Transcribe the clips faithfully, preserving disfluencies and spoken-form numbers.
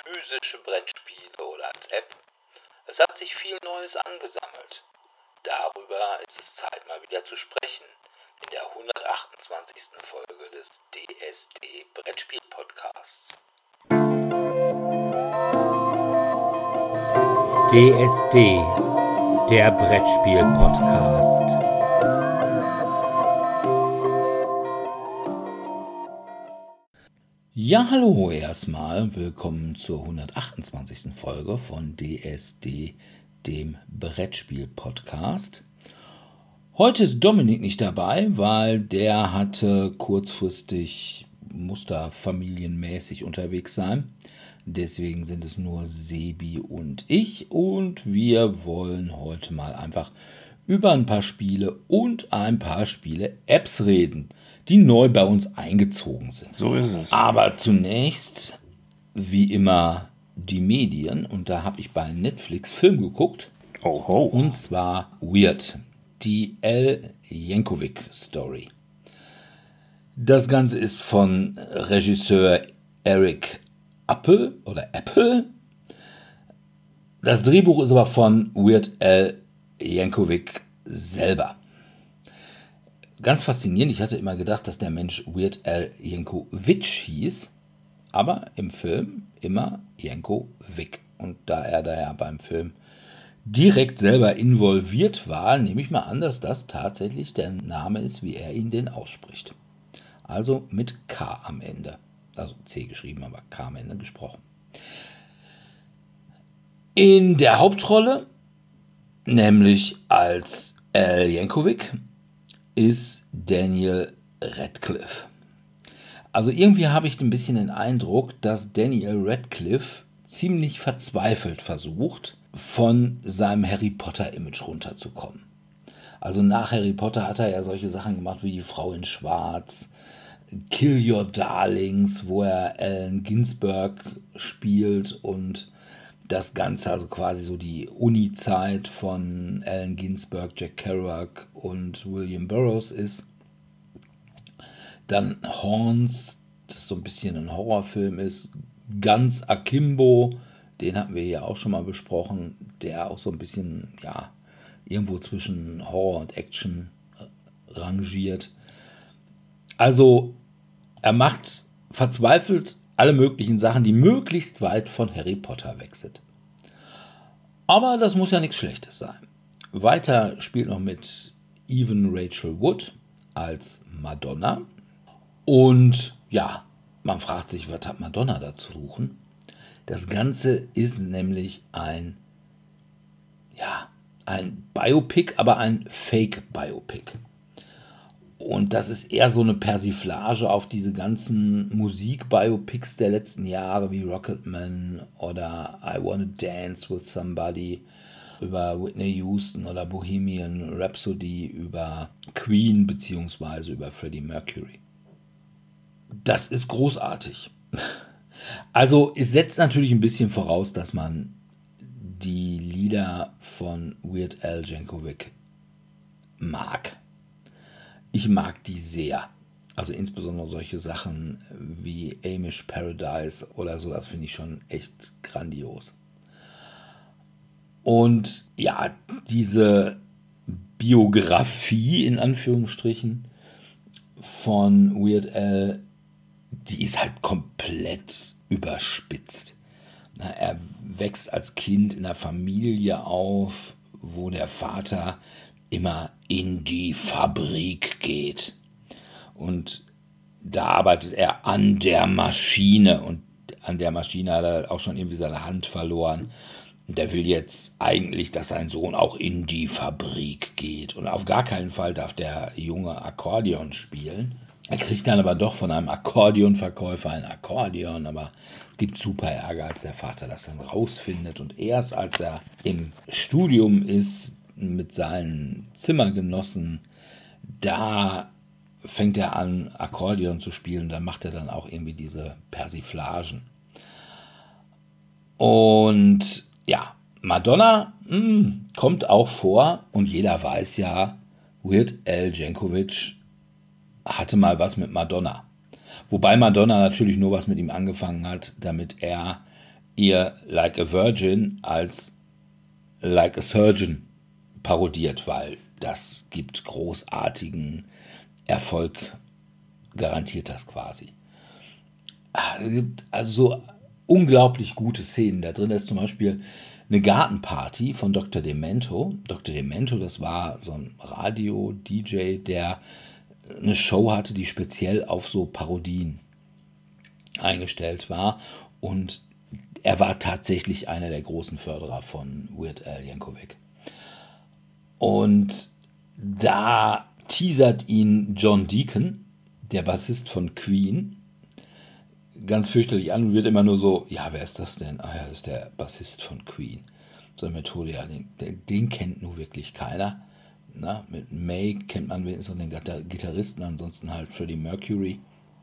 physische Brettspiele oder als App. Es hat sich viel Neues angesammelt. Darüber ist es Zeit, mal wieder zu sprechen. In der hundertachtundzwanzigsten Folge des D S D Brettspiel Podcasts. D S D, der Brettspiel Podcast. Ja, hallo erstmal, willkommen zur hundertachtundzwanzigsten Folge von D S D, dem Brettspiel Podcast. Heute ist Dominik nicht dabei, weil der hatte kurzfristig, musste familienmäßig unterwegs sein. Deswegen sind es nur Sebi und ich und wir wollen heute mal einfach über ein paar Spiele und ein paar Spiele-Apps reden, die neu bei uns eingezogen sind. So ist es. Aber zunächst, wie immer, die Medien. Und da habe ich bei Netflix Film geguckt. Oh, ho. Und zwar Weird, die Al Yankovic Story. Das Ganze ist von Regisseur Eric Apple oder Apple. Das Drehbuch ist aber von Weird Al Yankovic selber. Ganz faszinierend, ich hatte immer gedacht, dass der Mensch Weird Al Yankovic hieß, aber im Film immer Yankovic. Und da er da ja beim Film direkt selber involviert war, nehme ich mal an, dass das tatsächlich der Name ist, wie er ihn denn ausspricht. Also mit K am Ende. Also C geschrieben, aber K am Ende gesprochen. In der Hauptrolle, nämlich als Al Yankovic, ist Daniel Radcliffe. Also irgendwie habe ich ein bisschen den Eindruck, dass Daniel Radcliffe ziemlich verzweifelt versucht, von seinem Harry Potter-Image runterzukommen. Also nach Harry Potter hat er ja solche Sachen gemacht wie Die Frau in Schwarz, Kill Your Darlings, wo er Allen Ginsberg spielt und das Ganze, also quasi so die Uni-Zeit von Allen Ginsberg, Jack Kerouac und William Burroughs ist. Dann Horns, das so ein bisschen ein Horrorfilm ist. Guns Akimbo, den hatten wir ja auch schon mal besprochen, der auch so ein bisschen, ja, irgendwo zwischen Horror und Action rangiert. Also, er macht verzweifelt alle möglichen Sachen, die möglichst weit von Harry Potter weg sind. Aber das muss ja nichts Schlechtes sein. Weiter spielt noch mit Evan Rachel Wood als Madonna. Und ja, man fragt sich, was hat Madonna da zu suchen? Das Ganze ist nämlich ein, ja, ein Biopic, aber ein Fake-Biopic. Und das ist eher so eine Persiflage auf diese ganzen Musik-Biopics der letzten Jahre wie Rocketman oder I Wanna Dance with Somebody, über Whitney Houston oder Bohemian Rhapsody, über Queen bzw. über Freddie Mercury. Das ist großartig. Also es setzt natürlich ein bisschen voraus, dass man die Lieder von Weird Al Yankovic mag. Ich mag die sehr. Also insbesondere solche Sachen wie Amish Paradise oder so, das finde ich schon echt grandios. Und ja, diese Biografie in Anführungsstrichen von Weird Al, die ist halt komplett überspitzt. Na, er wächst als Kind in einer Familie auf, wo der Vater immer in die Fabrik geht. Und da arbeitet er an der Maschine. Und an der Maschine hat er auch schon irgendwie seine Hand verloren. Und der will jetzt eigentlich, dass sein Sohn auch in die Fabrik geht. Und auf gar keinen Fall darf der Junge Akkordeon spielen. Er kriegt dann aber doch von einem Akkordeonverkäufer ein Akkordeon. Aber es gibt super Ärger, als der Vater das dann rausfindet. Und erst als er im Studium ist, mit seinen Zimmergenossen, da fängt er an, Akkordeon zu spielen, da macht er dann auch irgendwie diese Persiflagen. Und ja, Madonna mh, kommt auch vor und jeder weiß ja, Weird Al Yankovic hatte mal was mit Madonna. Wobei Madonna natürlich nur was mit ihm angefangen hat, damit er ihr Like a Virgin als Like a Surgeon parodiert, weil das gibt großartigen Erfolg, garantiert das quasi. Es gibt also so unglaublich gute Szenen. Da drin ist zum Beispiel eine Gartenparty von Doktor Demento. Doktor Demento, das war so ein Radio-D J, der eine Show hatte, die speziell auf so Parodien eingestellt war. Und er war tatsächlich einer der großen Förderer von Weird Al Yankovic. Und da teasert ihn John Deacon, der Bassist von Queen, ganz fürchterlich an und wird immer nur so, ja, wer ist das denn? Ah ja, das ist der Bassist von Queen. So eine Methode, ja, den, den kennt nun wirklich keiner. Na, mit May kennt man wenigstens den Gitarristen, ansonsten halt Freddie Mercury.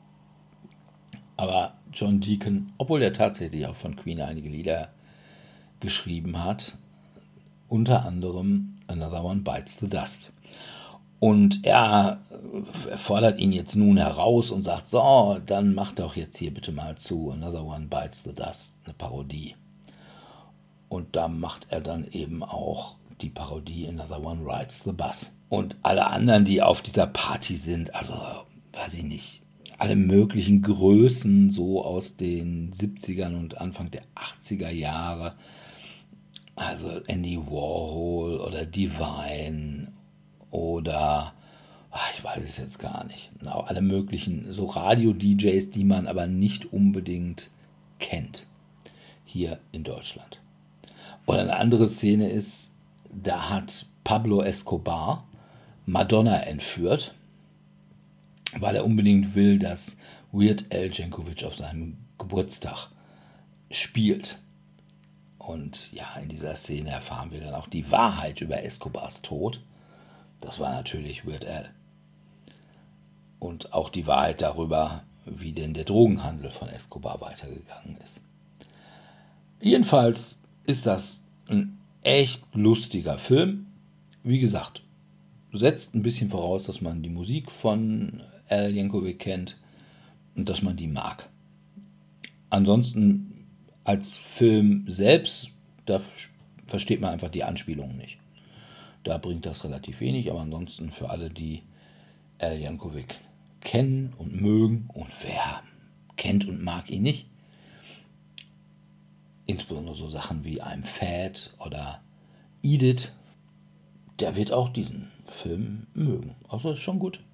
Aber John Deacon, obwohl er tatsächlich auch von Queen einige Lieder geschrieben hat, unter anderem Another One Bites the Dust. Und er fordert ihn jetzt nun heraus und sagt, so, dann mach doch jetzt hier bitte mal zu Another One Bites the Dust eine Parodie. Und da macht er dann eben auch die Parodie Another One Rides the Bus. Und alle anderen, die auf dieser Party sind, also weiß ich nicht, alle möglichen Größen so aus den siebzigern und Anfang der achtziger Jahre, also Andy Warhol oder Divine oder, ach, ich weiß es jetzt gar nicht, alle möglichen so Radio-D Js, die man aber nicht unbedingt kennt hier in Deutschland. Und eine andere Szene ist, da hat Pablo Escobar Madonna entführt, weil er unbedingt will, dass Weird Al Yankovic auf seinem Geburtstag spielt. Und ja, in dieser Szene erfahren wir dann auch die Wahrheit über Escobars Tod. Das war natürlich Weird Al. Und auch die Wahrheit darüber, wie denn der Drogenhandel von Escobar weitergegangen ist. Jedenfalls ist das ein echt lustiger Film. Wie gesagt, setzt ein bisschen voraus, dass man die Musik von Al Yankovic kennt und dass man die mag. Ansonsten als Film selbst, da versteht man einfach die Anspielungen nicht. Da bringt das relativ wenig, aber ansonsten für alle, die Al Yankovic kennen und mögen, und wer kennt und mag ihn nicht, insbesondere so Sachen wie I'm Fat oder Eat It, der wird auch diesen Film mögen. Also ist schon gut.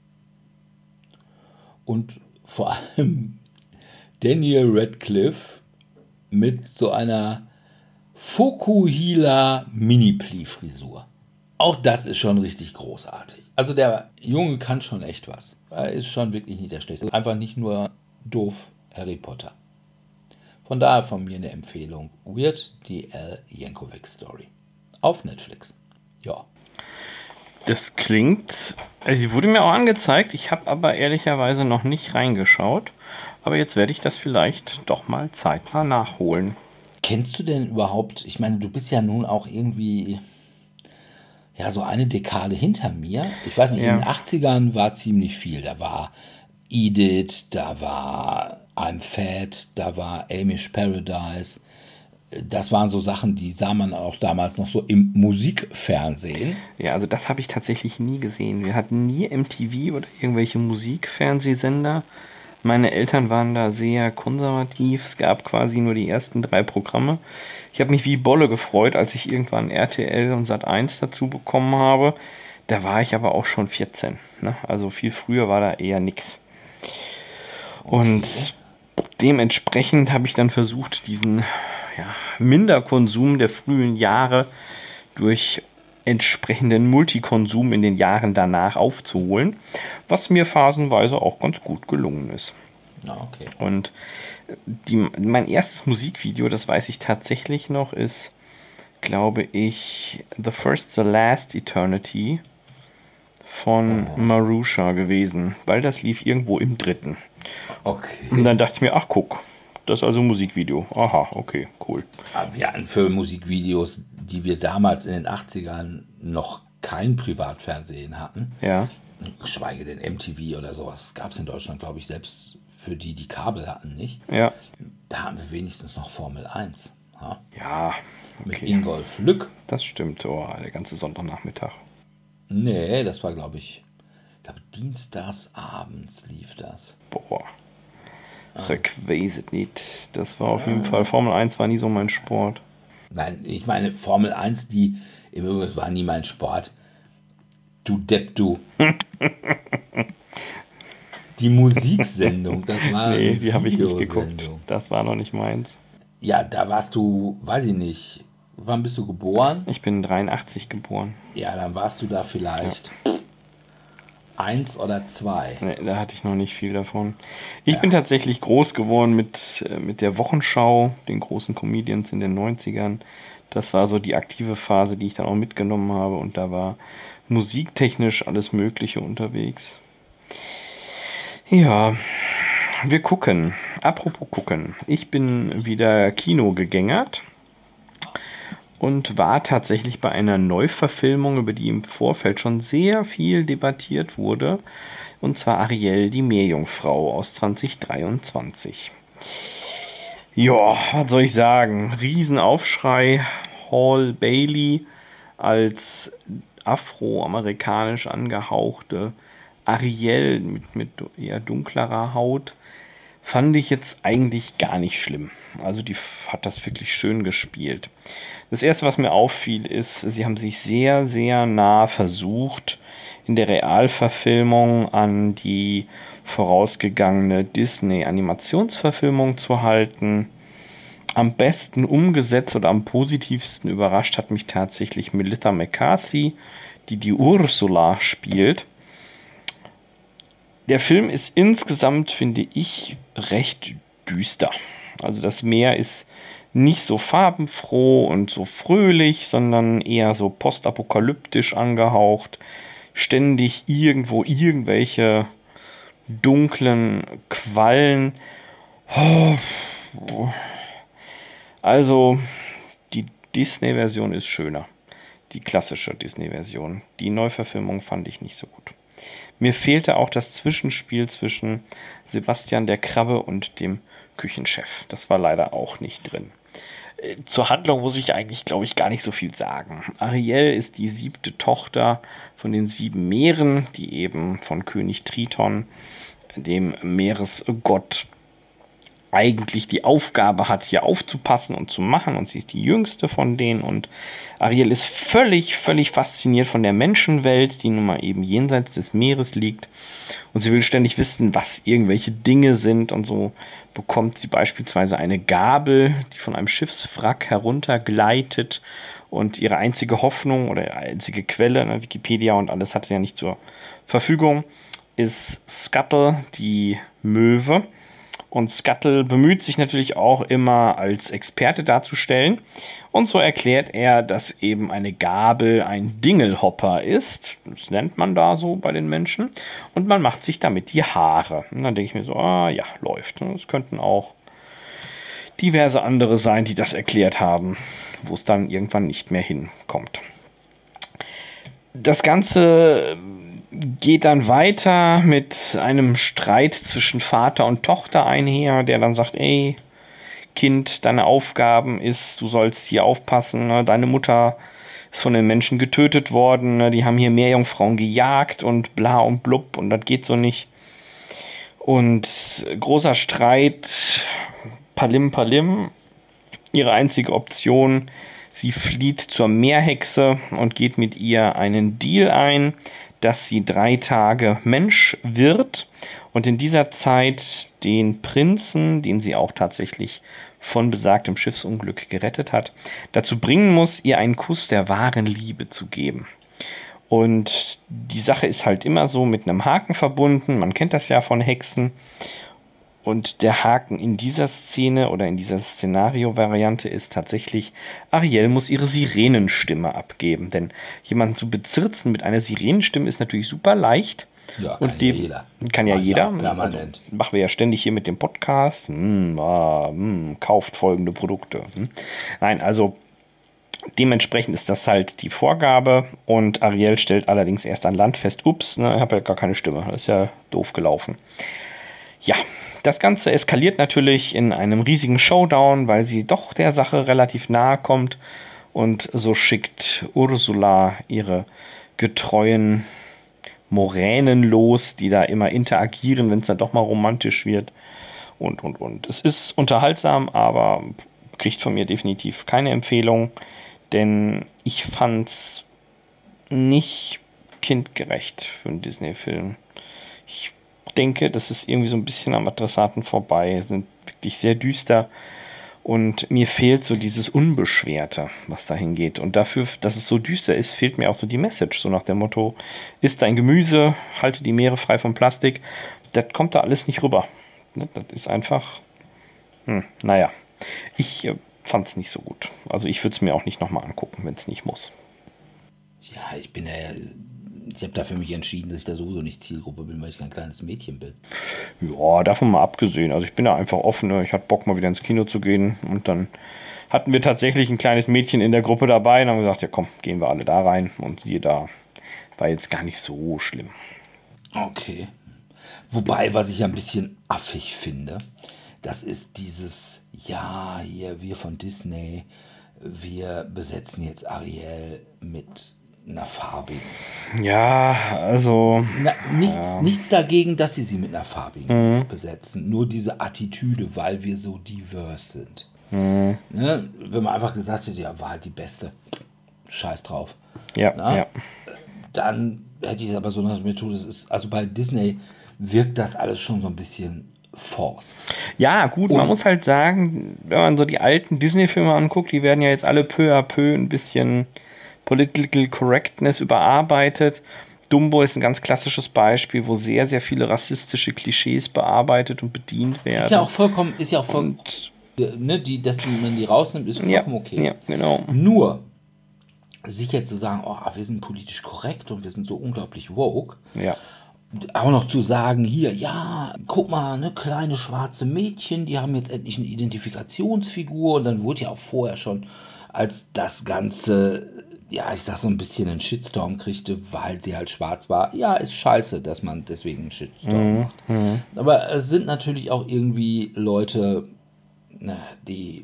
Und vor allem Daniel Radcliffe mit so einer Fukuhila Mini-Pli-Frisur. Auch das ist schon richtig großartig. Also der Junge kann schon echt was. Er ist schon wirklich nicht der Schlechte. Einfach nicht nur doof Harry Potter. Von daher von mir eine Empfehlung. Weird, die Al Yankovic Story. Auf Netflix. Ja. Das klingt, also sie wurde mir auch angezeigt, ich habe aber ehrlicherweise noch nicht reingeschaut. Aber jetzt werde ich das vielleicht doch mal zeitnah nachholen. Kennst du denn überhaupt, ich meine, du bist ja nun auch irgendwie, ja, so eine Dekade hinter mir. Ich weiß nicht, ja. In den achtzigern war ziemlich viel. Da war Eat It, da war I'm Fat, da war Amish Paradise. Das waren so Sachen, die sah man auch damals noch so im Musikfernsehen. Ja, also das habe ich tatsächlich nie gesehen. Wir hatten nie M T V oder irgendwelche Musikfernsehsender. Meine Eltern waren da sehr konservativ. Es gab quasi nur die ersten drei Programme. Ich habe mich wie Bolle gefreut, als ich irgendwann R T L und Sat eins dazu bekommen habe. Da war ich aber auch schon vierzehn. Ne? Also viel früher war da eher nix. Okay. Und dementsprechend habe ich dann versucht, diesen ja, Minderkonsum der frühen Jahre durch entsprechenden Multikonsum in den Jahren danach aufzuholen, was mir phasenweise auch ganz gut gelungen ist. Ah, okay. Und die, mein erstes Musikvideo, das weiß ich tatsächlich noch, ist, glaube ich, The First, The Last Eternity von oh. Marusha gewesen, weil das lief irgendwo im dritten. Okay. Und dann dachte ich mir, ach guck, das ist also ein Musikvideo. Aha, okay, cool. Aber wir hatten für Musikvideos, die wir damals in den achtzigern noch kein Privatfernsehen hatten, ja. geschweige denn M T V oder sowas, gab es in Deutschland, glaube ich, selbst für die, die Kabel hatten, nicht. Ja. da haben wir wenigstens noch Formel eins. Ja? Ja, Mit okay. Ingolf Lück. Das stimmt, oh, der ganze Sonntagnachmittag. Nee, das war, glaube ich, ich glaube, dienstags abends lief das. Boah. Ich weiß es nicht. Das war auf jeden Fall, Formel eins war nie so mein Sport. Nein, ich meine, Formel eins, die im Übrigen war nie mein Sport. Du Depp, du. Die Musiksendung, das war Nee, eine die habe ich nicht geguckt. Videosendung. Das war noch nicht meins. Ja, da warst du, weiß ich nicht, wann bist du geboren? Ich bin dreiundachtzig geboren. Ja, dann warst du da vielleicht eins oder zwei. Nee, da hatte ich noch nicht viel davon. Ich bin tatsächlich groß geworden mit, äh, mit der Wochenschau, den großen Comedians in den neunzigern. Das war so die aktive Phase, die ich dann auch mitgenommen habe. Und da war musiktechnisch alles Mögliche unterwegs. Ja, wir gucken. Apropos gucken. Ich bin wieder Kino gegängert und war tatsächlich bei einer Neuverfilmung, über die im Vorfeld schon sehr viel debattiert wurde. Und zwar Ariel, die Meerjungfrau aus zwanzig dreiundzwanzig. Ja, was soll ich sagen? Riesenaufschrei. Hall Bailey als afroamerikanisch angehauchte Ariel mit, mit eher dunklerer Haut fand ich jetzt eigentlich gar nicht schlimm. Also die hat das wirklich schön gespielt. Das erste, was mir auffiel, ist, sie haben sich sehr, sehr nah versucht, in der Realverfilmung an die vorausgegangene Disney-Animationsverfilmung zu halten. Am besten umgesetzt oder am positivsten überrascht hat mich tatsächlich Melissa McCarthy, die die Ursula spielt. Der Film ist insgesamt, finde ich, recht düster. Also das Meer ist nicht so farbenfroh und so fröhlich, sondern eher so postapokalyptisch angehaucht. Ständig irgendwo irgendwelche dunklen Quallen. Also die Disney-Version ist schöner. Die klassische Disney-Version. Die Neuverfilmung fand ich nicht so gut. Mir fehlte auch das Zwischenspiel zwischen Sebastian der Krabbe und dem Küchenchef. Das war leider auch nicht drin. Zur Handlung muss ich eigentlich, glaube ich, gar nicht so viel sagen. Ariel ist die siebte Tochter von den sieben Meeren, die eben von König Triton, dem Meeresgott, eigentlich die Aufgabe hat, hier aufzupassen und zu machen. Und sie ist die jüngste von denen. Und Ariel ist völlig, völlig fasziniert von der Menschenwelt, die nun mal eben jenseits des Meeres liegt. Und sie will ständig wissen, was irgendwelche Dinge sind. Und so bekommt sie beispielsweise eine Gabel, die von einem Schiffswrack heruntergleitet. Und ihre einzige Hoffnung oder ihre einzige Quelle, ne, Wikipedia und alles hat sie ja nicht zur Verfügung, ist Scuttle, die Möwe. Und Scuttle bemüht sich natürlich auch immer als Experte darzustellen. Und so erklärt er, dass eben eine Gabel ein Dingelhopper ist. Das nennt man da so bei den Menschen. Und man macht sich damit die Haare. Und dann denke ich mir so, ah ja, läuft. Es könnten auch diverse andere sein, die das erklärt haben, wo es dann irgendwann nicht mehr hinkommt. Das Ganze geht dann weiter mit einem Streit zwischen Vater und Tochter einher, der dann sagt, ey, Kind, deine Aufgaben ist, du sollst hier aufpassen, ne? Deine Mutter ist von den Menschen getötet worden, ne? Die haben hier Meerjungfrauen gejagt und bla und blub und das geht so nicht. Und großer Streit, Palim Palim, ihre einzige Option, sie flieht zur Meerhexe und geht mit ihr einen Deal ein, dass sie drei Tage Mensch wird und in dieser Zeit den Prinzen, den sie auch tatsächlich von besagtem Schiffsunglück gerettet hat, dazu bringen muss, ihr einen Kuss der wahren Liebe zu geben. Und die Sache ist halt immer so mit einem Haken verbunden, man kennt das ja von Hexen. Und der Haken in dieser Szene oder in dieser Szenario-Variante ist tatsächlich, Ariel muss ihre Sirenenstimme abgeben. Denn jemanden zu bezirzen mit einer Sirenenstimme ist natürlich super leicht. Ja, kann und die, ja jeder. Kann ja Mach jeder. Ja permanent. Also, machen wir ja ständig hier mit dem Podcast. Hm, ah, hm, kauft folgende Produkte. Hm. Nein, also dementsprechend ist das halt die Vorgabe. Und Ariel stellt allerdings erst an Land fest, ups, ne, ich habe ja gar keine Stimme. Das ist ja doof gelaufen. Ja, das Ganze eskaliert natürlich in einem riesigen Showdown, weil sie doch der Sache relativ nahe kommt. Und so schickt Ursula ihre getreuen Moränen los, die da immer interagieren, wenn es dann doch mal romantisch wird. Und, und, und. Es ist unterhaltsam, aber kriegt von mir definitiv keine Empfehlung, denn ich fand's nicht kindgerecht für einen Disney-Film. Ich denke, das ist irgendwie so ein bisschen am Adressaten vorbei, sind wirklich sehr düster und mir fehlt so dieses Unbeschwerte, was dahin geht. Und dafür, dass es so düster ist, fehlt mir auch so die Message, so nach dem Motto, isst dein Gemüse, halte die Meere frei von Plastik. Das kommt da alles nicht rüber. Das ist einfach, hm, naja, ich äh, fand es nicht so gut. Also ich würde es mir auch nicht nochmal angucken, wenn es nicht muss. Ja, ich bin ja, ich habe da für mich entschieden, dass ich da sowieso nicht Zielgruppe bin, weil ich kein kleines Mädchen bin. Ja, davon mal abgesehen. Also ich bin da einfach offen. Ne? Ich hatte Bock, mal wieder ins Kino zu gehen. Und dann hatten wir tatsächlich ein kleines Mädchen in der Gruppe dabei und haben gesagt, ja komm, gehen wir alle da rein. Und siehe da, war jetzt gar nicht so schlimm. Okay. Wobei, was ich ein bisschen affig finde, das ist dieses, ja, hier, wir von Disney, wir besetzen jetzt Ariel mit einer farbigen. Ja, also... Na, nichts, ja. nichts dagegen, dass sie sie mit einer farbigen mhm. besetzen. Nur diese Attitüde, weil wir so divers sind. Mhm. Ne? Wenn man einfach gesagt hätte, ja, war halt die Beste. Scheiß drauf. Ja, Na? ja. Dann hätte ich aber so eine Methode, das ist, also bei Disney wirkt das alles schon so ein bisschen forced. Ja, gut, und man muss halt sagen, wenn man so die alten Disney-Filme anguckt, die werden ja jetzt alle peu à peu ein bisschen Political Correctness überarbeitet. Dumbo ist ein ganz klassisches Beispiel, wo sehr, sehr viele rassistische Klischees bearbeitet und bedient werden. Ist ja auch vollkommen, ist ja auch vollkommen, ne, die, dass die, man die rausnimmt, ist vollkommen ja, okay. Ja, genau. Nur, sich jetzt zu sagen, oh, wir sind politisch korrekt und wir sind so unglaublich woke, ja. Auch noch zu sagen, hier, ja, guck mal, ne, kleine schwarze Mädchen, die haben jetzt endlich eine Identifikationsfigur und dann wurde ja auch vorher schon, als das Ganze, ja, ich sag so ein bisschen einen Shitstorm kriegte, weil sie halt schwarz war, ja, ist scheiße, dass man deswegen einen Shitstorm mhm. macht. Mhm. Aber es sind natürlich auch irgendwie Leute, na, die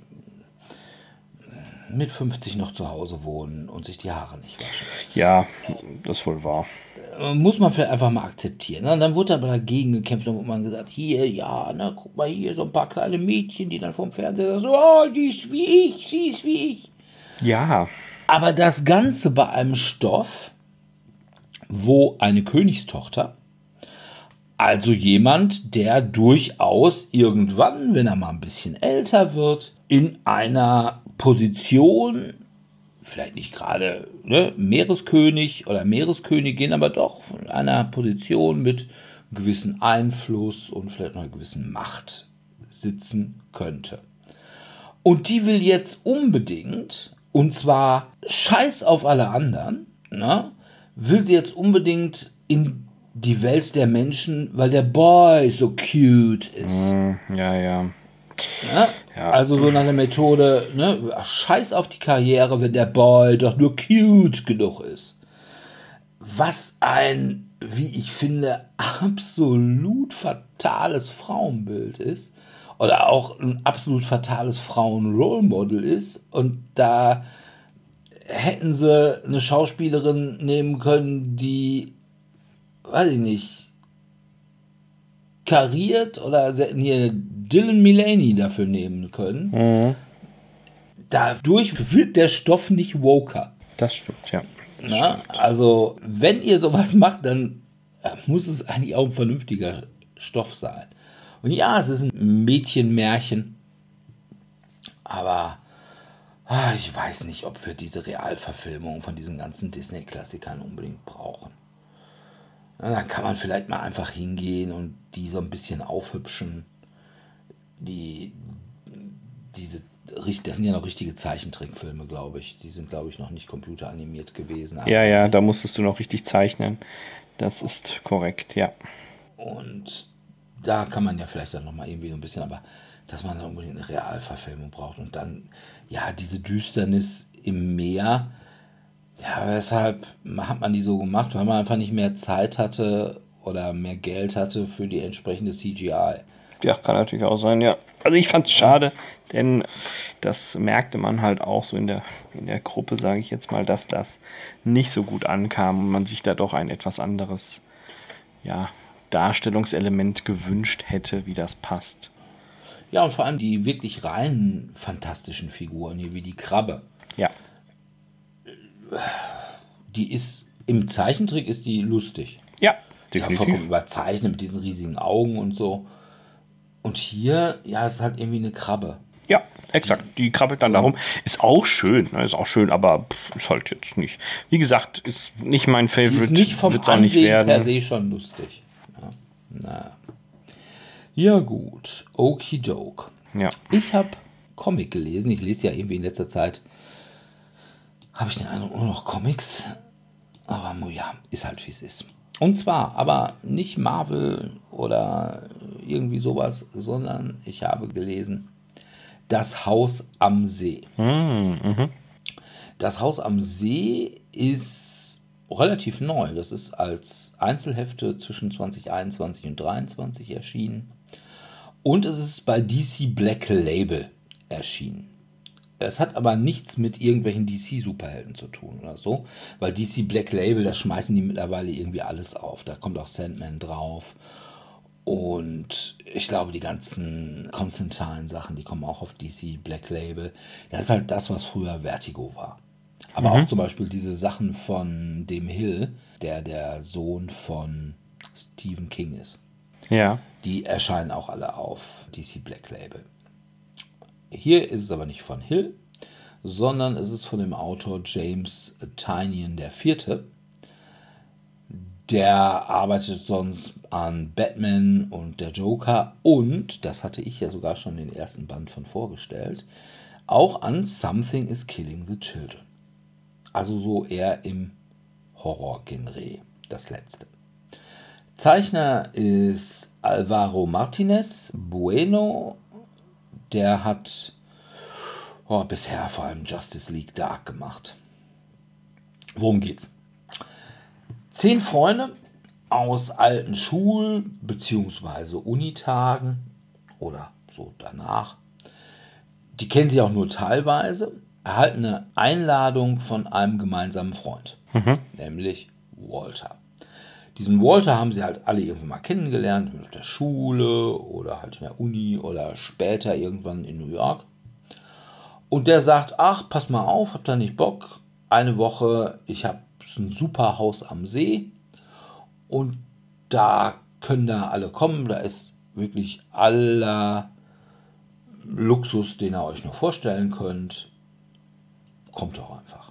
mit fünfzig noch zu Hause wohnen und sich die Haare nicht waschen. Ja, das ist wohl wahr. Muss man vielleicht einfach mal akzeptieren. Ne? Dann wurde aber dagegen gekämpft, dann wurde man gesagt, hier, ja, ne, guck mal hier, so ein paar kleine Mädchen, die dann vom Fernseher so, oh, die ist wie ich, sie ist wie ich. Ja. Aber das Ganze bei einem Stoff, wo eine Königstochter, also jemand, der durchaus irgendwann, wenn er mal ein bisschen älter wird, in einer Position, vielleicht nicht gerade ne, Meereskönig oder Meereskönigin, aber doch von einer Position mit einem gewissen Einfluss und vielleicht noch einer gewissen Macht sitzen könnte. Und die will jetzt unbedingt, und zwar scheiß auf alle anderen, ne, will sie jetzt unbedingt in die Welt der Menschen, weil der Boy so cute ist. Ja, ja. Ja, ja. Also so eine Methode, ne, scheiß auf die Karriere, wenn der Boy doch nur cute genug ist. Was ein, wie ich finde, absolut fatales Frauenbild ist. Oder auch ein absolut fatales Frauen-Role-Model ist. Und da hätten sie eine Schauspielerin nehmen können, die, weiß ich nicht, kariert, oder sie hätten hier Dylan Mullaney dafür nehmen können. Mhm. Dadurch wird der Stoff nicht woker. Das stimmt, ja. Das Na, stimmt. Also, wenn ihr sowas macht, dann muss es eigentlich auch ein vernünftiger Stoff sein. Und ja, es ist ein Mädchenmärchen, aber ah, ich weiß nicht, ob wir diese Realverfilmung von diesen ganzen Disney-Klassikern unbedingt brauchen. Na, dann kann man vielleicht mal einfach hingehen und die so ein bisschen aufhübschen. Die, diese, das sind ja noch richtige Zeichentrickfilme, glaube ich. Die sind, glaube ich, noch nicht computeranimiert gewesen. Ja, ja, da musstest du noch richtig zeichnen. Das ist korrekt, ja. Und da kann man ja vielleicht dann nochmal irgendwie so ein bisschen, aber dass man dann unbedingt eine Realverfilmung braucht und dann, ja, diese Düsternis im Meer, ja, weshalb hat man die so gemacht? Weil man einfach nicht mehr Zeit hatte oder mehr Geld hatte für die entsprechende C G I. Ja, kann natürlich auch sein, ja. Also ich fand's schade, denn das merkte man halt auch so in der, in der Gruppe, sage ich jetzt mal, dass das nicht so gut ankam und man sich da doch ein etwas anderes, ja, Darstellungselement gewünscht hätte, wie das passt. Ja, und vor allem die wirklich rein fantastischen Figuren hier, wie die Krabbe. Ja. Die ist, im Zeichentrick ist die lustig. Ja, Ist ja definitiv. vollkommen überzeichnet mit diesen riesigen Augen und so. Und hier, ja, es ist halt irgendwie eine Krabbe. Ja, exakt. Die krabbelt dann darum. Ist auch schön, ne? Ist auch schön, aber pff, ist halt jetzt nicht. Wie gesagt, ist nicht mein Favorite. Die ist nicht vom wird's auch nicht Ansehen werden. per se schon lustig. Ja, na. Ja gut, okidoke. Ja. Ich habe Comic gelesen. Ich lese ja irgendwie in letzter Zeit, habe ich den Eindruck, nur noch Comics. Aber ja, ist halt wie es ist. Und zwar aber nicht Marvel oder irgendwie sowas, sondern ich habe gelesen Das Haus am See. Mhm. Das Haus am See ist relativ neu. Das ist als Einzelhefte zwischen zwanzig einundzwanzig und dreiundzwanzig erschienen. Und es ist bei D C Black Label erschienen. Es hat aber nichts mit irgendwelchen D C-Superhelden zu tun oder so, weil D C Black Label, da schmeißen die mittlerweile irgendwie alles auf. Da kommt auch Sandman drauf. Und ich glaube, die ganzen Constantine-Sachen, die kommen auch auf D C Black Label. Das ist halt das, was früher Vertigo war. Aber auch zum Beispiel diese Sachen von dem Hill, der der Sohn von Stephen King ist. Ja. Die erscheinen auch alle auf D C Black Label. Hier ist es aber nicht von Hill, sondern es ist von dem Autor James Tynion der Vierte. Der arbeitet sonst an Batman und der Joker und, das hatte ich ja sogar schon den ersten Band von vorgestellt, auch an Something is Killing the Children. Also so eher im Horror-Genre, das letzte. Zeichner ist Alvaro Martinez Bueno. Der hat oh, bisher vor allem Justice League Dark gemacht. Worum geht's? Zehn Freunde aus alten Schul- bzw. Unitagen oder so danach, die kennen sie auch nur teilweise, erhalten eine Einladung von einem gemeinsamen Freund, mhm. nämlich Walter. Diesen Walter haben sie halt alle irgendwann mal kennengelernt, auf der Schule oder halt in der Uni oder später irgendwann in New York. Und der sagt, ach, pass mal auf, habt ihr nicht Bock? Eine Woche, ich habe ein super Haus am See und da können da alle kommen. Da ist wirklich aller Luxus, den ihr euch nur vorstellen könnt. Kommt doch einfach.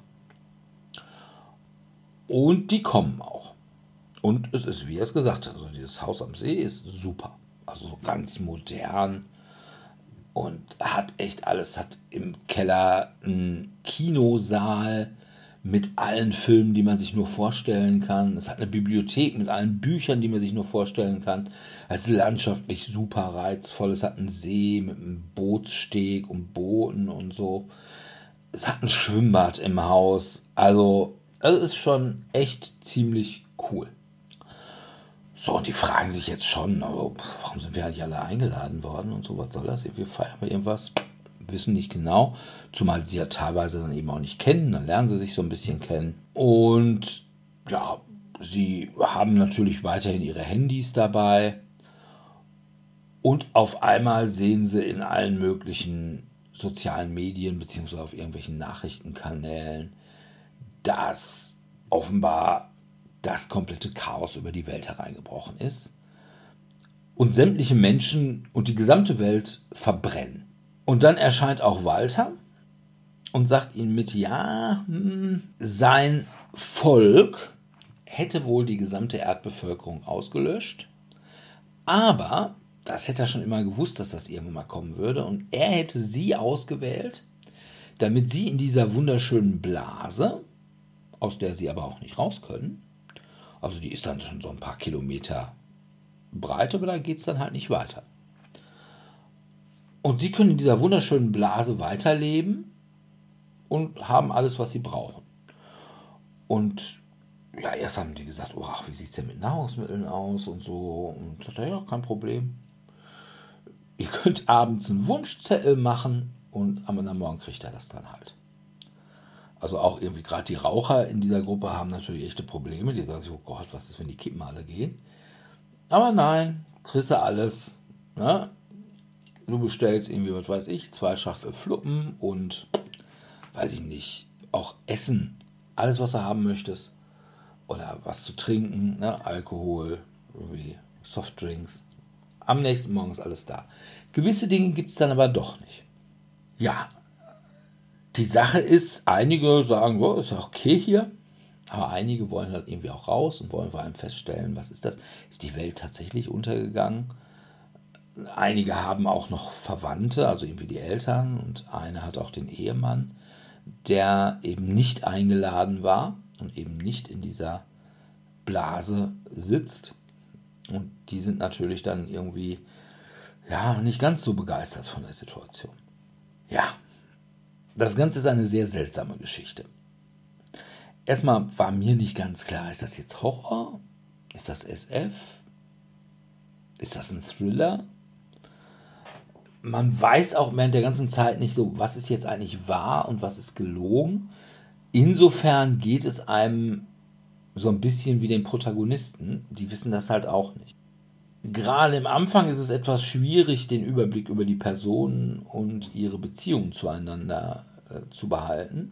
Und die kommen auch. Und es ist, wie er es gesagt hat, also dieses Haus am See ist super. Also ganz modern und hat echt alles. Hat im Keller einen Kinosaal mit allen Filmen, die man sich nur vorstellen kann. Es hat eine Bibliothek mit allen Büchern, die man sich nur vorstellen kann. Es ist landschaftlich super reizvoll. Es hat einen See mit einem Bootssteg und Booten und so. Es hat ein Schwimmbad im Haus. Also, es ist schon echt ziemlich cool. So, und die fragen sich jetzt schon, also, warum sind wir eigentlich alle eingeladen worden und so, was soll das? Wir feiern mal irgendwas, wissen nicht genau, zumal sie ja teilweise dann eben auch nicht kennen, dann lernen sie sich so ein bisschen kennen. Und ja, sie haben natürlich weiterhin ihre Handys dabei und auf einmal sehen sie in allen möglichen sozialen Medien beziehungsweise auf irgendwelchen Nachrichtenkanälen, dass offenbar das komplette Chaos über die Welt hereingebrochen ist und sämtliche Menschen und die gesamte Welt verbrennen. Und dann erscheint auch Walter und sagt ihnen mit, ja, hm, sein Volk hätte wohl die gesamte Erdbevölkerung ausgelöscht, aber das hätte er schon immer gewusst, dass das irgendwann mal kommen würde und er hätte sie ausgewählt, damit sie in dieser wunderschönen Blase, aus der sie aber auch nicht raus können, also die ist dann schon so ein paar Kilometer breit, aber da geht es dann halt nicht weiter. Und sie können in dieser wunderschönen Blase weiterleben und haben alles, was sie brauchen. Und ja, erst haben die gesagt, oh, wie sieht es denn mit Nahrungsmitteln aus und so. Und sagt er, ja, kein Problem. ihr könnt abends einen Wunschzettel machen und am anderen Morgen kriegt er das dann halt. Also auch irgendwie gerade die Raucher in dieser Gruppe haben natürlich echte Probleme. Die sagen sich, oh Gott, was ist, wenn die Kippen alle gehen? Aber nein, kriegst du alles. Ne? Du bestellst irgendwie, was weiß ich, zwei Schachtel Fluppen und, weiß ich nicht, auch Essen. Alles, was du haben möchtest. Oder was zu trinken, ne? Alkohol, irgendwie Softdrinks. Am nächsten Morgen ist alles da. Gewisse Dinge gibt es dann aber doch nicht. Ja, die Sache ist, einige sagen, oh, ist ja okay hier. Aber einige wollen halt irgendwie auch raus und wollen vor allem feststellen, was ist das? Ist die Welt tatsächlich untergegangen? Einige haben auch noch Verwandte, also irgendwie die Eltern, und eine hat auch den Ehemann, der eben nicht eingeladen war und eben nicht in dieser Blase sitzt. Und die sind natürlich dann irgendwie ja nicht ganz so begeistert von der Situation. Ja, das Ganze ist eine sehr seltsame Geschichte. Erstmal war mir nicht ganz klar, ist das jetzt Horror? Ist das S F? Ist das ein Thriller? Man weiß auch während der ganzen Zeit nicht so, was ist jetzt eigentlich wahr und was ist gelogen. Insofern geht es einem so ein bisschen wie den Protagonisten. Die wissen das halt auch nicht. Gerade im Anfang ist es etwas schwierig, den Überblick über die Personen und ihre Beziehungen zueinander äh, zu behalten.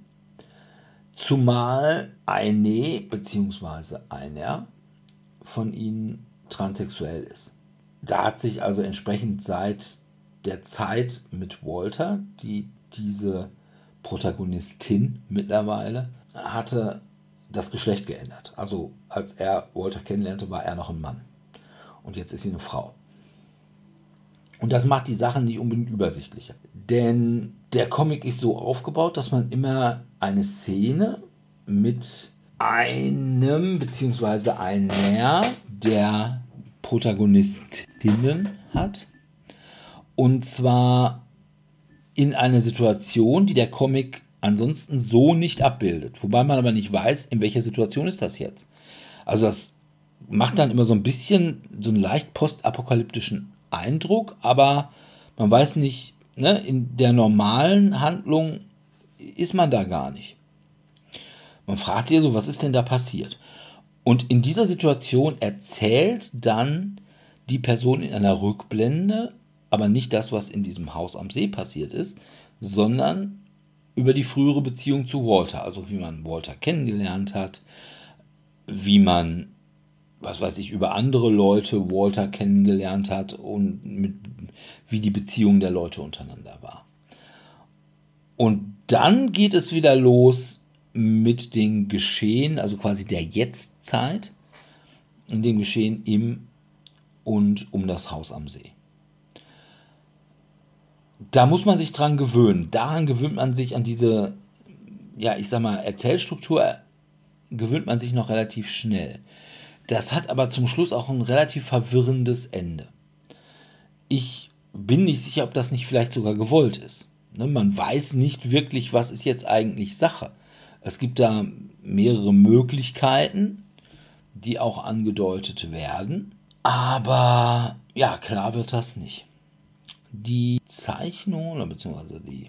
Zumal eine bzw. einer von ihnen transsexuell ist. Da hat sich also entsprechend seit der Zeit mit Walter, die diese Protagonistin mittlerweile hatte, das Geschlecht geändert. Also als er Walter kennenlernte, war er noch ein Mann. Und jetzt ist sie eine Frau. Und das macht die Sache nicht unbedingt übersichtlicher. Denn der Comic ist so aufgebaut, dass man immer eine Szene mit einem bzw. einer der Protagonistinnen hat. Und zwar in einer Situation, die der Comic ansonsten so nicht abbildet. Wobei man aber nicht weiß, in welcher Situation ist das jetzt. Also das macht dann immer so ein bisschen so einen leicht postapokalyptischen Eindruck, aber man weiß nicht, ne, in der normalen Handlung ist man da gar nicht. Man fragt sich so, was ist denn da passiert? Und in dieser Situation erzählt dann die Person in einer Rückblende, aber nicht das, was in diesem Haus am See passiert ist, sondern über die frühere Beziehung zu Walter, also wie man Walter kennengelernt hat, wie man, was weiß ich, über andere Leute Walter kennengelernt hat und mit, wie die Beziehung der Leute untereinander war. Und dann geht es wieder los mit den Geschehen, also quasi der Jetztzeit, in dem Geschehen im und um das Haus am See. Da muss man sich dran gewöhnen. Daran gewöhnt man sich, an diese, ja, ich sag mal, Erzählstruktur gewöhnt man sich noch relativ schnell. Das hat aber zum Schluss auch ein relativ verwirrendes Ende. Ich bin nicht sicher, ob das nicht vielleicht sogar gewollt ist. Ne, man weiß nicht wirklich, was ist jetzt eigentlich Sache. Es gibt da mehrere Möglichkeiten, die auch angedeutet werden. Aber ja, klar wird das nicht. Die Zeichnung oder beziehungsweise die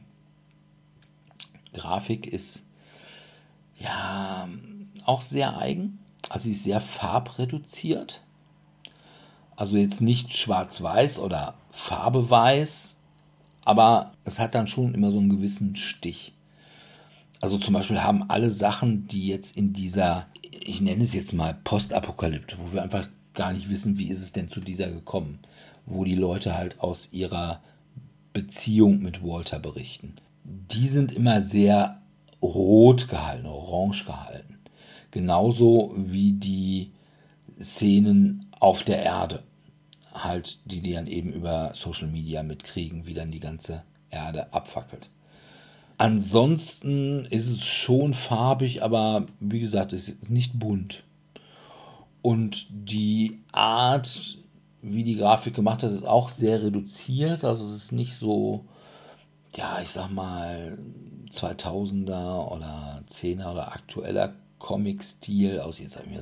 Grafik ist ja auch sehr eigen. Also sie ist sehr farbreduziert. Also jetzt nicht schwarz-weiß oder Farbe-weiß, aber es hat dann schon immer so einen gewissen Stich. Also zum Beispiel haben alle Sachen, die jetzt in dieser, ich nenne es jetzt mal Postapokalypse, wo wir einfach gar nicht wissen, wie ist es denn zu dieser gekommen, wo die Leute halt aus ihrer Beziehung mit Walter berichten. Die sind immer sehr rot gehalten, orange gehalten. Genauso wie die Szenen auf der Erde, halt, die die dann eben über Social Media mitkriegen, wie dann die ganze Erde abfackelt. Ansonsten ist es schon farbig, aber wie gesagt, es ist nicht bunt. Und die Art, wie die Grafik gemacht hat, ist auch sehr reduziert. Also es ist nicht so, ja, ich sag mal, zweitausender oder zehner oder aktueller Comic-Stil, aus jetzt sag ich mal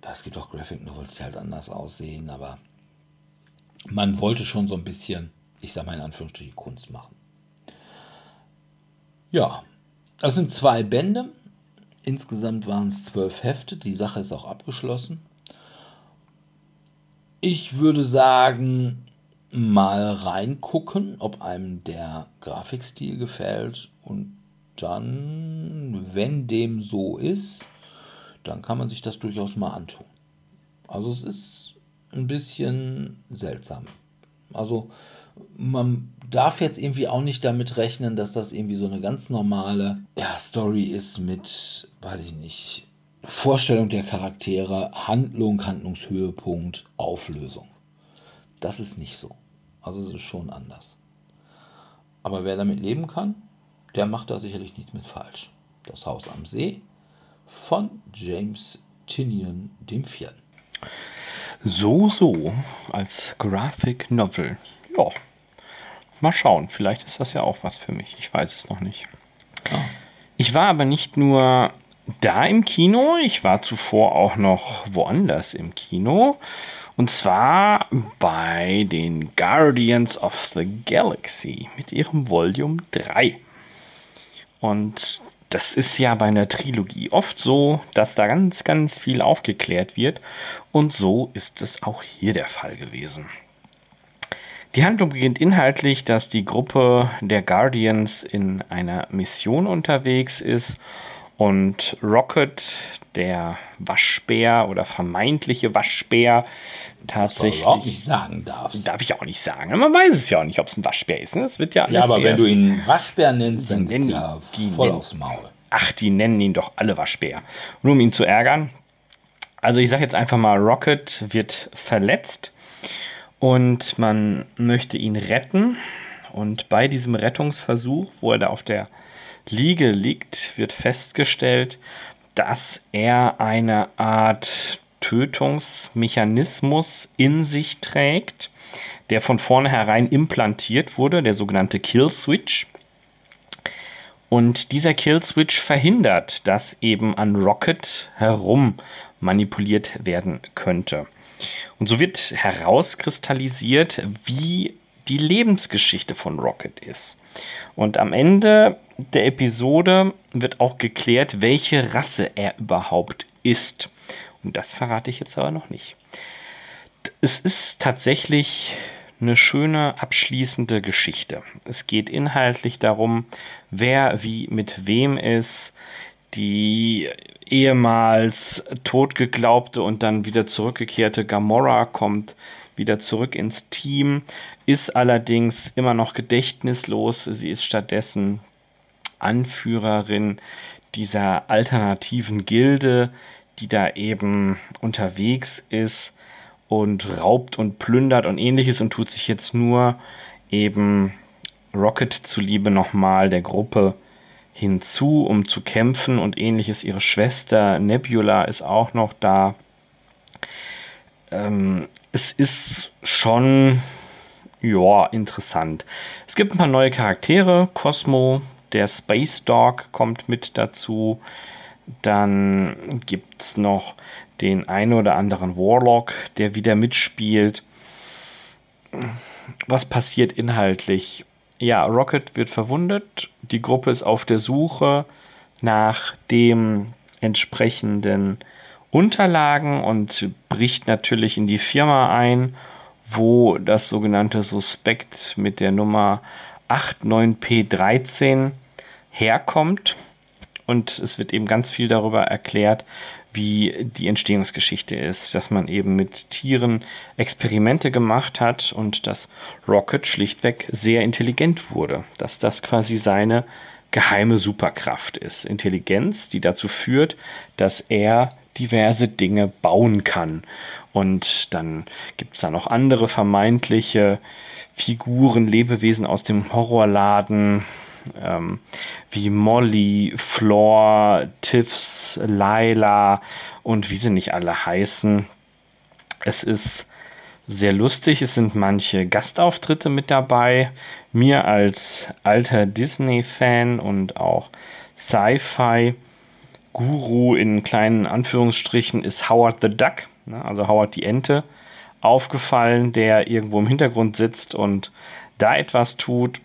es gibt auch Graphic Novels, die halt anders aussehen, aber man wollte schon so ein bisschen, ich sag mal in Anführungsstrichen, Kunst machen. Ja, das sind zwei Bände. Insgesamt waren es zwölf Hefte. Die Sache ist auch abgeschlossen. Ich würde sagen, mal reingucken, ob einem der Grafikstil gefällt. Und dann, wenn dem so ist, dann kann man sich das durchaus mal antun. Also es ist ein bisschen seltsam. Also man darf jetzt irgendwie auch nicht damit rechnen, dass das irgendwie so eine ganz normale ja, Story ist mit, weiß ich nicht, Vorstellung der Charaktere, Handlung, Handlungshöhepunkt, Auflösung. Das ist nicht so. Also es ist schon anders. Aber wer damit leben kann, der macht da sicherlich nichts mit falsch. Das Haus am See von James Tynion dem Vierten. So, so, als Graphic Novel. Ja, mal schauen. Vielleicht ist das ja auch was für mich. Ich weiß es noch nicht. Ah. Ich war aber nicht nur da im Kino, ich war zuvor auch noch woanders im Kino. Und zwar bei den Guardians of the Galaxy mit ihrem Volume drei. Und das ist ja bei einer Trilogie oft so, dass da ganz, ganz viel aufgeklärt wird. Und so ist es auch hier der Fall gewesen. Die Handlung beginnt inhaltlich, dass die Gruppe der Guardians in einer Mission unterwegs ist und Rocket, der Waschbär oder vermeintliche Waschbär, tatsächlich... Was du überhaupt nicht sagen darfst. Darf ich auch nicht sagen. Man weiß es ja auch nicht, ob es ein Waschbär ist. Ne? Das wird ja alles Ja, aber wenn erst- du ihn Waschbär nennst, dann Die geht's nennen ja die- die voll nennen- aufs Maul. Ach, die nennen ihn doch alle Waschbär. Nur um ihn zu ärgern. Also ich sage jetzt einfach mal, Rocket wird verletzt und man möchte ihn retten. Und bei diesem Rettungsversuch, wo er da auf der Liege liegt, wird festgestellt, dass er eine Art Tötungsmechanismus in sich trägt, der von vornherein implantiert wurde, der sogenannte Killswitch. Und dieser Killswitch verhindert, dass eben an Rocket herum manipuliert werden könnte. Und so wird herauskristallisiert, wie die Lebensgeschichte von Rocket ist. Und am Ende der Episode wird auch geklärt, welche Rasse er überhaupt ist. Und das verrate ich jetzt aber noch nicht. Es ist tatsächlich eine schöne abschließende Geschichte. Es geht inhaltlich darum, wer wie mit wem ist. Die ehemals totgeglaubte und dann wieder zurückgekehrte Gamora kommt wieder zurück ins Team, ist allerdings immer noch gedächtnislos. Sie ist stattdessen Anführerin dieser alternativen Gilde, die da eben unterwegs ist und raubt und plündert und ähnliches und tut sich jetzt nur eben Rocket zuliebe nochmal der Gruppe hinzu, um zu kämpfen und ähnliches. Ihre Schwester Nebula ist auch noch da. Ähm, es ist schon ja, interessant. Es gibt ein paar neue Charaktere. Cosmo, der Space Dog, kommt mit dazu. Dann gibt es noch den einen oder anderen Warlock, der wieder mitspielt. Was passiert inhaltlich? Ja, Rocket wird verwundet. Die Gruppe ist auf der Suche nach dem entsprechenden Unterlagen und bricht natürlich in die Firma ein, wo das sogenannte Suspekt mit der Nummer acht neun P dreizehn herkommt. Und es wird eben ganz viel darüber erklärt, wie die Entstehungsgeschichte ist, dass man eben mit Tieren Experimente gemacht hat und dass Rocket schlichtweg sehr intelligent wurde, dass das quasi seine geheime Superkraft ist. Intelligenz, die dazu führt, dass er diverse Dinge bauen kann. Und dann gibt es da noch andere vermeintliche Figuren, Lebewesen aus dem Horrorladen, ähm, wie Molly, Floor, Tiffs, Lila und wie sie nicht alle heißen. Es ist sehr lustig, es sind manche Gastauftritte mit dabei. Mir als alter Disney-Fan und auch Sci-Fi Guru in kleinen Anführungsstrichen ist Howard the Duck, ne, also Howard die Ente, aufgefallen, der irgendwo im Hintergrund sitzt und da etwas tut.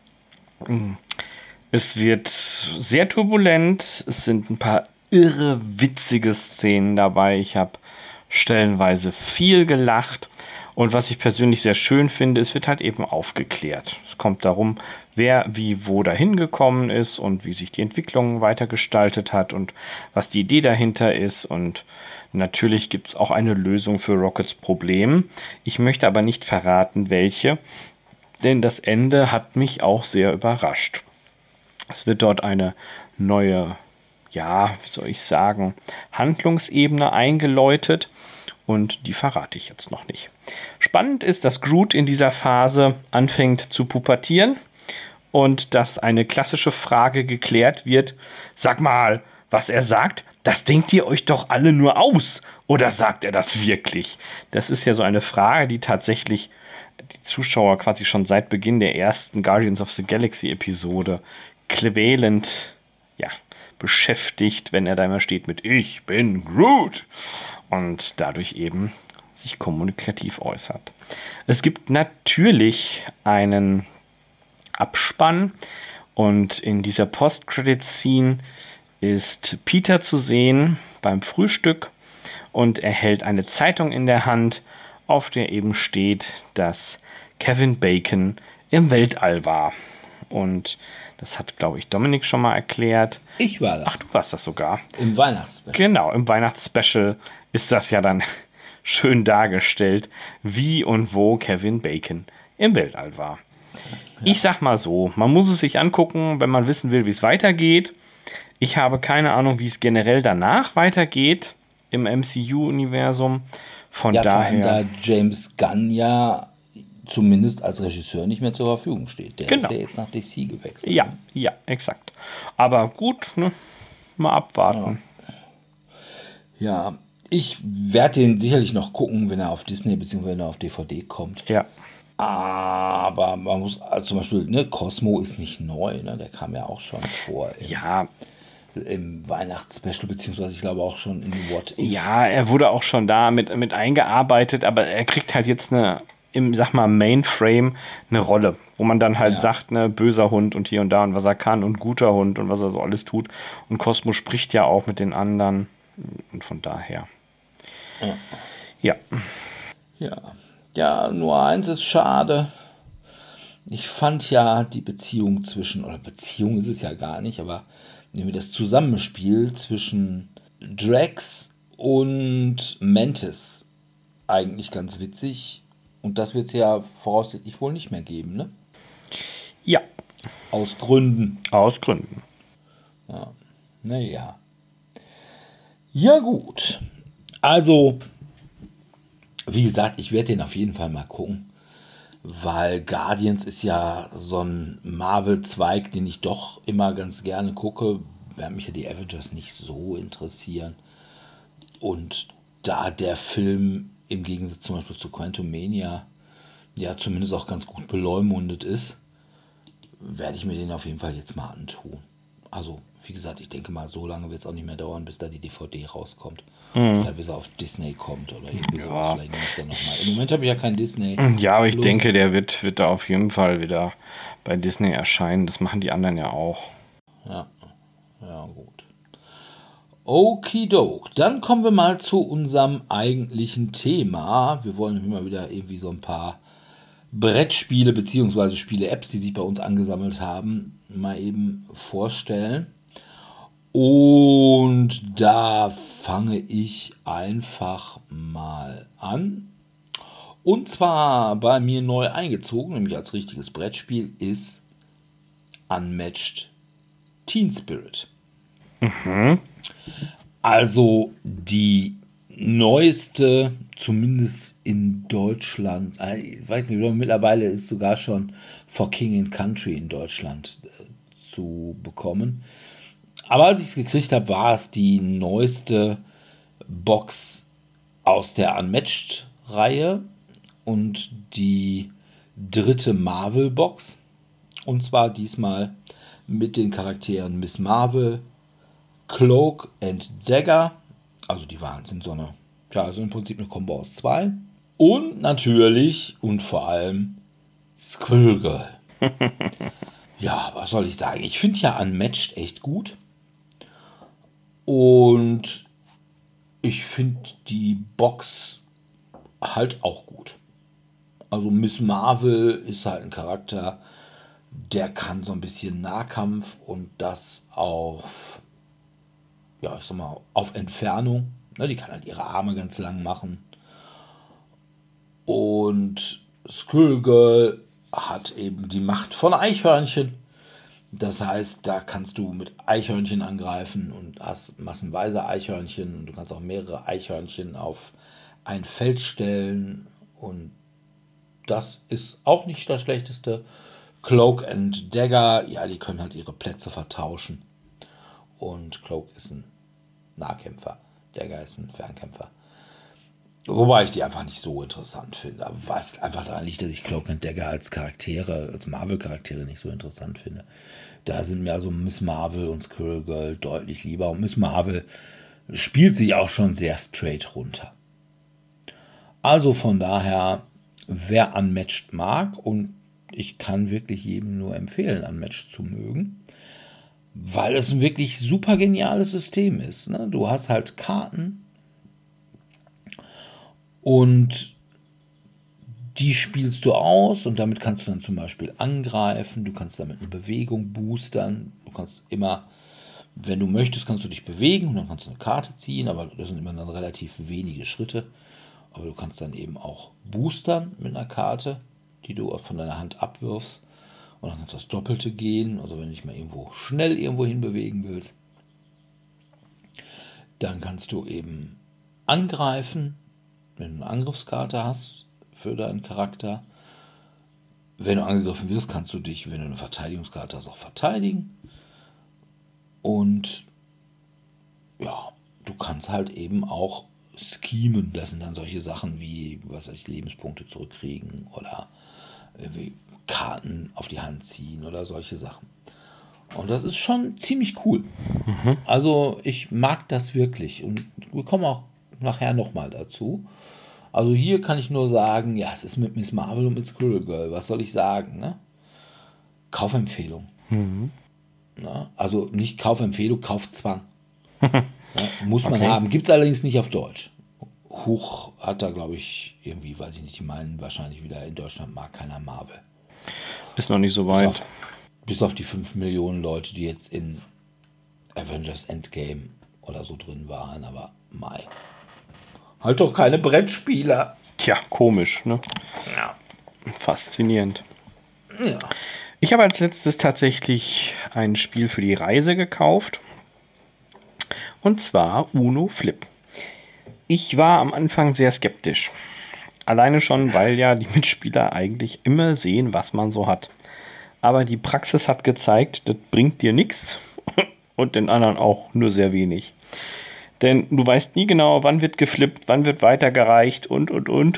Es wird sehr turbulent, es sind ein paar irre witzige Szenen dabei. Ich habe stellenweise viel gelacht. Und was ich persönlich sehr schön finde, es wird halt eben aufgeklärt. Es kommt darum, wer wie wo dahin gekommen ist und wie sich die Entwicklung weitergestaltet hat und was die Idee dahinter ist. Und natürlich gibt es auch eine Lösung für Rockets Problem. Ich möchte aber nicht verraten, welche, denn das Ende hat mich auch sehr überrascht. Es wird dort eine neue, ja, wie soll ich sagen, Handlungsebene eingeläutet. Und die verrate ich jetzt noch nicht. Spannend ist, dass Groot in dieser Phase anfängt zu pubertieren und dass eine klassische Frage geklärt wird. Sag mal, was er sagt, das denkt ihr euch doch alle nur aus. Oder sagt er das wirklich? Das ist ja so eine Frage, die tatsächlich die Zuschauer quasi schon seit Beginn der ersten Guardians of the Galaxy Episode quälend, ja, beschäftigt, wenn er da immer steht mit Ich bin Groot. Und dadurch eben sich kommunikativ äußert. Es gibt natürlich einen Abspann und in dieser Post-Credit-Scene ist Peter zu sehen beim Frühstück und er hält eine Zeitung in der Hand, auf der eben steht, dass Kevin Bacon im Weltall war. Und das hat, glaube ich, Dominik schon mal erklärt. Ich war das. Ach, du warst das sogar. Im Weihnachtsspecial. Genau, im Weihnachtsspecial ist das ja dann schön dargestellt, wie und wo Kevin Bacon im Weltall war. Ja. Ich sag mal so, man muss es sich angucken, wenn man wissen will, wie es weitergeht. Ich habe keine Ahnung, wie es generell danach weitergeht im M C U-Universum. Von ja, daher. vor allem, da James Gunn ja zumindest als Regisseur nicht mehr zur Verfügung steht. Der genau. ist ja jetzt nach D C gewechselt. Ja, ja, exakt. Aber gut, ne? Mal abwarten. Ja. ja. Ich werde den sicherlich noch gucken, wenn er auf Disney bzw. wenn er auf D V D kommt. Ja. Aber man muss, also zum Beispiel, ne, Cosmo ist nicht neu, ne? Der kam ja auch schon vor im, ja. im Weihnachtsspecial, beziehungsweise ich glaube auch schon in What If. Ja, er wurde auch schon da mit, mit eingearbeitet, aber er kriegt halt jetzt eine, im, sag mal, Mainframe eine Rolle, wo man dann halt ja. sagt, ne, böser Hund und hier und da und was er kann und guter Hund und was er so alles tut. Und Cosmo spricht ja auch mit den anderen und von daher. Ja. Ja. Ja. Ja, nur eins ist schade. Ich fand ja die Beziehung zwischen, oder Beziehung ist es ja gar nicht, aber das Zusammenspiel zwischen Drax und Mantis eigentlich ganz witzig. Und das wird es ja voraussichtlich wohl nicht mehr geben, ne? Ja. Aus Gründen. Aus Gründen. Ja. Naja. Ja, gut. Also, wie gesagt, ich werde den auf jeden Fall mal gucken, weil Guardians ist ja so ein Marvel-Zweig, den ich doch immer ganz gerne gucke, während mich ja die Avengers nicht so interessieren. Und da der Film im Gegensatz zum Beispiel zu Quantumania ja zumindest auch ganz gut beleumundet ist, werde ich mir den auf jeden Fall jetzt mal antun. Also, wie gesagt, ich denke mal, so lange wird es auch nicht mehr dauern, bis da die D V D rauskommt. Mhm. Oder bis er auf Disney kommt oder irgendwie ja. sowas. Vielleicht nehme ich dann nochmal. Im Moment habe ich ja kein Disney. Ja, aber ich Plus. denke, der wird, wird da auf jeden Fall wieder bei Disney erscheinen. Das machen die anderen ja auch. Ja, ja gut. Okidok. Dann kommen wir mal zu unserem eigentlichen Thema. Wir wollen immer wieder irgendwie so ein paar Brettspiele bzw. Spiele-Apps, die sich bei uns angesammelt haben, mal eben vorstellen. Und da fange ich einfach mal an. Und zwar bei mir neu eingezogen, nämlich als richtiges Brettspiel, ist Unmatched Teen Spirit. Mhm. Also die neueste, zumindest in Deutschland, ich weiß nicht, mittlerweile ist sogar schon For King and Country in Deutschland äh, zu bekommen. Aber als ich es gekriegt habe, war es die neueste Box aus der Unmatched-Reihe und die dritte Marvel-Box. Und zwar diesmal mit den Charakteren Miss Marvel, Cloak and Dagger. Also die waren sind so eine, ja, also im Prinzip eine Kombo aus zwei. Und natürlich und vor allem Squirrel Girl. Ja, was soll ich sagen? Ich finde ja Unmatched echt gut. Und ich finde die Box halt auch gut. Also Miss Marvel ist halt ein Charakter, der kann so ein bisschen Nahkampf und das auf, ja, ich sag mal, auf Entfernung. Ne, die kann halt ihre Arme ganz lang machen. Und Squirrel Girl hat eben die Macht von Eichhörnchen. Das heißt, da kannst du mit Eichhörnchen angreifen und hast massenweise Eichhörnchen. Du kannst auch mehrere Eichhörnchen auf ein Feld stellen und das ist auch nicht das Schlechteste. Cloak and Dagger, ja, die können halt ihre Plätze vertauschen. Und Cloak ist ein Nahkämpfer, Dagger ist ein Fernkämpfer. Wobei ich die einfach nicht so interessant finde. Aber was einfach daran liegt, dass ich Cloak and Dagger als Charaktere, als Marvel-Charaktere nicht so interessant finde. Da sind mir also Miss Marvel und Squirrel Girl deutlich lieber. Und Miss Marvel spielt sich auch schon sehr straight runter. Also von daher, wer Unmatched mag, und ich kann wirklich jedem nur empfehlen, Unmatched zu mögen, weil es ein wirklich super geniales System ist. Ne? Du hast halt Karten, und die spielst du aus und damit kannst du dann zum Beispiel angreifen, du kannst damit eine Bewegung boostern, du kannst immer, wenn du möchtest, kannst du dich bewegen und dann kannst du eine Karte ziehen, aber das sind immer dann relativ wenige Schritte. Aber du kannst dann eben auch boostern mit einer Karte, die du von deiner Hand abwirfst und dann kannst du das Doppelte gehen, also wenn du dich mal irgendwo schnell irgendwo hin bewegen willst. Dann kannst du eben angreifen, wenn du eine Angriffskarte hast für deinen Charakter. Wenn du angegriffen wirst, kannst du dich, wenn du eine Verteidigungskarte hast, auch verteidigen. Und ja, du kannst halt eben auch schemen. Das sind dann solche Sachen wie, was weiß ich, Lebenspunkte zurückkriegen oder irgendwie Karten auf die Hand ziehen oder solche Sachen. Und das ist schon ziemlich cool. Mhm. Also ich mag das wirklich. Und wir kommen auch nachher nochmal dazu. Also hier kann ich nur sagen, ja, es ist mit Miss Marvel und mit Squirrel Girl. Was soll ich sagen, ne? Kaufempfehlung. Mhm. Na, also nicht Kaufempfehlung, Kaufzwang. Ja, muss man okay. haben. Gibt es allerdings nicht auf Deutsch. Huch hat da, glaube ich, irgendwie, weiß ich nicht, die meinen wahrscheinlich wieder, in Deutschland mag keiner Marvel. Ist noch nicht so weit. Bis auf, bis auf die fünf Millionen Leute, die jetzt in Avengers Endgame oder so drin waren, aber Mai. Halt doch keine Brettspieler. Tja, komisch, ne? Ja. Faszinierend. Ja. Ich habe als letztes tatsächlich ein Spiel für die Reise gekauft. Und zwar Uno Flip. Ich war am Anfang sehr skeptisch. Alleine schon, weil ja die Mitspieler eigentlich immer sehen, was man so hat. Aber die Praxis hat gezeigt, das bringt dir nichts und den anderen auch nur sehr wenig. Denn du weißt nie genau, wann wird geflippt, wann wird weitergereicht und, und, und.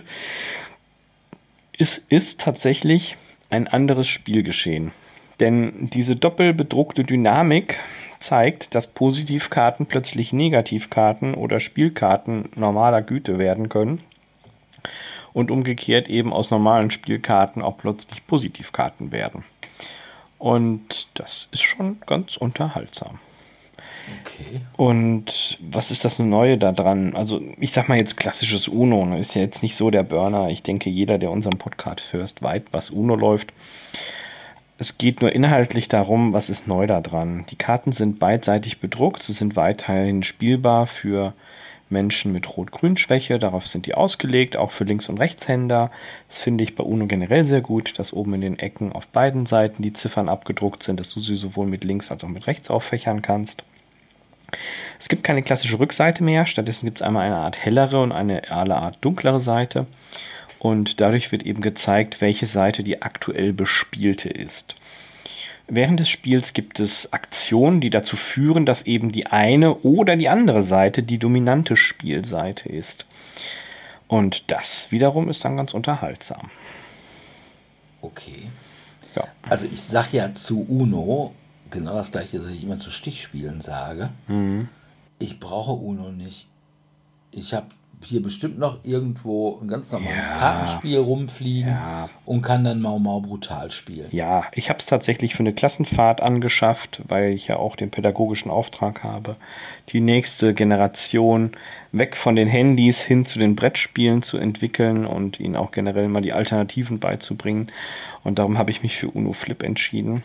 Es ist tatsächlich ein anderes Spielgeschehen. Denn diese doppelbedruckte Dynamik zeigt, dass Positivkarten plötzlich Negativkarten oder Spielkarten normaler Güte werden können. Und umgekehrt eben aus normalen Spielkarten auch plötzlich Positivkarten werden. Und das ist schon ganz unterhaltsam. Okay. Und was ist das Neue da dran? Also ich sag mal jetzt klassisches Uno, ne? Ist ja jetzt nicht so der Burner. Ich denke, jeder, der unseren Podcast hört, weiß, was Uno läuft. Es geht nur inhaltlich darum, was ist neu da dran. Die Karten sind beidseitig bedruckt, sie sind weiterhin spielbar für Menschen mit Rot-Grün-Schwäche, darauf sind die ausgelegt, auch für Links- und Rechtshänder. Das finde ich bei Uno generell sehr gut, dass oben in den Ecken auf beiden Seiten die Ziffern abgedruckt sind, dass du sie sowohl mit links als auch mit rechts auffächern kannst. Es gibt keine klassische Rückseite mehr, stattdessen gibt es einmal eine Art hellere und eine Art dunklere Seite. Und dadurch wird eben gezeigt, welche Seite die aktuell bespielte ist. Während des Spiels gibt es Aktionen, die dazu führen, dass eben die eine oder die andere Seite die dominante Spielseite ist. Und das wiederum ist dann ganz unterhaltsam. Okay. Ja. Also ich sage ja zu Uno, genau das Gleiche, das ich immer zu Stichspielen sage. Mhm. Ich brauche Uno nicht. Ich habe hier bestimmt noch irgendwo ein ganz normales Ja. Kartenspiel rumfliegen Ja. und kann dann Mau Mau brutal spielen. Ja, ich habe es tatsächlich für eine Klassenfahrt angeschafft, weil ich ja auch den pädagogischen Auftrag habe, die nächste Generation weg von den Handys hin zu den Brettspielen zu entwickeln und ihnen auch generell mal die Alternativen beizubringen. Und darum habe ich mich für Uno Flip entschieden.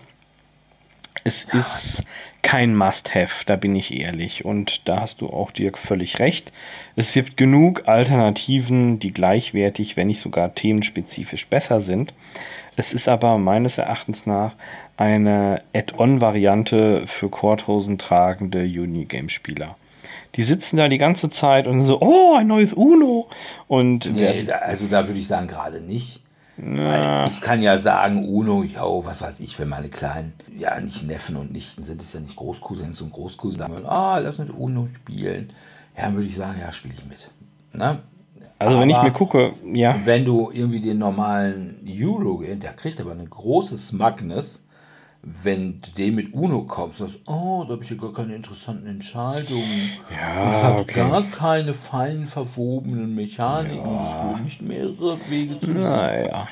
Es Ja. ist kein Must-Have, da bin ich ehrlich. Und da hast du auch, Dirk, völlig recht. Es gibt genug Alternativen, die gleichwertig, wenn nicht sogar themenspezifisch besser sind. Es ist aber meines Erachtens nach eine Add-on-Variante für Korthosen tragende Unigame-Spieler. Die sitzen da die ganze Zeit und so, oh, ein neues Uno. Und Nee, da, also da würde ich sagen, gerade nicht. na, Weil ich kann ja sagen, Uno, jo, was weiß ich, wenn meine kleinen, ja, nicht Neffen und Nichten sind, es ja nicht Großcousins und Großcousins, sagen, ah, lass uns Uno spielen. Ja, dann würde ich sagen, ja, spiele ich mit. Ne? also wenn ich Aber mir gucke, ja, wenn du irgendwie den normalen Euro, der kriegt aber eine große Smugness, wenn du den mit Uno kommst, sagst, oh, da habe ich ja gar keine interessanten Entscheidungen. Ja, und es hat okay. gar keine fein verwobenen Mechaniken. Und es führen nicht mehrere Wege zu diesem. naja.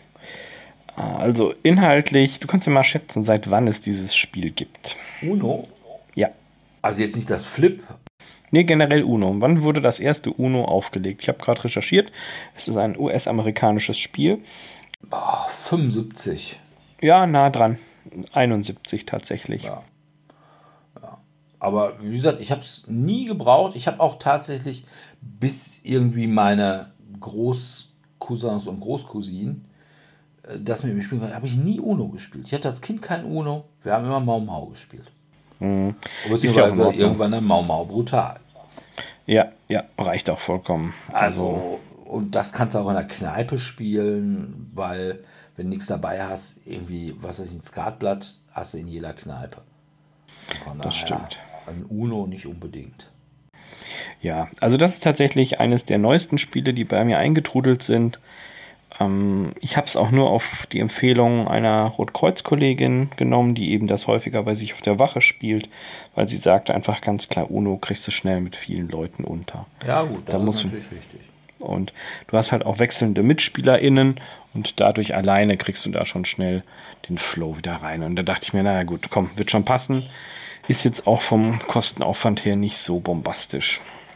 Also inhaltlich, du kannst ja mal schätzen, seit wann es dieses Spiel gibt. Uno? Ja. Also jetzt nicht das Flip. Nee, generell Uno. Wann wurde das erste Uno aufgelegt? Ich habe gerade recherchiert. Es ist ein U S-amerikanisches Spiel. Oh, fünfundsiebzig. Ja, nah dran. einundsiebzig tatsächlich. Ja. Ja. Aber wie gesagt, ich habe es nie gebraucht. Ich habe auch tatsächlich bis irgendwie meine Großcousins und Großcousinen äh, das mit mir spielen konnten, habe ich nie Uno gespielt. Ich hatte als Kind kein Uno. Wir haben immer Mau Mau gespielt. Mhm. Beziehungsweise in Ordnung. irgendwann dann Mau Mau brutal. Ja, ja, reicht auch vollkommen. Also, und das kannst du auch in der Kneipe spielen, weil, wenn du nichts dabei hast, irgendwie, was weiß ich, ein Skatblatt hast du in jeder Kneipe. Von Das daher stimmt. ein Uno nicht unbedingt. Ja, also das ist tatsächlich eines der neuesten Spiele, die bei mir eingetrudelt sind. Ähm, ich habe es auch nur auf die Empfehlung einer Rotkreuz-Kollegin genommen, die eben das häufiger bei sich auf der Wache spielt, weil sie sagte einfach ganz klar, Uno kriegst du schnell mit vielen Leuten unter. Ja gut, das Da ist musst du- natürlich richtig. Und du hast halt auch wechselnde MitspielerInnen und dadurch alleine kriegst du da schon schnell den Flow wieder rein. Und da dachte ich mir, naja gut, komm, wird schon passen. Ist jetzt auch vom Kostenaufwand her nicht so bombastisch.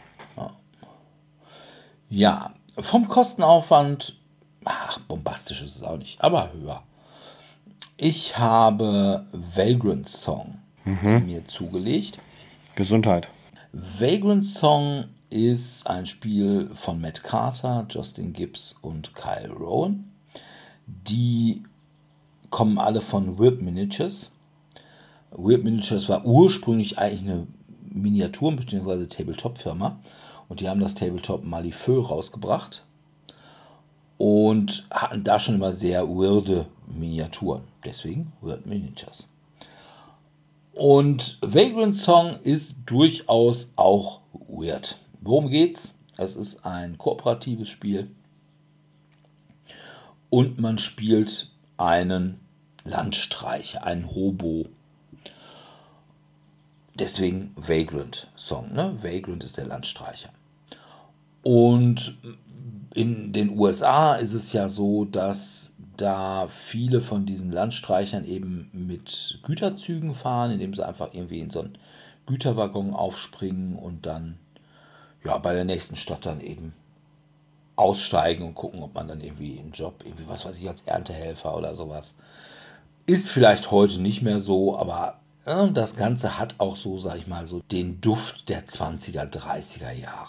Ja, vom Kostenaufwand, ach, bombastisch ist es auch nicht, aber höher. Ich habe Vagrant Song mir zugelegt. Gesundheit. Vagrant Song ist ein Spiel von Matt Carter, Justin Gibbs und Kyle Rowan. Die kommen alle von Weird Miniatures. Weird Miniatures war ursprünglich eigentlich eine Miniaturen- bzw. Tabletop-Firma. Und die haben das Tabletop Malifaux rausgebracht. Und hatten da schon immer sehr weirde Miniaturen. Deswegen Weird Miniatures. Und Vagrant Song ist durchaus auch weird. Worum geht's? Es ist ein kooperatives Spiel. Und man spielt einen Landstreicher, einen Hobo. Deswegen Vagrant Song. Ne? Vagrant ist der Landstreicher. Und in den U S A ist es ja so, dass da viele von diesen Landstreichern eben mit Güterzügen fahren, indem sie einfach irgendwie in so einen Güterwaggon aufspringen und dann ja bei der nächsten Stadt dann eben aussteigen und gucken, ob man dann irgendwie einen Job, irgendwie was weiß ich, als Erntehelfer oder sowas. Ist vielleicht heute nicht mehr so, aber äh, das Ganze hat auch so, sag ich mal, so den Duft der zwanziger, dreißiger Jahre.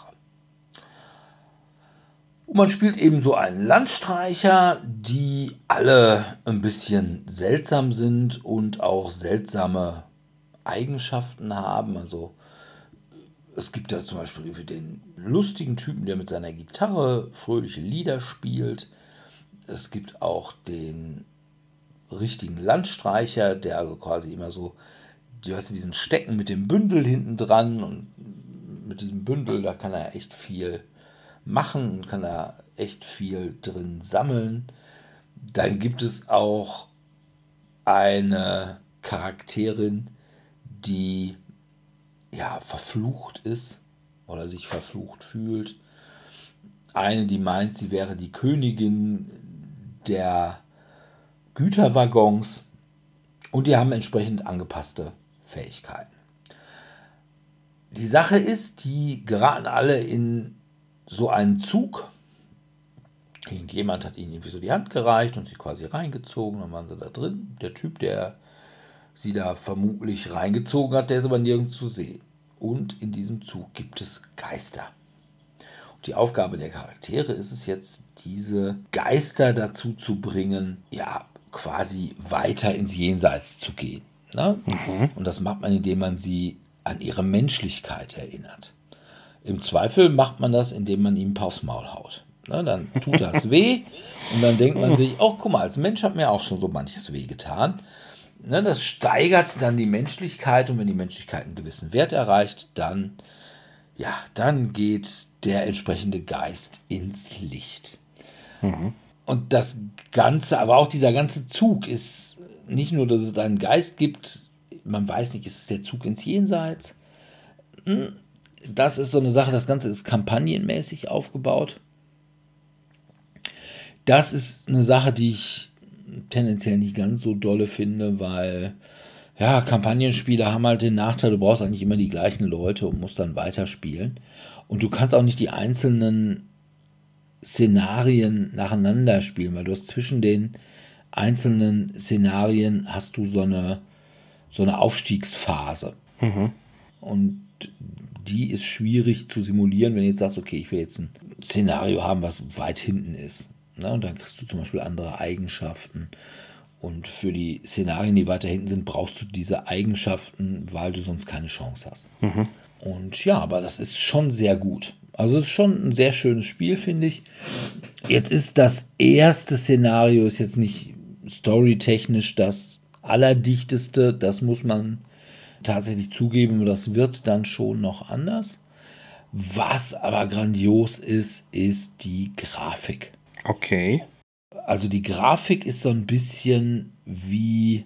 Und man spielt eben so einen Landstreicher, die alle ein bisschen seltsam sind und auch seltsame Eigenschaften haben. Also es gibt da zum Beispiel den lustigen Typen, der mit seiner Gitarre fröhliche Lieder spielt. Es gibt auch den richtigen Landstreicher, der also quasi immer so, du hast diesen Stecken mit dem Bündel hinten dran und mit diesem Bündel, da kann er echt viel machen und kann da echt viel drin sammeln. Dann gibt es auch eine Charakterin, die ja verflucht ist oder sich verflucht fühlt. Eine, die meint, sie wäre die Königin der Güterwaggons und die haben entsprechend angepasste Fähigkeiten. Die Sache ist, die geraten alle in so einen Zug. Irgendjemand hat ihnen irgendwie so die Hand gereicht und sie quasi reingezogen, dann waren sie da drin. Der Typ, der sie da vermutlich reingezogen hat, der ist aber nirgends zu sehen. Und in diesem Zug gibt es Geister. Und die Aufgabe der Charaktere ist es jetzt, diese Geister dazu zu bringen, ja, quasi weiter ins Jenseits zu gehen. Ne? Mhm. Und das macht man, indem man sie an ihre Menschlichkeit erinnert. Im Zweifel macht man das, indem man ihm ein paar aufs Maul haut. Ne, dann tut das weh und dann denkt man sich, oh, guck mal, als Mensch hat mir auch schon so manches weh getan. Ne, das steigert dann die Menschlichkeit und wenn die Menschlichkeit einen gewissen Wert erreicht, dann, ja, dann geht der entsprechende Geist ins Licht. Mhm. Und das Ganze, aber auch dieser ganze Zug ist nicht nur, dass es einen Geist gibt, man weiß nicht, ist es der Zug ins Jenseits? Das ist so eine Sache, das Ganze ist kampagnenmäßig aufgebaut. Das ist eine Sache, die ich tendenziell nicht ganz so dolle finde, weil ja, Kampagnenspiele haben halt den Nachteil, du brauchst eigentlich immer die gleichen Leute und musst dann weiterspielen. Und du kannst auch nicht die einzelnen Szenarien nacheinander spielen, weil du hast zwischen den einzelnen Szenarien hast du so eine, so eine Aufstiegsphase. Mhm. Und die ist schwierig zu simulieren, wenn du jetzt sagst, okay, ich will jetzt ein Szenario haben, was weit hinten ist. Na, und dann kriegst du zum Beispiel andere Eigenschaften. Und für die Szenarien, die weiter hinten sind, brauchst du diese Eigenschaften, weil du sonst keine Chance hast. Mhm. Und ja, aber das ist schon sehr gut. Also es ist schon ein sehr schönes Spiel, finde ich. Jetzt ist das erste Szenario ist jetzt nicht storytechnisch das allerdichteste. Das muss man tatsächlich zugeben. Das wird dann schon noch anders. Was aber grandios ist, ist die Grafik. Okay. Also die Grafik ist so ein bisschen wie,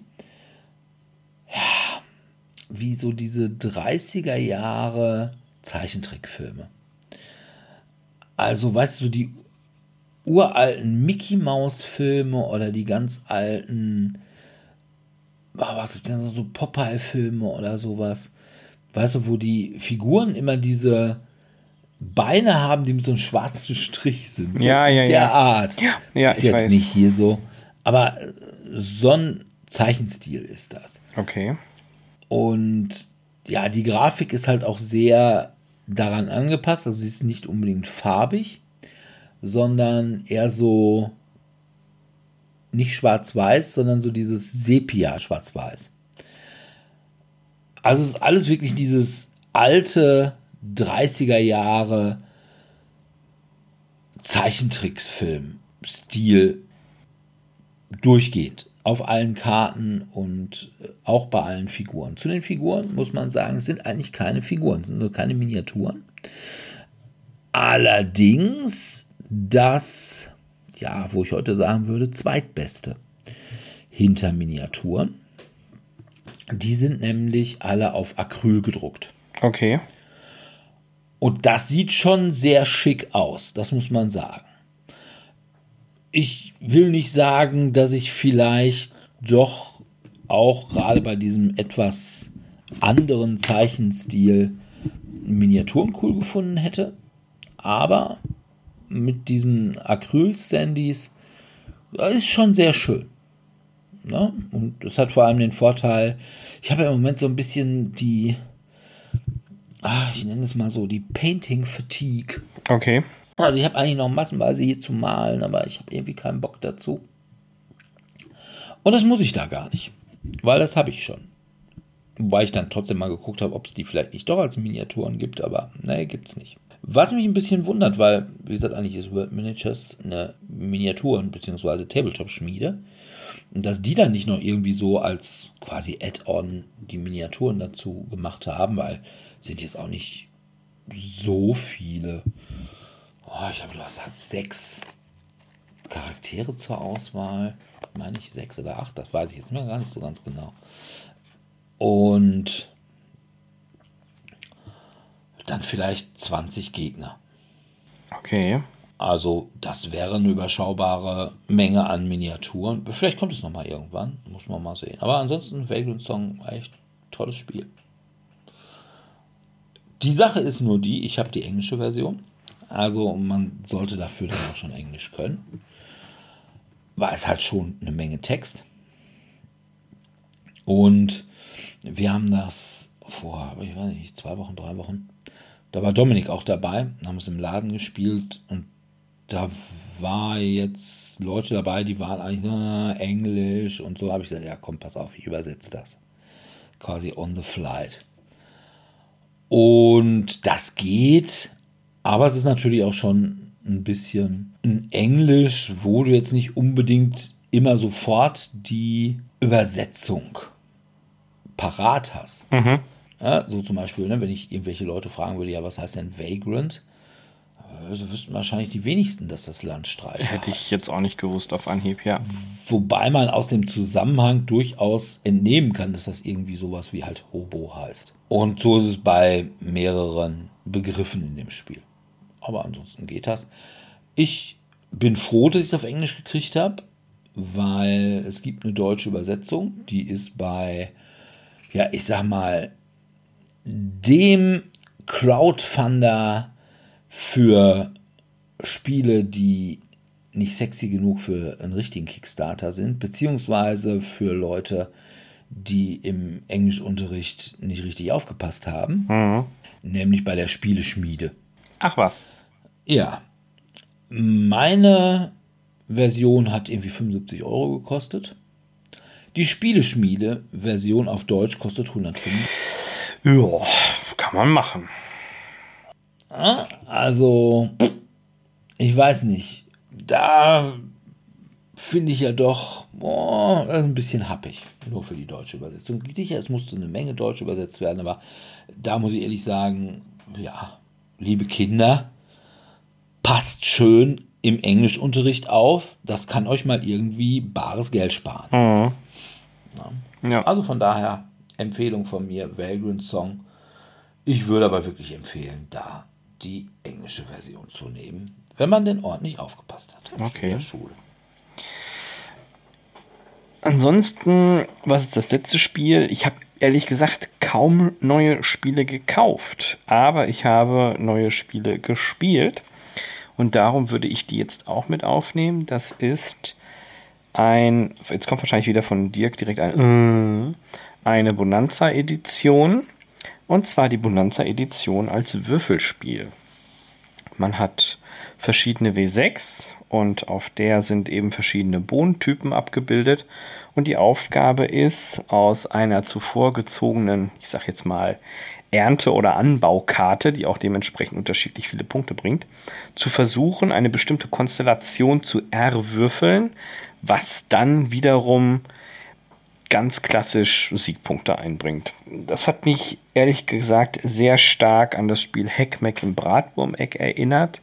ja, wie so diese dreißiger Jahre Zeichentrickfilme. Also, weißt du, die uralten Mickey-Maus-Filme oder die ganz alten, was ist denn so Popeye-Filme oder sowas. Weißt du, wo die Figuren immer diese Beine haben, die mit so einem schwarzen Strich sind. So ja, ja, der ja. Art. Ja, ja, ist jetzt weiß. Nicht hier so. Aber so ein Zeichenstil ist das. Okay. Und ja, die Grafik ist halt auch sehr daran angepasst. Also sie ist nicht unbedingt farbig, sondern eher so nicht schwarz-weiß, sondern so dieses Sepia-Schwarz-Weiß. Also es ist alles wirklich dieses alte dreißiger Jahre Zeichentricksfilm-Stil durchgehend auf allen Karten und auch bei allen Figuren. Zu den Figuren muss man sagen, es sind eigentlich keine Figuren, es sind nur keine Miniaturen. Allerdings das, ja, wo ich heute sagen würde, zweitbeste hinter Miniaturen. Die sind nämlich alle auf Acryl gedruckt. Okay. Und das sieht schon sehr schick aus, das muss man sagen. Ich will nicht sagen, dass ich vielleicht doch auch gerade bei diesem etwas anderen Zeichenstil Miniaturen cool gefunden hätte. Aber mit diesen Acryl-Standys, das ist schon sehr schön. Ja? Und das hat vor allem den Vorteil, ich habe ja im Moment so ein bisschen die, ah, ich nenne es mal so, die Painting-Fatigue. Okay. Also ich habe eigentlich noch massenweise hier zu malen, aber ich habe irgendwie keinen Bock dazu. Und das muss ich da gar nicht, weil das habe ich schon. Wobei ich dann trotzdem mal geguckt habe, ob es die vielleicht nicht doch als Miniaturen gibt, aber nee, gibt es nicht. Was mich ein bisschen wundert, weil, wie gesagt, eigentlich ist World Miniatures eine Miniaturen- bzw. Tabletop-Schmiede. Und dass die dann nicht noch irgendwie so als quasi Add-on die Miniaturen dazu gemacht haben, weil sind jetzt auch nicht so viele. Oh, ich glaube, du hast halt sechs Charaktere zur Auswahl. Meine ich sechs oder acht, das weiß ich jetzt mir gar nicht so ganz genau. Und dann vielleicht zwanzig Gegner. Okay. Also das wäre eine überschaubare Menge an Miniaturen. Vielleicht kommt es nochmal irgendwann, muss man mal sehen. Aber ansonsten Vagrant Song, echt tolles Spiel. Die Sache ist nur die, ich habe die englische Version. Also man sollte dafür dann auch schon Englisch können. War es halt schon eine Menge Text. Und wir haben das vor, ich weiß nicht, zwei Wochen, drei Wochen. Da war Dominik auch dabei, haben es im Laden gespielt und da war jetzt Leute dabei, die waren eigentlich äh, Englisch und so. Habe ich gesagt, ja komm, pass auf, ich übersetze das. Quasi on the flight. Und das geht, aber es ist natürlich auch schon ein bisschen ein Englisch, wo du jetzt nicht unbedingt immer sofort die Übersetzung parat hast. Mhm. Ja, so zum Beispiel, ne, wenn ich irgendwelche Leute fragen würde, ja, was heißt denn Vagrant? Also wüssten wahrscheinlich die wenigsten, dass das Landstreicher Hätte ich heißt. jetzt auch nicht gewusst auf Anhieb, ja. Wobei man aus dem Zusammenhang durchaus entnehmen kann, dass das irgendwie sowas wie halt Hobo heißt. Und so ist es bei mehreren Begriffen in dem Spiel. Aber ansonsten geht das. Ich bin froh, dass ich es auf Englisch gekriegt habe, weil es gibt eine deutsche Übersetzung, die ist bei, ja, ich sag mal, dem Crowdfunder für Spiele, die nicht sexy genug für einen richtigen Kickstarter sind, beziehungsweise für Leute, die im Englischunterricht nicht richtig aufgepasst haben, Mhm. nämlich bei der Spieleschmiede. Ach was. Ja, meine Version hat irgendwie fünfundsiebzig Euro gekostet. Die Spieleschmiede-Version auf Deutsch kostet hundertfünf. Ja, kann man machen. Also, ich weiß nicht. Da finde ich ja doch boah, das ist ein bisschen happig. Nur für die deutsche Übersetzung. Sicher, es musste eine Menge Deutsch übersetzt werden, aber da muss ich ehrlich sagen, ja, liebe Kinder, passt schön im Englischunterricht auf. Das kann euch mal irgendwie bares Geld sparen. Mhm. Ja. Ja. Also von daher, Empfehlung von mir, Vagrant Song. Ich würde aber wirklich empfehlen, da die englische Version zu nehmen, wenn man denn ordentlich aufgepasst hat Okay. in der Schule. Ansonsten, was ist das letzte Spiel? Ich habe ehrlich gesagt kaum neue Spiele gekauft, aber ich habe neue Spiele gespielt und darum würde ich die jetzt auch mit aufnehmen. Das ist ein, jetzt kommt wahrscheinlich wieder von Dirk direkt ein, eine Bonanza-Edition und zwar die Bonanza-Edition als Würfelspiel. Man hat verschiedene W sechs und auf der sind eben verschiedene Bohnentypen abgebildet. Und die Aufgabe ist, aus einer zuvor gezogenen, ich sag jetzt mal, Ernte- oder Anbaukarte, die auch dementsprechend unterschiedlich viele Punkte bringt, zu versuchen, eine bestimmte Konstellation zu erwürfeln, was dann wiederum ganz klassisch Siegpunkte einbringt. Das hat mich ehrlich gesagt sehr stark an das Spiel Heckmeck im Bratwurmeck erinnert.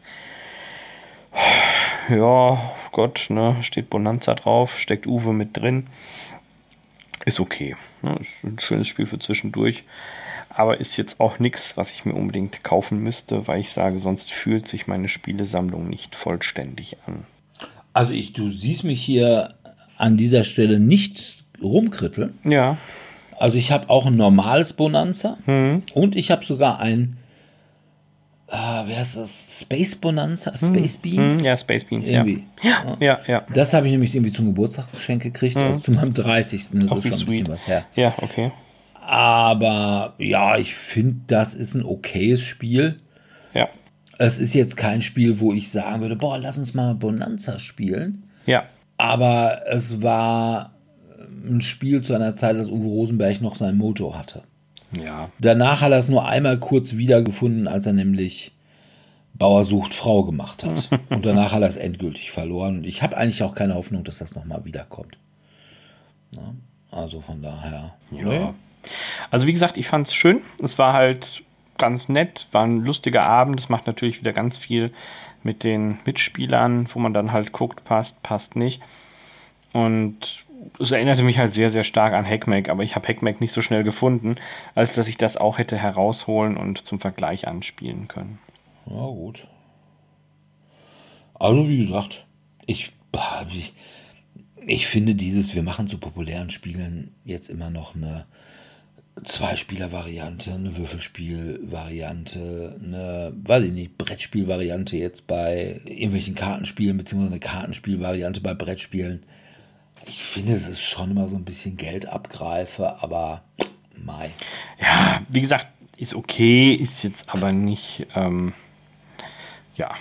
Ja, Gott, ne, steht Bonanza drauf, steckt Uwe mit drin. Ist okay. Ne, ist ein schönes Spiel für zwischendurch. Aber ist jetzt auch nichts, was ich mir unbedingt kaufen müsste, weil ich sage, sonst fühlt sich meine Spielesammlung nicht vollständig an. Also ich, du siehst mich hier an dieser Stelle nicht rumkritteln. Ja. Also ich habe auch ein normales Bonanza Hm. und ich habe sogar ein, ah, wie heißt das, Space Bonanza, Space Beans? Hm, ja, Space Beans, Irgendwie. ja. Ja, ja. Das habe ich nämlich irgendwie zum Geburtstag geschenkt gekriegt, also zu meinem dreißigsten Das Auch ist wie schon ein bisschen sweet. was her. Ja, okay. Aber ja, ich finde, das ist ein okayes Spiel. Ja. Es ist jetzt kein Spiel, wo ich sagen würde, boah, lass uns mal Bonanza spielen. Ja. Aber es war ein Spiel zu einer Zeit, als Uwe Rosenberg noch sein Mojo hatte. Ja. Danach hat er es nur einmal kurz wiedergefunden, als er nämlich Bauer sucht Frau gemacht hat. Und danach hat er es endgültig verloren. Und ich habe eigentlich auch keine Hoffnung, dass das nochmal wiederkommt. Na, also von daher. Ja. Also wie gesagt, ich fand es schön. Es war halt ganz nett, war ein lustiger Abend. Es macht natürlich wieder ganz viel mit den Mitspielern, wo man dann halt guckt, passt, passt nicht. Und es erinnerte mich halt sehr, sehr stark an Hackmack, aber ich habe Hackmack nicht so schnell gefunden, als dass ich das auch hätte herausholen und zum Vergleich anspielen können. Ja, gut. Also, wie gesagt, ich, ich, ich finde dieses, wir machen zu populären Spielen jetzt immer noch eine Zwei-Spieler-Variante, eine Würfelspiel-Variante, eine, weiß ich nicht, Brettspiel-Variante jetzt bei irgendwelchen Kartenspielen, beziehungsweise eine Kartenspiel-Variante bei Brettspielen. Ich finde, es ist schon immer so ein bisschen Geldabgreife, aber mei. Ja, wie gesagt, ist okay, ist jetzt aber nicht, ähm, ja.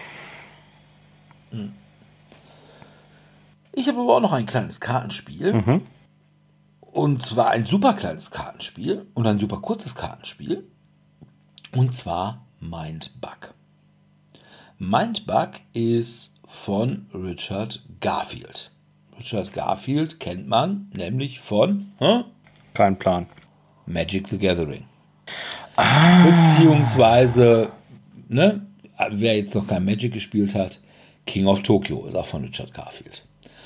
Ich habe aber auch noch ein kleines Kartenspiel. Mhm. Und zwar ein super kleines Kartenspiel und ein super kurzes Kartenspiel. Und zwar Mindbug. Mindbug ist von Richard Garfield. Richard Garfield kennt man nämlich von hä? Kein Plan. Magic the Gathering. Ah. Beziehungsweise, ne, wer jetzt noch kein Magic gespielt hat, King of Tokyo ist auch von Richard Garfield.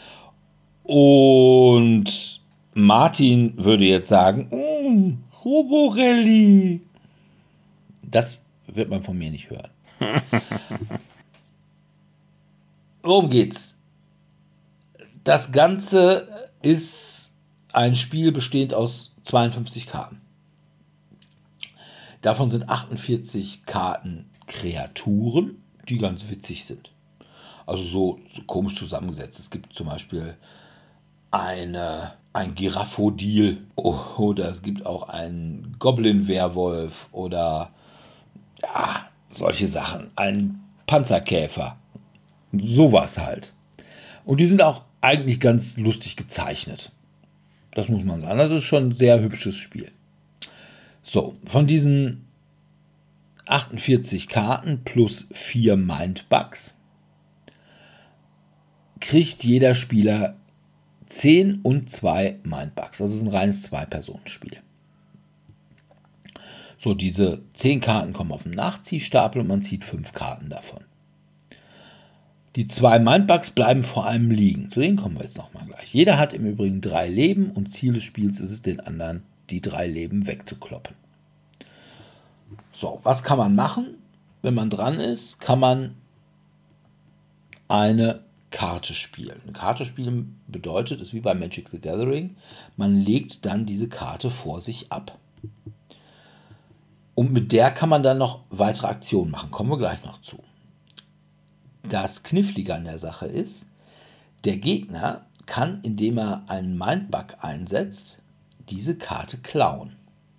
Und Martin würde jetzt sagen, mm, Roborelli. Das wird man von mir nicht hören. Worum geht's? Das Ganze ist ein Spiel bestehend aus zweiundfünfzig Karten. Davon sind achtundvierzig Karten Kreaturen, die ganz witzig sind. Also so, so komisch zusammengesetzt. Es gibt zum Beispiel eine, ein Giraffodil oder es gibt auch einen Goblin-Werwolf oder ja, solche Sachen. Ein Panzerkäfer. Sowas halt. Und die sind auch eigentlich ganz lustig gezeichnet. Das muss man sagen. Das ist schon ein sehr hübsches Spiel. So, von diesen achtundvierzig Karten plus vier Mindbugs kriegt jeder Spieler zehn und zwei Mindbugs. Also es ist ein reines Zwei-Personen-Spiel. So, diese zehn Karten kommen auf den Nachziehstapel und man zieht fünf Karten davon. Die zwei Mindbugs bleiben vor allem liegen. Zu denen kommen wir jetzt nochmal gleich. Jeder hat im Übrigen drei Leben und Ziel des Spiels ist es, den anderen die drei Leben wegzukloppen. So, was kann man machen? Wenn man dran ist, kann man eine Karte spielen. Eine Karte spielen bedeutet, ist wie bei Magic the Gathering, man legt dann diese Karte vor sich ab. Und mit der kann man dann noch weitere Aktionen machen. Kommen wir gleich noch zu. Das Knifflige an der Sache ist, der Gegner kann, indem er einen Mindbug einsetzt, diese Karte klauen.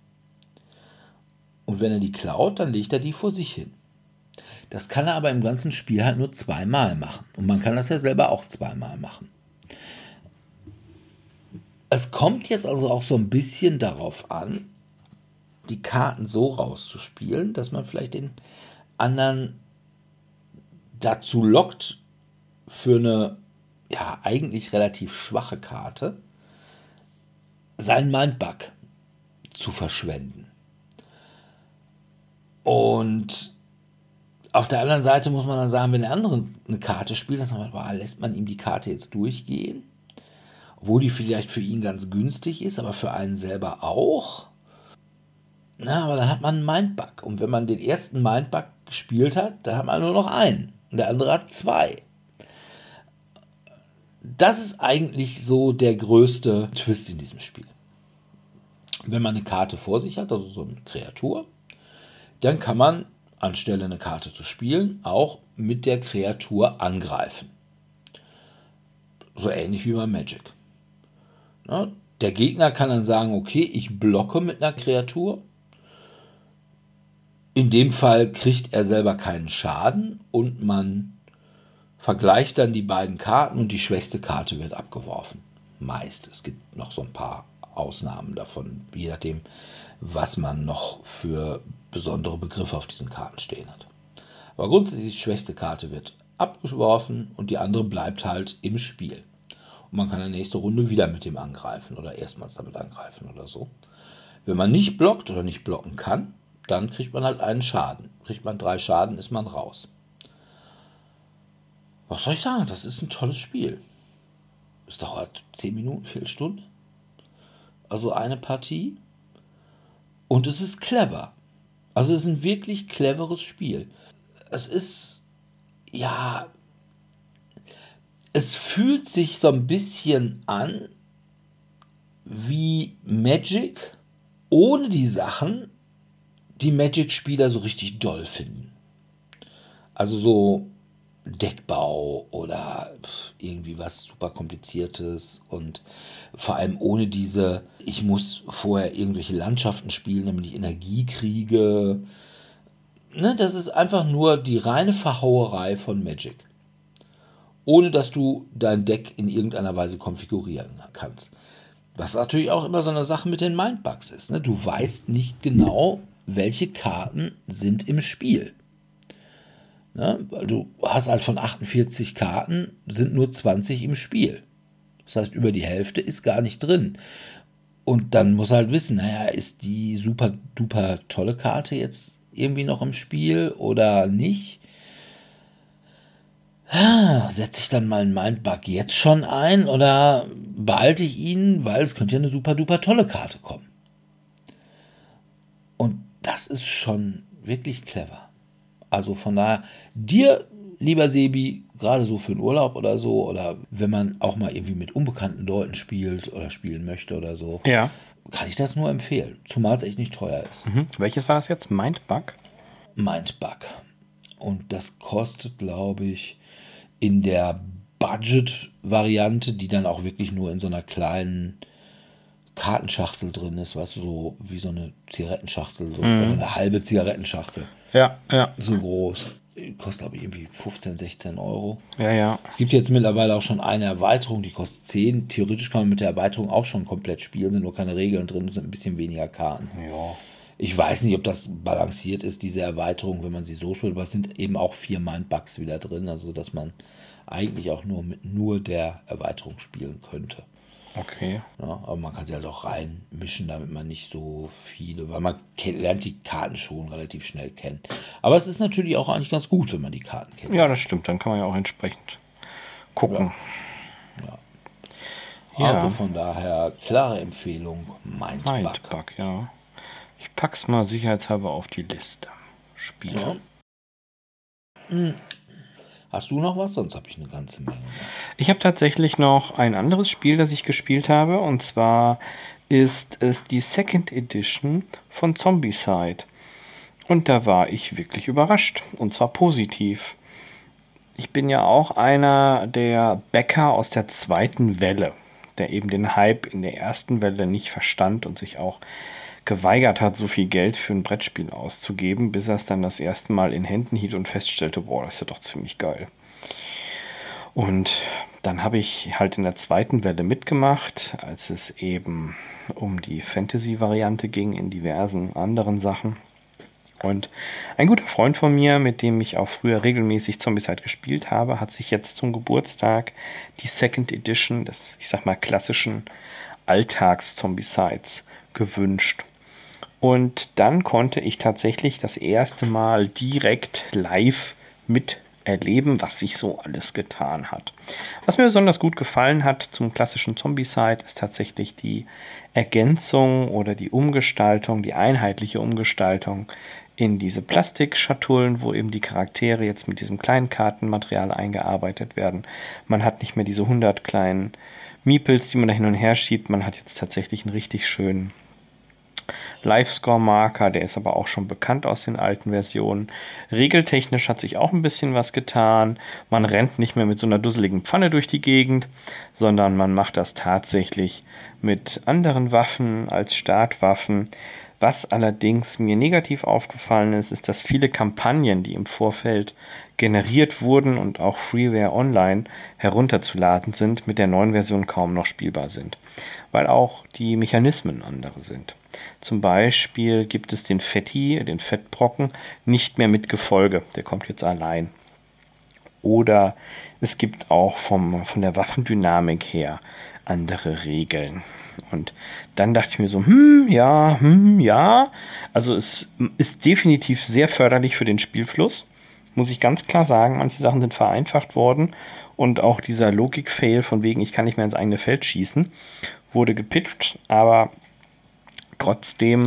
Und wenn er die klaut, dann legt er die vor sich hin. Das kann er aber im ganzen Spiel halt nur zweimal machen. Und man kann das ja selber auch zweimal machen. Es kommt jetzt also auch so ein bisschen darauf an, die Karten so rauszuspielen, dass man vielleicht den anderen dazu lockt, für eine ja eigentlich relativ schwache Karte seinen Mindbug zu verschwenden. Und auf der anderen Seite muss man dann sagen, wenn der andere eine Karte spielt, dann sagt man, boah, lässt man ihm die Karte jetzt durchgehen, obwohl die vielleicht für ihn ganz günstig ist, aber für einen selber auch. Na, aber dann hat man einen Mindbug. Und wenn man den ersten Mindbug gespielt hat, dann hat man nur noch einen. Und der andere hat zwei. Das ist eigentlich so der größte Twist in diesem Spiel. Wenn man eine Karte vor sich hat, also so eine Kreatur, dann kann man, anstelle eine Karte zu spielen, auch mit der Kreatur angreifen. So ähnlich wie bei Magic. Na, der Gegner kann dann sagen, okay, ich blocke mit einer Kreatur. In dem Fall kriegt er selber keinen Schaden und man vergleicht dann die beiden Karten und die schwächste Karte wird abgeworfen. Meist. Es gibt noch so ein paar Ausnahmen davon, je nachdem, was man noch für besondere Begriffe auf diesen Karten stehen hat. Aber grundsätzlich die schwächste Karte wird abgeworfen und die andere bleibt halt im Spiel. Und man kann in der nächsten Runde wieder mit dem angreifen oder erstmals damit angreifen oder so. Wenn man nicht blockt oder nicht blocken kann, dann kriegt man halt einen Schaden. Kriegt man drei Schaden, ist man raus. Was soll ich sagen? Das ist ein tolles Spiel. Es dauert zehn Minuten, Viertelstunde. Also eine Partie. Und es ist clever. Also es ist ein wirklich cleveres Spiel. Es ist, ja, es fühlt sich so ein bisschen an wie Magic, ohne die Sachen, die Magic-Spieler so richtig doll finden. Also so Deckbau oder irgendwie was super kompliziertes und vor allem ohne diese, ich muss vorher irgendwelche Landschaften spielen, damit ich Energie kriege. Ne, das ist einfach nur die reine Verhauerei von Magic. Ohne dass du dein Deck in irgendeiner Weise konfigurieren kannst. Was natürlich auch immer so eine Sache mit den Mindbugs ist. Ne? Du weißt nicht genau, welche Karten sind im Spiel. Ne? Weil du hast halt von achtundvierzig Karten, sind nur zwanzig im Spiel. Das heißt, über die Hälfte ist gar nicht drin. Und dann muss halt wissen, naja, ist die super duper tolle Karte jetzt irgendwie noch im Spiel oder nicht? Setze ich dann mal einen Mindbug jetzt schon ein oder behalte ich ihn, weil es könnte ja eine super duper tolle Karte kommen. Und das ist schon wirklich clever. Also von daher, dir, lieber Sebi, gerade so für einen Urlaub oder so, oder wenn man auch mal irgendwie mit unbekannten Leuten spielt oder spielen möchte oder so, Ja. kann ich das nur empfehlen. Zumal es echt nicht teuer ist. Mhm. Welches war das jetzt? Mindbug? Mindbug. Und das kostet, glaube ich, in der Budget-Variante, die dann auch wirklich nur in so einer kleinen Kartenschachtel drin ist, weißt du, so wie so eine Zigarettenschachtel, so, Mhm. oder eine halbe Zigarettenschachtel, Ja, ja. so groß. Kostet, glaube ich, irgendwie fünfzehn, sechzehn Euro. Ja, ja. Es gibt jetzt mittlerweile auch schon eine Erweiterung, die kostet zehn. Theoretisch kann man mit der Erweiterung auch schon komplett spielen, sind nur keine Regeln drin, sind ein bisschen weniger Karten. Ja. Ich weiß nicht, ob das balanciert ist, diese Erweiterung, wenn man sie so spielt, aber es sind eben auch vier Mindbugs wieder drin, also dass man eigentlich auch nur mit nur der Erweiterung spielen könnte. Okay. Ja, aber man kann sie halt auch reinmischen, damit man nicht so viele, weil man kennt, lernt die Karten schon relativ schnell kennen. Aber es ist natürlich auch eigentlich ganz gut, wenn man die Karten kennt. Ja, das stimmt. Dann kann man ja auch entsprechend gucken. Ja. Ja. Also von daher, klare Empfehlung, Mindbug. Mindbug, ja. Ich pack's mal sicherheitshalber auf die Liste. Spiele. Ja. Hm. Hast du noch was? Sonst habe ich eine ganze Menge. Ich habe tatsächlich noch ein anderes Spiel, das ich gespielt habe. Und zwar ist es die Second Edition von Zombicide. Und da war ich wirklich überrascht. Und zwar positiv. Ich bin ja auch einer der Bäcker aus der zweiten Welle, der eben den Hype in der ersten Welle nicht verstand und sich auch geweigert hat, so viel Geld für ein Brettspiel auszugeben, bis er es dann das erste Mal in Händen hielt und feststellte, boah, das ist ja doch ziemlich geil. Und dann habe ich halt in der zweiten Welle mitgemacht, als es eben um die Fantasy-Variante ging in diversen anderen Sachen. Und ein guter Freund von mir, mit dem ich auch früher regelmäßig Zombicide gespielt habe, hat sich jetzt zum Geburtstag die Second Edition des, ich sag mal, klassischen Alltags-Zombicides gewünscht. Und dann konnte ich tatsächlich das erste Mal direkt live miterleben, was sich so alles getan hat. Was mir besonders gut gefallen hat zum klassischen Zombicide ist tatsächlich die Ergänzung oder die Umgestaltung, die einheitliche Umgestaltung in diese Plastikschatullen, wo eben die Charaktere jetzt mit diesem kleinen Kartenmaterial eingearbeitet werden. Man hat nicht mehr diese hundert kleinen Meeples, die man da hin und her schiebt. Man hat jetzt tatsächlich einen richtig schönen Live-Score-Marker, der ist aber auch schon bekannt aus den alten Versionen. Regeltechnisch hat sich auch ein bisschen was getan. Man rennt nicht mehr mit so einer dusseligen Pfanne durch die Gegend, sondern man macht das tatsächlich mit anderen Waffen als Startwaffen. Was allerdings mir negativ aufgefallen ist, ist, dass viele Kampagnen, die im Vorfeld generiert wurden und auch Freeware Online herunterzuladen sind, mit der neuen Version kaum noch spielbar sind, weil auch die Mechanismen andere sind. Zum Beispiel gibt es den Fetti, den Fettbrocken, nicht mehr mit Gefolge, der kommt jetzt allein. Oder es gibt auch vom, von der Waffendynamik her andere Regeln. Und dann dachte ich mir so, hm, ja, hm, ja. Also es ist definitiv sehr förderlich für den Spielfluss. muss ich ganz klar sagen, manche Sachen sind vereinfacht worden und auch dieser Logik-Fail von wegen, ich kann nicht mehr ins eigene Feld schießen, wurde gepitcht, aber trotzdem,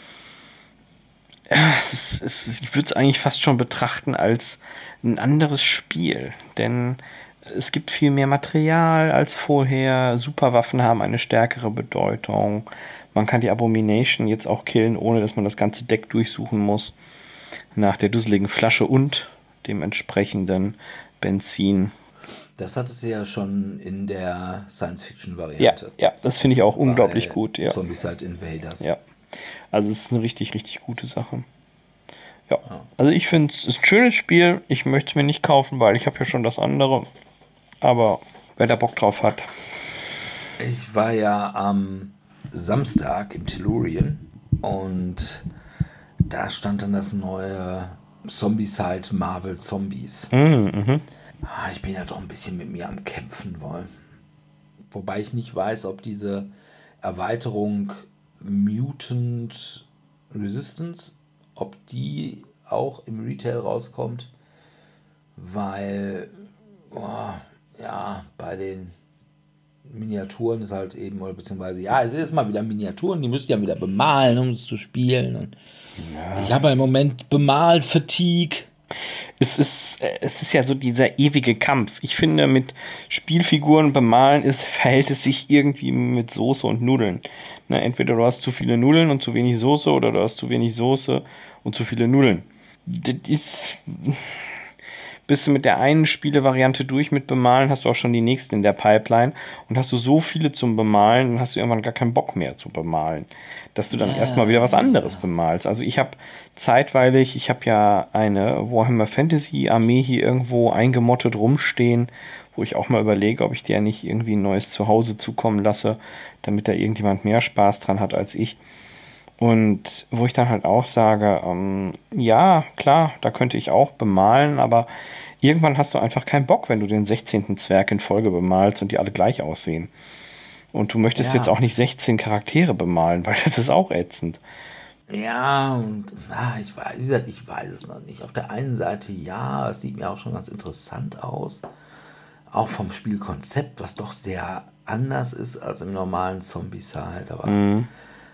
ja, es ist, es ist, ich würde es eigentlich fast schon betrachten als ein anderes Spiel, denn es gibt viel mehr Material als vorher, Superwaffen haben eine stärkere Bedeutung, man kann die Abomination jetzt auch killen, ohne dass man das ganze Deck durchsuchen muss, nach der dusseligen Flasche und dem entsprechenden Benzin. Das hat es ja schon in der Science-Fiction-Variante. Ja, ja, das finde ich auch unglaublich gut. Ja. Zombicide Invaders. Ja, also es ist eine richtig, richtig gute Sache. Ja, ja. Also ich finde es ist ein schönes Spiel. Ich möchte es mir nicht kaufen, weil ich habe ja schon das andere. Aber wer da Bock drauf hat. Ich war ja am Samstag im Tellurien und da stand dann das neue Zombicide Marvel Zombies. Mhm. Ich bin ja doch ein bisschen mit mir am Kämpfen wollen. Wobei ich nicht weiß, ob diese Erweiterung Mutant Resistance, ob die auch im Retail rauskommt. Weil, oh, ja, bei den Miniaturen ist halt eben, oder beziehungsweise, ja, es ist mal wieder Miniaturen, die müsst ihr ja wieder bemalen, um es zu spielen. Und ja. Ich habe ja im Moment Bemal-Fatigue. Es ist, es ist ja so dieser ewige Kampf. Ich finde, mit Spielfiguren bemalen ist, verhält es sich irgendwie mit Soße und Nudeln. Ne, entweder du hast zu viele Nudeln und zu wenig Soße oder du hast zu wenig Soße und zu viele Nudeln. Das ist... Bist du mit der einen Spielevariante durch mit Bemalen, hast du auch schon die nächste in der Pipeline und hast du so viele zum Bemalen, dann hast du irgendwann gar keinen Bock mehr zu bemalen, dass du dann ja, erstmal wieder was anderes ja. bemalst. Also ich habe zeitweilig, ich habe ja eine Warhammer Fantasy Armee hier irgendwo eingemottet rumstehen, wo ich auch mal überlege, ob ich dir nicht irgendwie ein neues Zuhause zukommen lasse, damit da irgendjemand mehr Spaß dran hat als ich. Und wo ich dann halt auch sage, ähm, ja, klar, da könnte ich auch bemalen, aber irgendwann hast du einfach keinen Bock, wenn du den sechzehnten Zwerg in Folge bemalst und die alle gleich aussehen. Und du möchtest ja. jetzt auch nicht sechzehn Charaktere bemalen, weil das ist auch ätzend. Ja, und ah, ich weiß, wie gesagt, ich weiß es noch nicht. Auf der einen Seite, ja, es sieht mir auch schon ganz interessant aus. Auch vom Spielkonzept, was doch sehr anders ist als im normalen Zombicide, aber mhm.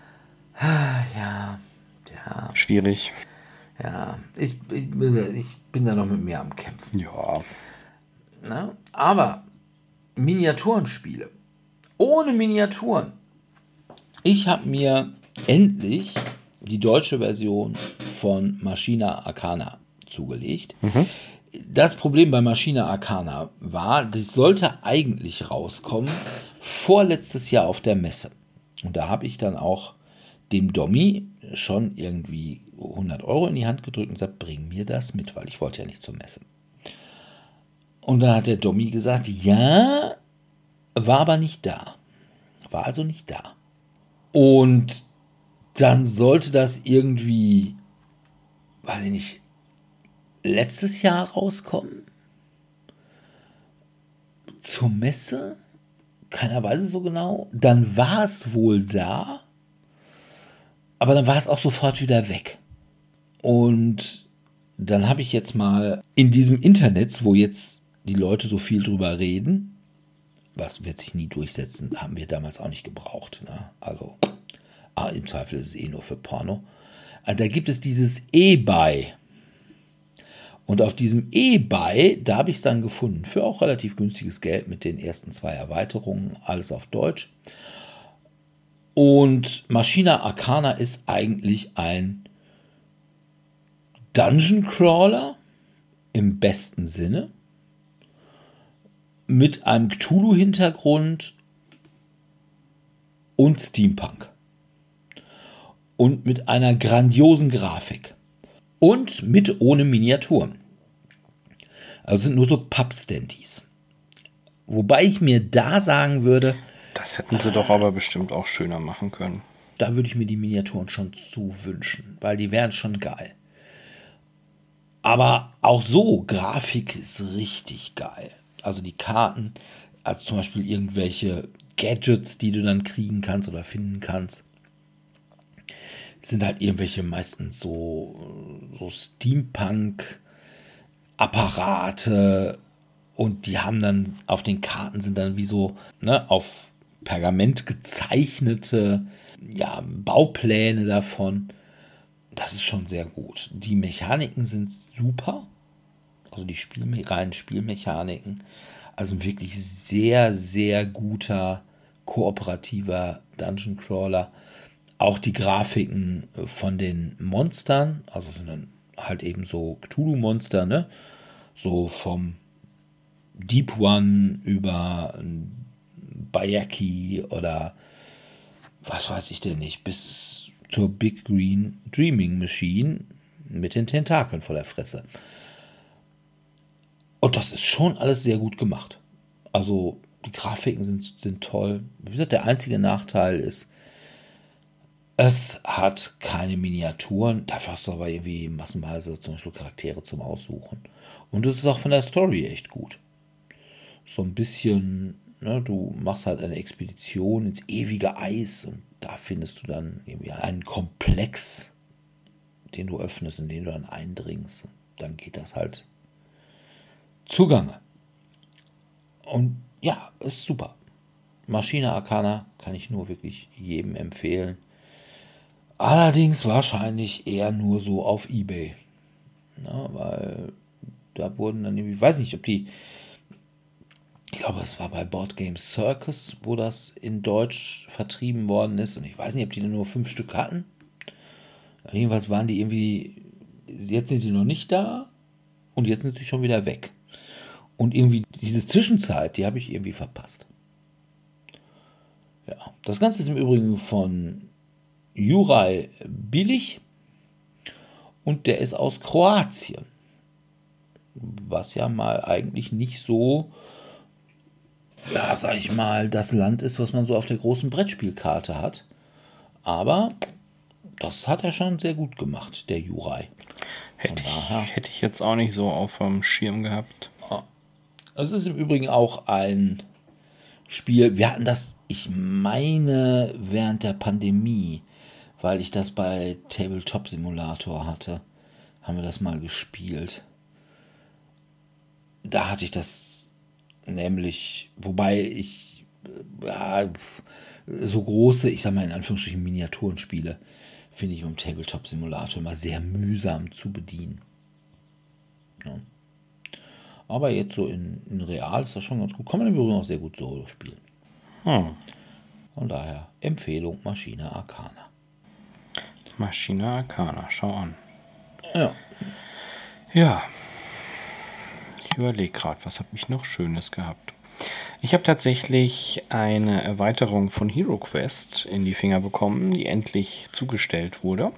Ja, ja. Schwierig. Ja, ich, ich, ich bin da noch mit mir am Kämpfen. Ja. Na, aber Miniaturenspiele. Ohne Miniaturen. Ich habe mir endlich die deutsche Version von Machina Arcana zugelegt. Mhm. Das Problem bei Machina Arcana war, das sollte eigentlich rauskommen vorletztes Jahr auf der Messe. Und da habe ich dann auch dem Dommi schon irgendwie hundert Euro in die Hand gedrückt und gesagt, bring mir das mit, weil ich wollte ja nicht zur Messe. Und dann hat der Dommi gesagt, ja, war aber nicht da. War also nicht da. Und dann sollte das irgendwie, weiß ich nicht, letztes Jahr rauskommen. Zur Messe. Keiner weiß es so genau. Dann war es wohl da. Aber dann war es auch sofort wieder weg. Und dann habe ich jetzt mal in diesem Internet, wo jetzt die Leute so viel drüber reden, was wird sich nie durchsetzen, haben wir damals auch nicht gebraucht. Ne? Also ah, im Zweifel ist es eh nur für Porno. Da gibt es dieses eBay. Und auf diesem eBay, da habe ich es dann gefunden, für auch relativ günstiges Geld mit den ersten zwei Erweiterungen, alles auf Deutsch. Und Machina Arcana ist eigentlich ein Dungeon Crawler im besten Sinne mit einem Cthulhu-Hintergrund und Steampunk und mit einer grandiosen Grafik und mit ohne Miniaturen. Also sind nur so Pappstandies. Wobei ich mir da sagen würde, das hätten sie doch aber bestimmt auch schöner machen können. Da würde ich mir die Miniaturen schon zu wünschen, weil die wären schon geil. Aber auch so, Grafik ist richtig geil. Also die Karten, also zum Beispiel irgendwelche Gadgets, die du dann kriegen kannst oder finden kannst, sind halt irgendwelche meistens so, so Steampunk Apparate und die haben dann auf den Karten sind dann wie so ne, auf Pergament gezeichnete ja, Baupläne davon. Das ist schon sehr gut. Die Mechaniken sind super. Also die Spiel, reinen Spielmechaniken. Also ein wirklich sehr, sehr guter, kooperativer Dungeon Crawler. Auch die Grafiken von den Monstern, also sind dann halt eben so Cthulhu-Monster, ne? So vom Deep One über Bayaki oder was weiß ich denn nicht, bis zur Big Green Dreaming Machine mit den Tentakeln vor der Fresse. Und das ist schon alles sehr gut gemacht. Also die Grafiken sind, sind toll. Wie gesagt, der einzige Nachteil ist, es hat keine Miniaturen. Dafür hast du aber irgendwie massenweise zum Beispiel Charaktere zum Aussuchen. Und es ist auch von der Story echt gut. So ein bisschen, ne, du machst halt eine Expedition ins ewige Eis und da findest du dann irgendwie einen Komplex, den du öffnest, in den du dann eindringst. Und dann geht das halt zugange. Und ja, ist super. Machina Arcana kann ich nur wirklich jedem empfehlen. Allerdings wahrscheinlich eher nur so auf eBay. Na, weil da wurden dann irgendwie, ich weiß nicht, ob die, ich glaube, es war bei Board Game Circus, wo das in Deutsch vertrieben worden ist. Und ich weiß nicht, ob die nur fünf Stück hatten. Jedenfalls waren die irgendwie, jetzt sind die noch nicht da und jetzt sind sie schon wieder weg. Und irgendwie diese Zwischenzeit, die habe ich irgendwie verpasst. Ja, das Ganze ist im Übrigen von Juraj Bilić und der ist aus Kroatien. Was ja mal eigentlich nicht so, ja, sag ich mal, das Land ist, was man so auf der großen Brettspielkarte hat. Aber das hat er schon sehr gut gemacht, der Juraj. Hätte ich, hätte ich jetzt auch nicht so auf dem Schirm gehabt. Es ist im Übrigen auch ein Spiel, wir hatten das, ich meine, während der Pandemie, weil ich das bei Tabletop Simulator hatte, haben wir das mal gespielt. Da hatte ich das nämlich, wobei ich ja, so große, ich sag mal in Anführungsstrichen Miniaturenspiele, finde ich beim Tabletop Simulator immer sehr mühsam zu bedienen. Ja. Aber jetzt so in, in Real ist das schon ganz gut. Kann man im Übrigen auch sehr gut Solo spielen. Hm. Von daher Empfehlung Machina Arcana. Machina Arcana, schau an. Ja. Ja. Ich überlege gerade, was habe ich noch Schönes gehabt? Ich habe tatsächlich eine Erweiterung von Hero Quest in die Finger bekommen, die endlich zugestellt wurde.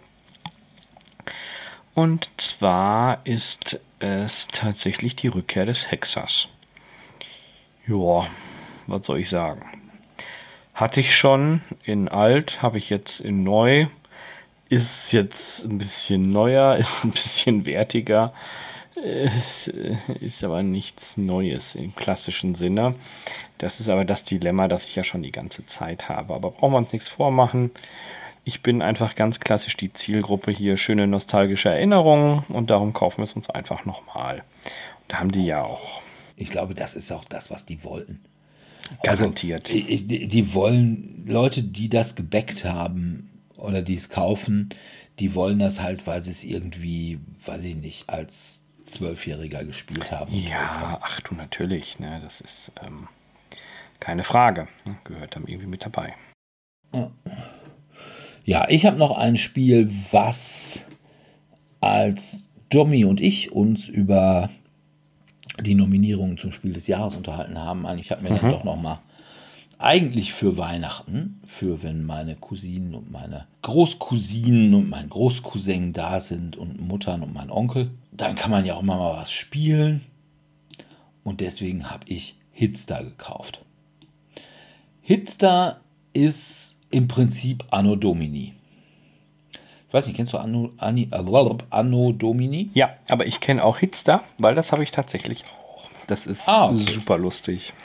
Und zwar ist es tatsächlich die Rückkehr des Hexers. Ja, was soll ich sagen? Hatte ich schon in alt, habe ich jetzt in neu. Ist jetzt ein bisschen neuer, ist ein bisschen wertiger. Es ist aber nichts Neues im klassischen Sinne. Das ist aber das Dilemma, das ich ja schon die ganze Zeit habe. Aber brauchen wir uns nichts vormachen. Ich bin einfach ganz klassisch die Zielgruppe hier. Schöne nostalgische Erinnerungen und darum kaufen wir es uns einfach nochmal. Da haben die ja auch. Ich glaube, das ist auch das, was die wollten. Garantiert. Also, die, die wollen, Leute, die das gebackt haben oder die es kaufen, die wollen das halt, weil sie es irgendwie, weiß ich nicht, als Zwölfjähriger gespielt haben. Ja, ach du, natürlich. Ne, das ist ähm, keine Frage. Ne, gehört dann irgendwie mit dabei. Ja. Ja, ich habe noch ein Spiel, was als Domi und ich uns über die Nominierungen zum Spiel des Jahres unterhalten haben. Ich habe mir mhm. dann doch noch mal eigentlich für Weihnachten, für wenn meine Cousinen und meine Großcousinen und mein Großcousin da sind und Muttern und mein Onkel, dann kann man ja auch mal was spielen. Und deswegen habe ich Hitstar gekauft. Hitstar ist im Prinzip Anno Domini. Ich weiß nicht, kennst du Anno, Anni, Anno Domini? Ja, aber ich kenne auch Hitstar, weil das habe ich tatsächlich auch. Das ist ah, okay. super lustig.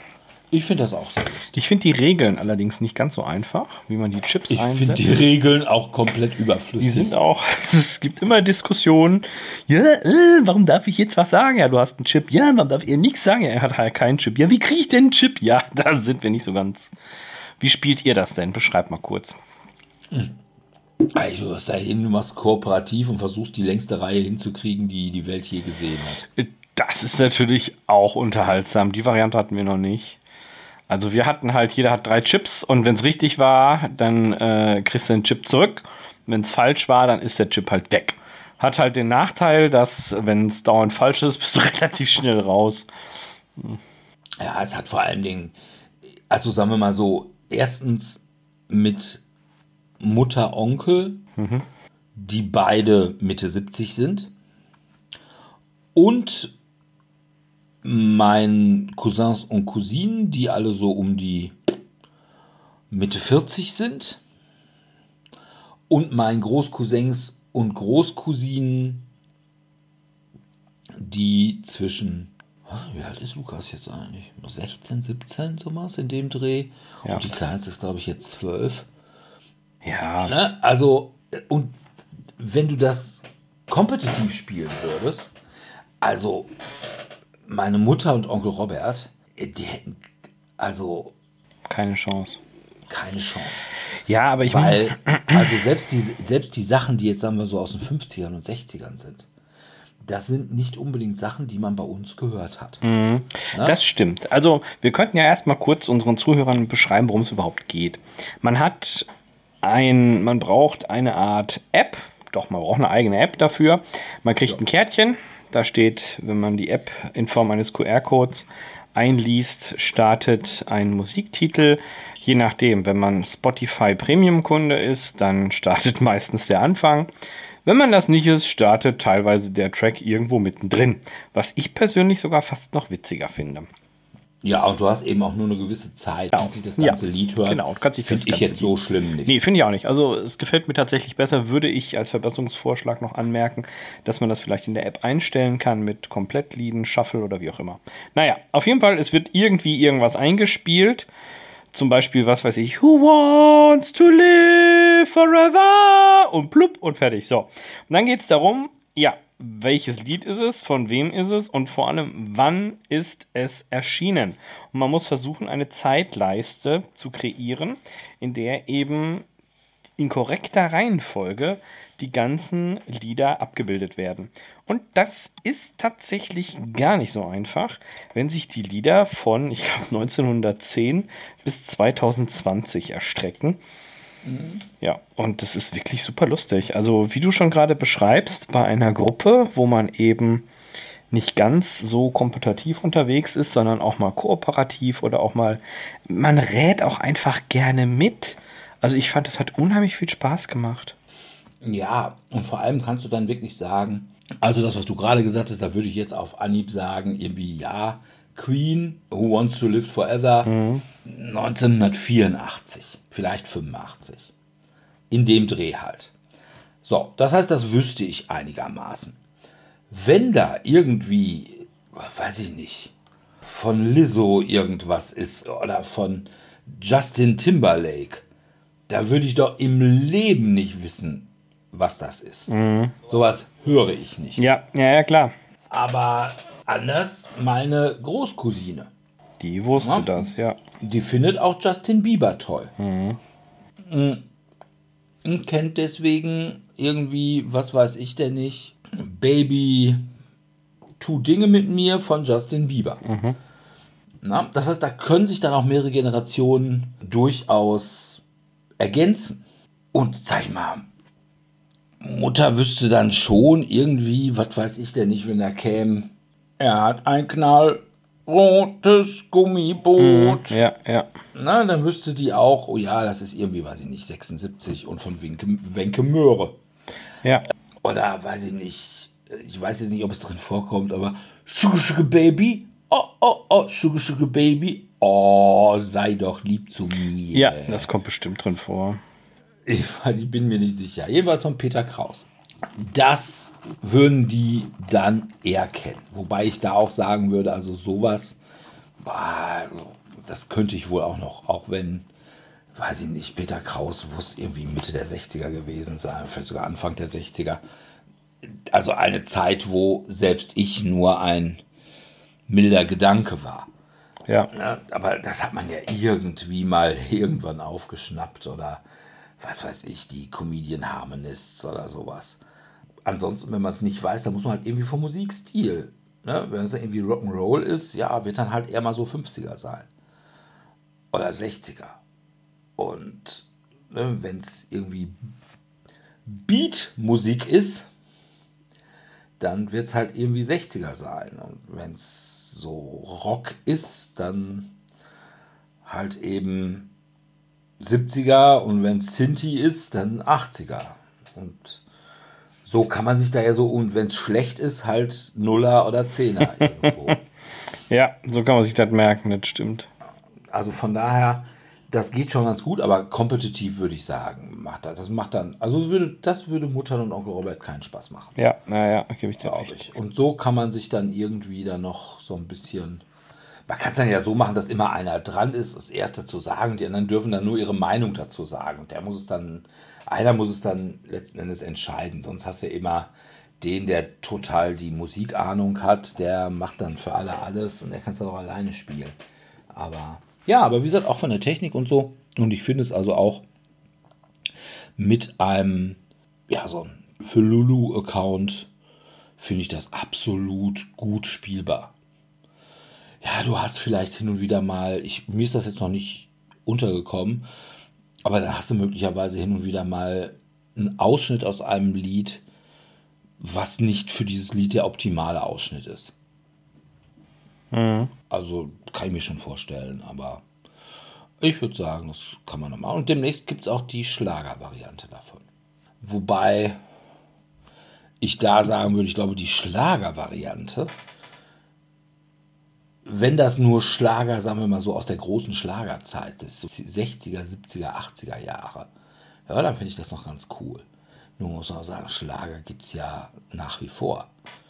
Ich finde das auch sehr lustig. Ich finde die Regeln allerdings nicht ganz so einfach, wie man die Chips Ich einsetzt. finde die Regeln auch komplett überflüssig. Die sind auch, es gibt immer Diskussionen. Ja, äh, warum darf ich jetzt was sagen? Ja, du hast einen Chip. Ja, warum darf er nichts sagen? Ja, er hat halt keinen Chip. Ja, wie kriege ich denn einen Chip? Ja, da sind wir nicht so ganz. Wie spielt ihr das denn? Beschreibt mal kurz. Also, du hast dahin, du machst kooperativ und versuchst die längste Reihe hinzukriegen, die die Welt je gesehen hat. Das ist natürlich auch unterhaltsam. Die Variante hatten wir noch nicht. Also wir hatten halt, jeder hat drei Chips und wenn es richtig war, dann äh, kriegst du den Chip zurück. Wenn es falsch war, dann ist der Chip halt weg. Hat halt den Nachteil, dass, wenn es dauernd falsch ist, bist du relativ schnell raus. Ja, es hat vor allen Dingen, also sagen wir mal so, erstens mit Mutter, Onkel, mhm. die beide Mitte siebzig sind, und meinen Cousins und Cousinen, die alle so um die Mitte vierzig sind, und meinen Großcousins und Großcousinen, die zwischen, wie alt ist Lukas jetzt eigentlich? sechzehn, siebzehn, sowas in dem Dreh. Ja. Und die Kleinste ist, glaube ich, jetzt zwölf. Ja. Ne? Also, und wenn du das kompetitiv spielen würdest, also meine Mutter und Onkel Robert, die hätten also keine Chance. Keine Chance. Ja, aber ich Weil, also selbst die, selbst die Sachen, die jetzt, sagen wir so, aus den fünfzigern und sechzigern sind, das sind nicht unbedingt Sachen, die man bei uns gehört hat. Mhm. Das stimmt. Also wir könnten ja erstmal kurz unseren Zuhörern beschreiben, worum es überhaupt geht. Man hat ein, man braucht eine Art App, doch, man braucht eine eigene App dafür. Man kriegt ja. ein Kärtchen. Da steht, wenn man die App in Form eines Q R-Codes einliest, startet ein Musiktitel. Je nachdem, wenn man Spotify Premium-Kunde ist, dann startet meistens der Anfang. Wenn man das nicht ist, startet teilweise der Track irgendwo mittendrin. Was ich persönlich sogar fast noch witziger finde. Ja, und du hast eben auch nur eine gewisse Zeit, genau. kannst dich das ganze ja, Lied hören. Genau, kannst dich finde ich jetzt Lied. so schlimm nicht. Nee, finde ich auch nicht. Also es gefällt mir tatsächlich besser, würde ich als Verbesserungsvorschlag noch anmerken, dass man das vielleicht in der App einstellen kann mit Komplettlieden, Shuffle oder wie auch immer. Naja, auf jeden Fall, es wird irgendwie irgendwas eingespielt. Zum Beispiel, was weiß ich, Who wants to live forever? Und plupp und fertig. So, und dann geht es darum, ja, welches Lied ist es, von wem ist es und vor allem, wann ist es erschienen. Und man muss versuchen, eine Zeitleiste zu kreieren, in der eben in korrekter Reihenfolge die ganzen Lieder abgebildet werden. Und das ist tatsächlich gar nicht so einfach, wenn sich die Lieder von, ich glaube, neunzehnhundertzehn bis zweitausendzwanzig erstrecken. Mhm. Ja, und das ist wirklich super lustig. Also, wie du schon gerade beschreibst, bei einer Gruppe, wo man eben nicht ganz so kompetitiv unterwegs ist, sondern auch mal kooperativ oder auch mal, man rät auch einfach gerne mit. Also, ich fand, es hat unheimlich viel Spaß gemacht. Ja, und vor allem kannst du dann wirklich sagen, also das, was du gerade gesagt hast, da würde ich jetzt auf Anhieb sagen, irgendwie ja, Queen, Who Wants to Live Forever, mhm. neunzehnhundertvierundachtzig, vielleicht fünfundachtzig. In dem Dreh halt. So, das heißt, das wüsste ich einigermaßen. Wenn da irgendwie, weiß ich nicht, von Lizzo irgendwas ist oder von Justin Timberlake, da würde ich doch im Leben nicht wissen, was das ist. Mhm. Sowas höre ich nicht. Ja, ja, ja, klar. Aber anders meine Großcousine. Die wusste ja, das, ja. Die findet auch Justin Bieber toll. Mhm. Und kennt deswegen irgendwie, was weiß ich denn nicht, Baby, tu Dinge mit mir von Justin Bieber. Mhm. Na, das heißt, da können sich dann auch mehrere Generationen durchaus ergänzen. Und sag ich mal, Mutter wüsste dann schon irgendwie, was weiß ich denn nicht, wenn er käme, er hat ein knallrotes Gummiboot. Mhm, ja, ja. Na, dann wüsste die auch, oh ja, das ist irgendwie, weiß ich nicht, sechsundsiebzig und von Wenke, Wenke Möhre. Ja. Oder weiß ich nicht, ich weiß jetzt nicht, ob es drin vorkommt, aber Sugar Sugar Baby, oh, oh, oh, Sugar Sugar Baby, oh, sei doch lieb zu mir. Ja, das kommt bestimmt drin vor. Ich, ich bin mir nicht sicher. Jedenfalls von Peter Kraus. Das würden die dann eher kennen. Wobei ich da auch sagen würde, also sowas, boah, das könnte ich wohl auch noch, auch wenn, weiß ich nicht, Peter Kraus muss irgendwie Mitte der sechziger gewesen sein, vielleicht sogar Anfang der sechziger. Also eine Zeit, wo selbst ich nur ein milder Gedanke war. Ja. Ja, aber das hat man ja irgendwie mal irgendwann aufgeschnappt oder was weiß ich, die Comedian Harmonists oder sowas. Ansonsten, wenn man es nicht weiß, dann muss man halt irgendwie vom Musikstil. Ne? Wenn es irgendwie Rock'n'Roll ist, ja, wird dann halt eher mal so fünfziger sein. Oder sechziger. Und ne, wenn es irgendwie Beat-Musik ist, dann wird es halt irgendwie sechziger sein. Und wenn es so Rock ist, dann halt eben siebziger. Und wenn es Sinti ist, dann achtziger. Und so kann man sich da ja so, und wenn es schlecht ist, halt Nuller oder Zehner irgendwo. Ja, so kann man sich das merken, das stimmt. Also von daher, das geht schon ganz gut, aber kompetitiv würde ich sagen, macht das. Das macht dann, also würde, das würde Muttern und Onkel Robert keinen Spaß machen. Ja, naja, gebe ich dir Glaube recht. ich. Und so kann man sich dann irgendwie dann noch so ein bisschen. Man kann es dann ja so machen, dass immer einer dran ist, das Erste zu sagen. Die anderen dürfen dann nur ihre Meinung dazu sagen. Und der muss es dann, einer muss es dann letzten Endes entscheiden. Sonst hast du ja immer den, der total die Musikahnung hat, der macht dann für alle alles und er kann es dann auch alleine spielen. Aber ja, aber wie gesagt, auch von der Technik und so. Und ich finde es also auch mit einem, ja, so ein für Lulu-Account finde ich das absolut gut spielbar. Ja, du hast vielleicht hin und wieder mal, ich, mir ist das jetzt noch nicht untergekommen, aber dann hast du möglicherweise hin und wieder mal einen Ausschnitt aus einem Lied, was nicht für dieses Lied der optimale Ausschnitt ist. Mhm. Also kann ich mir schon vorstellen, aber ich würde sagen, das kann man noch machen. Und demnächst gibt es auch die Schlager-Variante davon. Wobei ich da sagen würde, ich glaube, die Schlager-Variante, wenn das nur Schlager, sagen wir mal so, aus der großen Schlagerzeit ist, so sechziger, siebziger, achtziger Jahre, ja, dann finde ich das noch ganz cool. Nur muss man auch sagen, Schlager gibt es ja nach wie vor.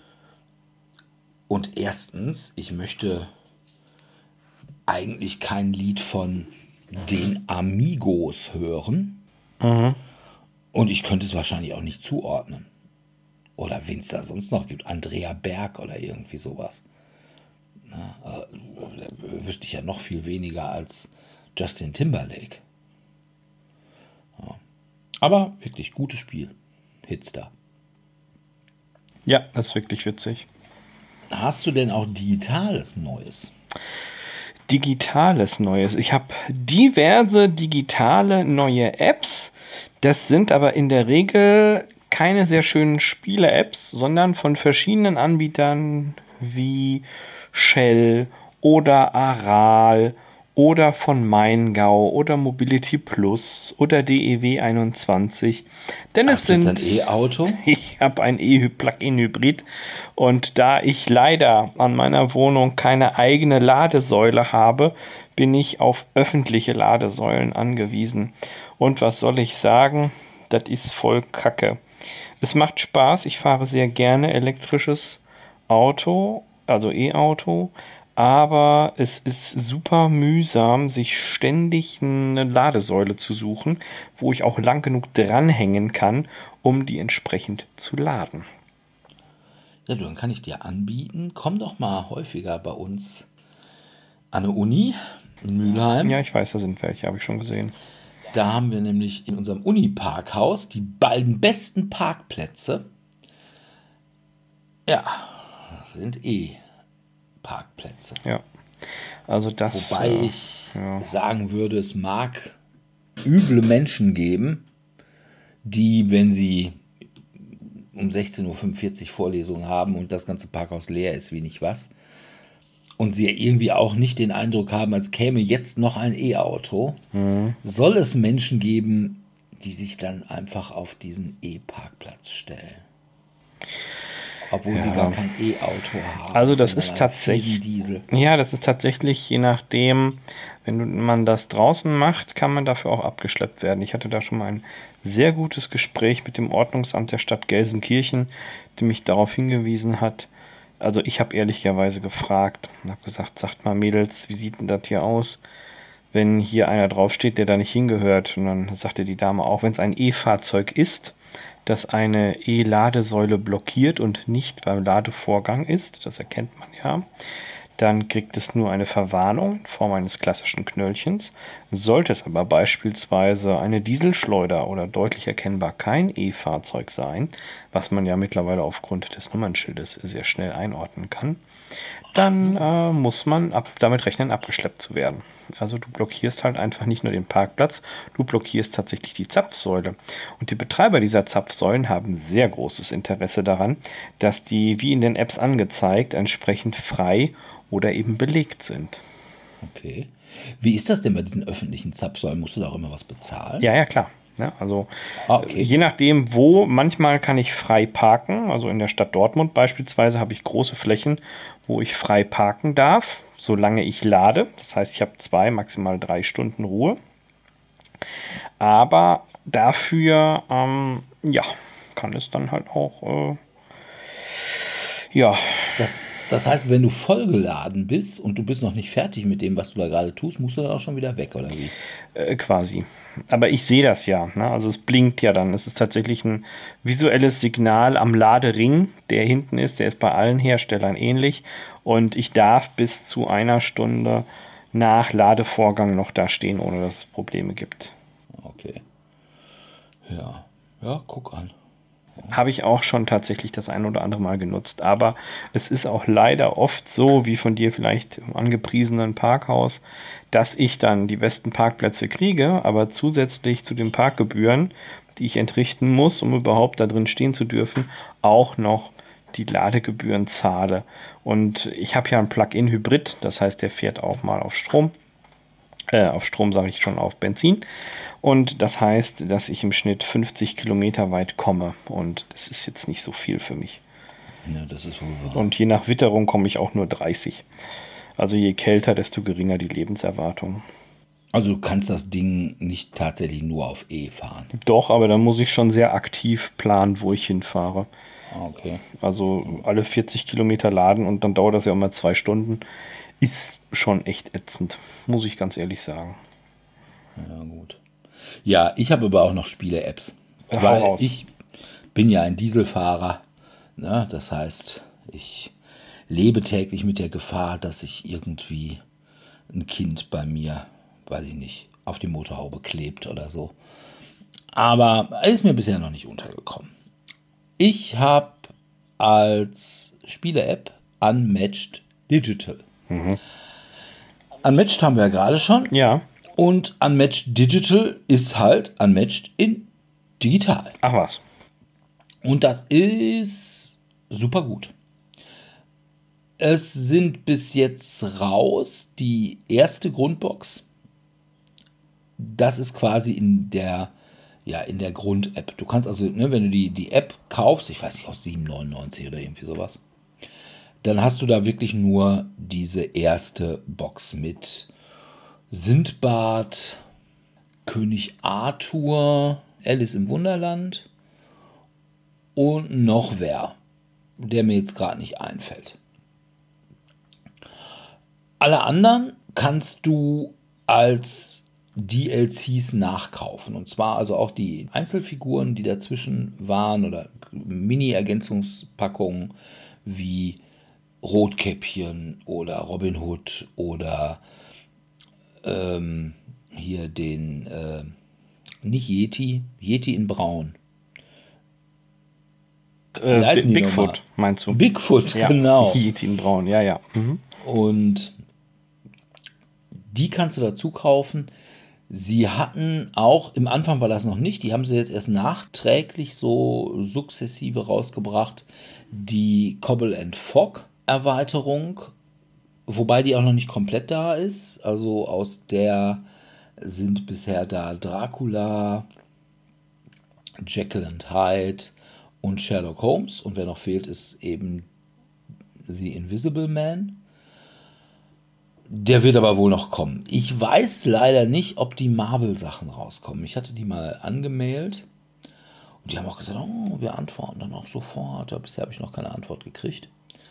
Und erstens, ich möchte eigentlich kein Lied von den Amigos hören. Mhm. Und ich könnte es wahrscheinlich auch nicht zuordnen. Oder wen es da sonst noch gibt. Andrea Berg oder irgendwie sowas. Na, äh, wüsste ich ja noch viel weniger als Justin Timberlake. Ja. Aber wirklich gutes Spiel. Hitster. Ja, das ist wirklich witzig. Hast du denn auch digitales Neues? Digitales Neues. Ich habe diverse digitale neue Apps. Das sind aber in der Regel keine sehr schönen Spiele-Apps, sondern von verschiedenen Anbietern wie Shell oder Aral oder von Maingau oder Mobility Plus oder D E W einundzwanzig. Denn es Hast du jetzt sind ein E-Auto? Ich habe ein E-Plug-in-Hybrid und da ich leider an meiner Wohnung keine eigene Ladesäule habe, bin ich auf öffentliche Ladesäulen angewiesen. Und was soll ich sagen? Das ist voll Kacke. Es macht Spaß, ich fahre sehr gerne elektrisches Auto, also E-Auto, aber es ist super mühsam, sich ständig eine Ladesäule zu suchen, wo ich auch lang genug dranhängen kann, um die entsprechend zu laden. Ja, du, dann kann ich dir anbieten, komm doch mal häufiger bei uns an der Uni in Mülheim. Ja, ich weiß, da sind welche, habe ich schon gesehen. Da haben wir nämlich in unserem Uni-Parkhaus die beiden besten Parkplätze. Ja, sind E-Parkplätze. Ja, also das... Wobei äh, ich ja. sagen würde, es mag üble Menschen geben, die, wenn sie um sechzehn Uhr fünfundvierzig Vorlesungen haben und das ganze Parkhaus leer ist, wie nicht was, und sie irgendwie auch nicht den Eindruck haben, als käme jetzt noch ein E-Auto, Mhm. soll es Menschen geben, die sich dann einfach auf diesen E-Parkplatz stellen. Obwohl Ja. sie gar kein E-Auto haben. Also das sondern ist einen tatsächlich- fiesen Diesel. Ja, das ist tatsächlich, je nachdem, wenn man das draußen macht, kann man dafür auch abgeschleppt werden. Ich hatte da schon mal ein sehr gutes Gespräch mit dem Ordnungsamt der Stadt Gelsenkirchen, die mich darauf hingewiesen hat, Also ich habe ehrlicherweise gefragt und habe gesagt, sagt mal Mädels, wie sieht denn das hier aus, wenn hier einer draufsteht, der da nicht hingehört? Und dann sagte die Dame auch, wenn es ein E-Fahrzeug ist, das eine E-Ladesäule blockiert und nicht beim Ladevorgang ist, das erkennt man ja, dann kriegt es nur eine Verwarnung in Form eines klassischen Knöllchens. Sollte es aber beispielsweise eine Dieselschleuder oder deutlich erkennbar kein E-Fahrzeug sein, was man ja mittlerweile aufgrund des Nummernschildes sehr schnell einordnen kann, dann äh, muss man ab, damit rechnen, abgeschleppt zu werden. Also du blockierst halt einfach nicht nur den Parkplatz, du blockierst tatsächlich die Zapfsäule. Und die Betreiber dieser Zapfsäulen haben sehr großes Interesse daran, dass die, wie in den Apps angezeigt, entsprechend frei oder eben belegt sind. Okay. Wie ist das denn bei diesen öffentlichen Zapfsäulen? Musst du da auch immer was bezahlen? Ja, ja, klar. Ja, also Ah, okay. je nachdem wo, manchmal kann ich frei parken. Also in der Stadt Dortmund beispielsweise habe ich große Flächen, wo ich frei parken darf, solange ich lade. Das heißt, ich habe zwei, maximal drei Stunden Ruhe. Aber dafür, ähm, ja, kann es dann halt auch, äh, ja, Das, das heißt, wenn du vollgeladen bist und du bist noch nicht fertig mit dem, was du da gerade tust, musst du dann auch schon wieder weg, oder wie? äh, quasi. Aber ich sehe das ja. Ne? Also es blinkt ja dann. Es ist tatsächlich ein visuelles Signal am Ladering, der hinten ist. Der ist bei allen Herstellern ähnlich. Und ich darf bis zu einer Stunde nach Ladevorgang noch da stehen, ohne dass es Probleme gibt. Okay. Ja. Ja, guck an. Habe ich auch schon tatsächlich das ein oder andere Mal genutzt. Aber es ist auch leider oft so, wie von dir vielleicht im angepriesenen Parkhaus, dass ich dann die besten Parkplätze kriege, aber zusätzlich zu den Parkgebühren, die ich entrichten muss, um überhaupt da drin stehen zu dürfen, auch noch die Ladegebühren zahle. Und ich habe ja ein Plug-in-Hybrid, das heißt, der fährt auch mal auf Strom. Äh, auf Strom sage ich schon, auf Benzin. Und das heißt, dass ich im Schnitt fünfzig Kilometer weit komme. Und das ist jetzt nicht so viel für mich. Ja, das ist wohl wahr. Und je nach Witterung komme ich auch nur dreißig. Also je kälter, desto geringer die Lebenserwartung. Also du kannst das Ding nicht tatsächlich nur auf E fahren. Doch, aber dann muss ich schon sehr aktiv planen, wo ich hinfahre. Ah, okay. Also alle vierzig Kilometer laden und dann dauert das ja immer zwei Stunden. Ist schon echt ätzend, muss ich ganz ehrlich sagen. Ja, gut. Ja, ich habe aber auch noch Spiele-Apps. Ja, hau Weil raus. ich bin ja ein Dieselfahrer. Ne? Das heißt, ich lebe täglich mit der Gefahr, dass sich irgendwie ein Kind bei mir, weiß ich nicht, auf die Motorhaube klebt oder so. Aber ist mir bisher noch nicht untergekommen. Ich habe als Spiele-App Unmatched Digital. Unmatched haben wir ja gerade schon. Ja, Und Unmatched Digital ist halt Unmatched in digital. ach was. Und das ist super gut. Es sind bis jetzt raus die erste Grundbox. Das ist quasi in der, ja, in der Grund-App. Du kannst also, ne, wenn du die, die App kaufst, ich weiß nicht, aus sieben neunundneunzig oder irgendwie sowas, dann hast du da wirklich nur diese erste Box mit Sindbad, König Arthur, Alice im Wunderland und noch wer, der mir jetzt gerade nicht einfällt. Alle anderen kannst du als D L Cs nachkaufen. Und zwar also auch die Einzelfiguren, die dazwischen waren oder Mini-Ergänzungspackungen wie Rotkäppchen oder Robin Hood oder ähm, hier den, äh, nicht Yeti, Yeti in Braun. Wie Äh, heißen die Bigfoot, nochmal? meinst du? Bigfoot, Ja, genau. Yeti in Braun, ja, ja. Mhm. Und die kannst du dazu kaufen. Sie hatten auch, im Anfang war das noch nicht, die haben sie jetzt erst nachträglich so sukzessive rausgebracht, die Cobble and Fog Erweiterung, wobei die auch noch nicht komplett da ist. Also aus der sind bisher da Dracula, Jekyll and Hyde und Sherlock Holmes. Und wer noch fehlt, ist eben The Invisible Man. Der wird aber wohl noch kommen. Ich weiß leider nicht, ob die Marvel-Sachen rauskommen. Ich hatte die mal angemailt und die haben auch gesagt, oh, wir antworten dann auch sofort. Ja, bisher habe ich noch keine Antwort gekriegt.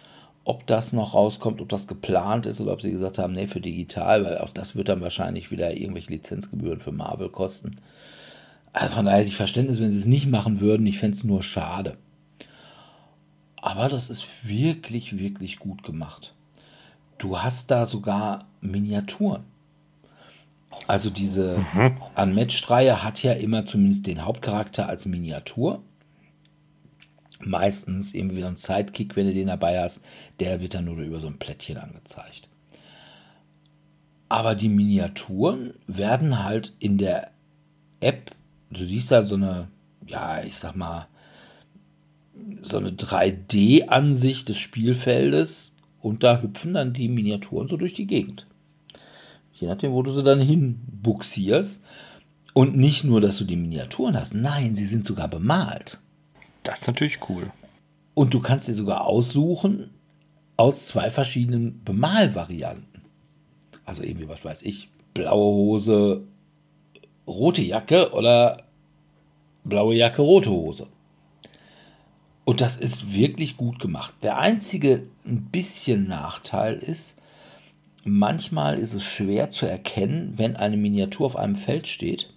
ob das noch rauskommt, ob das geplant ist oder ob sie gesagt haben, nee, für digital, weil auch das wird dann wahrscheinlich wieder irgendwelche Lizenzgebühren für Marvel kosten. Also von daher hätte ich Verständnis, wenn sie es nicht machen würden. Ich fände es nur schade. Aber das ist wirklich, wirklich gut gemacht. Du hast da sogar Miniaturen. Also diese Mhm. Unmatched-Reihe hat ja immer zumindest den Hauptcharakter als Miniatur. Meistens irgendwie so ein Sidekick, wenn du den dabei hast, der wird dann nur über so ein Plättchen angezeigt. Aber die Miniaturen werden halt in der App, du siehst da so eine, ja, ich sag mal, so eine drei D-Ansicht des Spielfeldes und da hüpfen dann die Miniaturen so durch die Gegend. Je nachdem, wo du sie dann hinbuxierst. Und nicht nur, dass du die Miniaturen hast, nein, sie sind sogar bemalt. Das ist natürlich cool. Und du kannst dir sogar aussuchen aus zwei verschiedenen Bemalvarianten. Also irgendwie, was weiß ich, blaue Hose, rote Jacke oder blaue Jacke, rote Hose. Und das ist wirklich gut gemacht. Der einzige ein bisschen Nachteil ist, manchmal ist es schwer zu erkennen, wenn eine Miniatur auf einem Feld steht.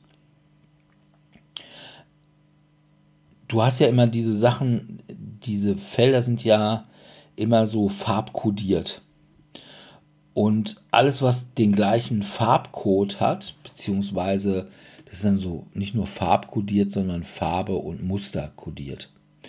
Du hast ja immer diese Sachen, diese Felder sind ja immer so farbkodiert. Und alles, was den gleichen Farbcode hat, beziehungsweise das ist dann so nicht nur farbkodiert, sondern Farbe und Muster kodiert.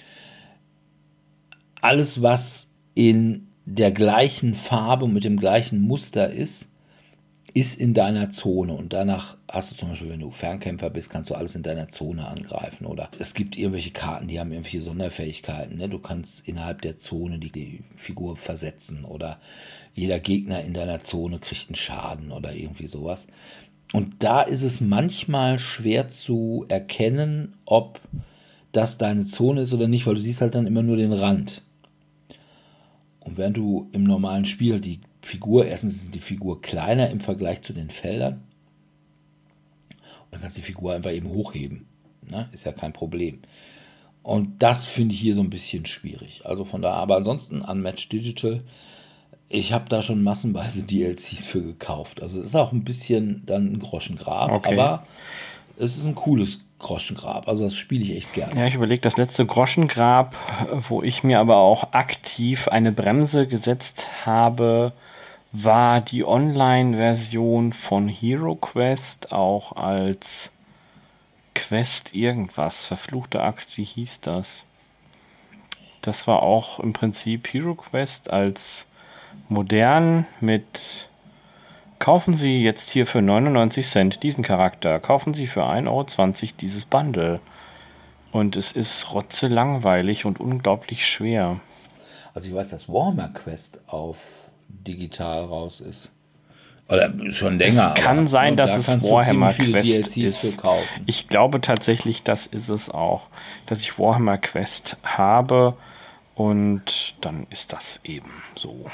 Alles, was in der gleichen Farbe mit dem gleichen Muster ist, ist in deiner Zone. Und danach hast du zum Beispiel, wenn du Fernkämpfer bist, kannst du alles in deiner Zone angreifen. Oder es gibt irgendwelche Karten, die haben irgendwelche Sonderfähigkeiten. Ne? Du kannst innerhalb der Zone die, die Figur versetzen. Oder jeder Gegner in deiner Zone kriegt einen Schaden oder irgendwie sowas. Und da ist es manchmal schwer zu erkennen, ob das deine Zone ist oder nicht, weil du siehst halt dann immer nur den Rand. Und während du im normalen Spiel die Figur, erstens ist die Figur kleiner im Vergleich zu den Feldern. Und dann kannst du die Figur einfach eben hochheben. Ne? Ist ja kein Problem. Und das finde ich hier so ein bisschen schwierig. Also von da, aber ansonsten Unmatched Digital, ich habe da schon massenweise D L Cs für gekauft. Also es ist auch ein bisschen dann ein Groschengrab, Okay. aber es ist ein cooles Groschengrab. Also das spiele ich echt gerne. Ja, ich überlege, das letzte Groschengrab, wo ich mir aber auch aktiv eine Bremse gesetzt habe, war die Online-Version von Hero Quest, auch als Quest irgendwas. Verfluchte Axt, wie hieß das? Das war auch im Prinzip Hero Quest als modern mit: Kaufen Sie jetzt hier für neunundneunzig Cent diesen Charakter, kaufen Sie für ein Euro zwanzig dieses Bundle. Und es ist rotzelangweilig und unglaublich schwer. Also ich weiß, dass Warhammer Quest auf digital raus ist. Oder schon länger. Es kann aber, sein, ne, dass da es kannst du Warhammer ziemlich viele Quest D L Cs für ist. kaufen. Ich glaube tatsächlich, das ist es auch, dass ich Warhammer Quest habe und dann ist das eben so.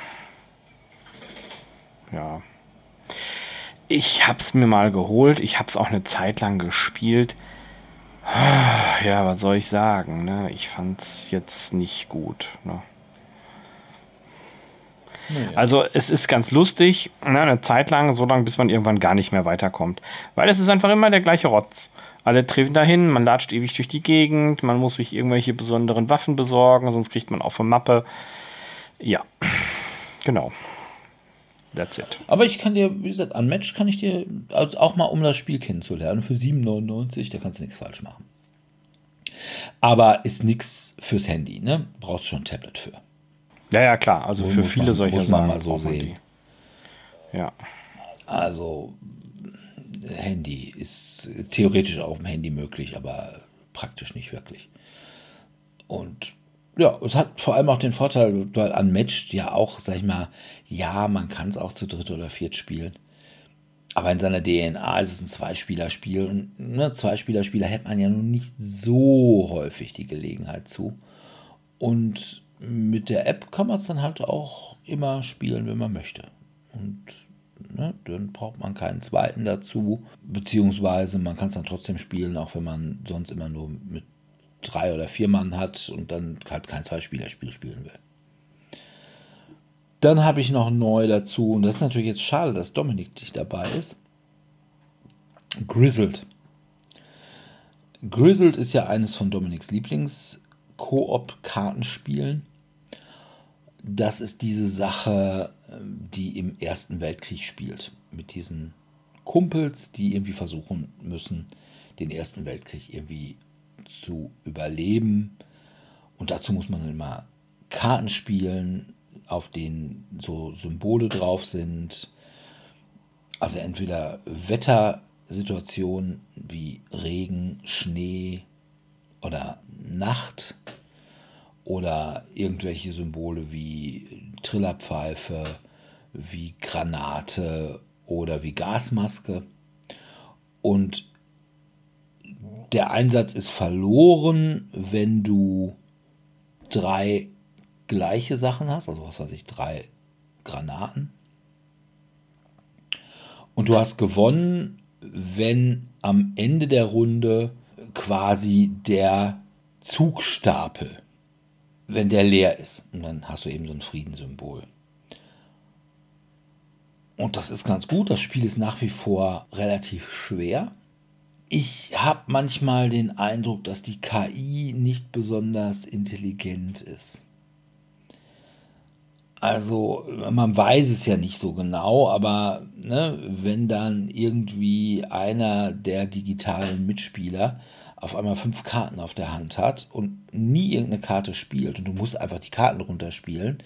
Ja. Ich hab's mir mal geholt, ich hab's auch eine Zeit lang gespielt. Ja, was soll ich sagen, ne? Ich fand's jetzt nicht gut, ne? Naja. Also es ist ganz lustig, ne, eine Zeit lang, so lange, bis man irgendwann gar nicht mehr weiterkommt. Weil es ist einfach immer der gleiche Rotz. Alle treffen dahin, man latscht ewig durch die Gegend, man muss sich irgendwelche besonderen Waffen besorgen, sonst kriegt man auf eine Mappe. Ja, genau. That's it. Aber ich kann dir, wie gesagt, Unmatched kann ich dir, also auch mal um das Spiel kennenzulernen, für sieben neunundneunzig, da kannst du nichts falsch machen. Aber ist nichts fürs Handy, ne? Brauchst schon ein Tablet für. Ja, ja, klar. Also Muss für man- viele solche muss man Sachen mal so braucht man sehen. die. Ja. Also Handy ist theoretisch auch auf dem Handy möglich, aber praktisch nicht wirklich. Und ja, es hat vor allem auch den Vorteil, weil Unmatched ja auch, sag ich mal, ja, man kann es auch zu dritt oder viert spielen. Aber in seiner D N A ist es ein Zweispieler-Spiel. Und ne, Zweispieler-Spieler hält man ja nun nicht so häufig die Gelegenheit zu. Und mit der App kann man es dann halt auch immer spielen, wenn man möchte. Und ne, dann braucht man keinen zweiten dazu. Beziehungsweise man kann es dann trotzdem spielen, auch wenn man sonst immer nur mit drei oder vier Mann hat und dann halt kein Zweispieler-Spiel spielen will. Dann habe ich noch neu dazu, und das ist natürlich jetzt schade, dass Dominik nicht dabei ist, Grizzled. Grizzled ist ja eines von Dominiks Lieblings-Koop-Kartenspielen. Das ist diese Sache, die im Ersten Weltkrieg spielt. Mit diesen Kumpels, die irgendwie versuchen müssen, den Ersten Weltkrieg irgendwie zu überleben. Und dazu muss man dann immer Karten spielen, auf denen so Symbole drauf sind. Also entweder Wettersituationen wie Regen, Schnee oder Nacht oder irgendwelche Symbole wie Trillerpfeife, wie Granate oder wie Gasmaske. Und der Einsatz ist verloren, wenn du drei gleiche Sachen hast, also was weiß ich, drei Granaten. Und du hast gewonnen, wenn am Ende der Runde quasi der Zugstapel, wenn der leer ist. Und dann hast du eben so ein Friedenssymbol. Und das ist ganz gut. Das Spiel ist nach wie vor relativ schwer. Ich habe manchmal den Eindruck, dass die K I nicht besonders intelligent ist. Also, man weiß es ja nicht so genau, aber ne, wenn dann irgendwie einer der digitalen Mitspieler auf einmal fünf Karten auf der Hand hat und nie irgendeine Karte spielt und du musst einfach die Karten runterspielen,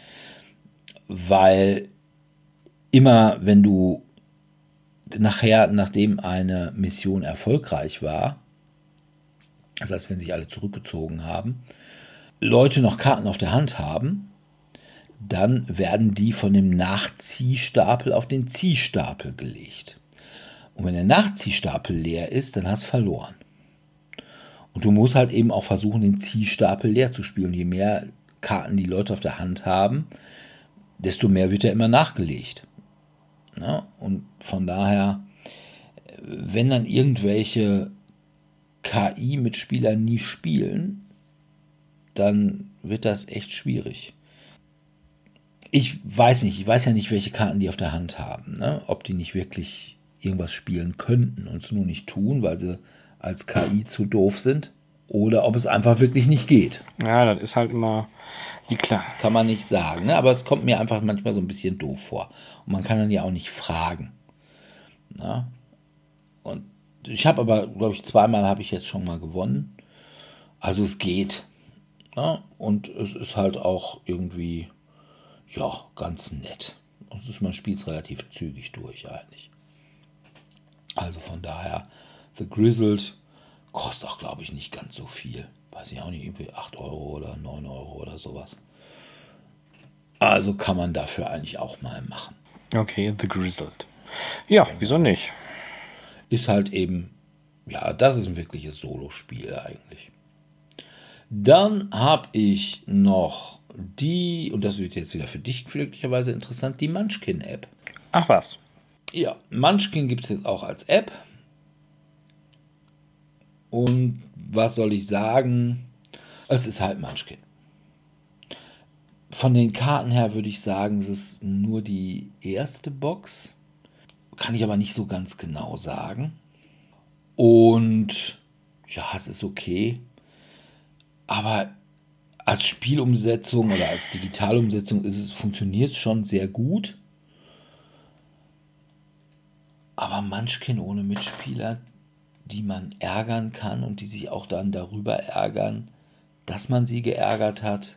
weil immer, wenn du nachher, nachdem eine Mission erfolgreich war, das heißt, wenn sich alle zurückgezogen haben, Leute noch Karten auf der Hand haben, dann werden die von dem Nachziehstapel auf den Ziehstapel gelegt. Und wenn der Nachziehstapel leer ist, dann hast du verloren. Und du musst halt eben auch versuchen, den Ziehstapel leer zu spielen. Und je mehr Karten die Leute auf der Hand haben, desto mehr wird er immer nachgelegt. Ja, und von daher, wenn dann irgendwelche K I-Mitspieler nie spielen, dann wird das echt schwierig. Ich weiß nicht, ich weiß ja nicht, welche Karten die auf der Hand haben, ne? Ob die nicht wirklich irgendwas spielen könnten und es nur nicht tun, weil sie als K I zu doof sind, oder ob es einfach wirklich nicht geht. Ja, das ist halt immer die klar. Das kann man nicht sagen, ne? Aber es kommt mir einfach manchmal so ein bisschen doof vor. Und man kann dann ja auch nicht fragen. Na? Und ich habe aber, glaube ich, zweimal habe ich jetzt schon mal gewonnen. Also es geht. Na? Und es ist halt auch irgendwie ja, ganz nett. Und ist, man spielt es relativ zügig durch eigentlich. Also von daher, The Grizzled kostet auch, glaube ich, nicht ganz so viel. Weiß ich auch nicht, irgendwie acht Euro oder neun Euro oder sowas. Also kann man dafür eigentlich auch mal machen. Okay, The Grizzled. Ja, wieso nicht? Ist halt eben, ja, das ist ein wirkliches Solospiel eigentlich. Dann habe ich noch die, und das wird jetzt wieder für dich glücklicherweise interessant, die Munchkin-App. Ach was. Ja, Munchkin gibt es jetzt auch als App. Und was soll ich sagen? Es ist halt Munchkin. Von den Karten her würde ich sagen, es ist nur die erste Box. Kann ich aber nicht so ganz genau sagen. Und ja, es ist okay. Aber als Spielumsetzung oder als Digitalumsetzung ist es, funktioniert es schon sehr gut. Aber Munchkin ohne Mitspieler, die man ärgern kann und die sich auch dann darüber ärgern, dass man sie geärgert hat,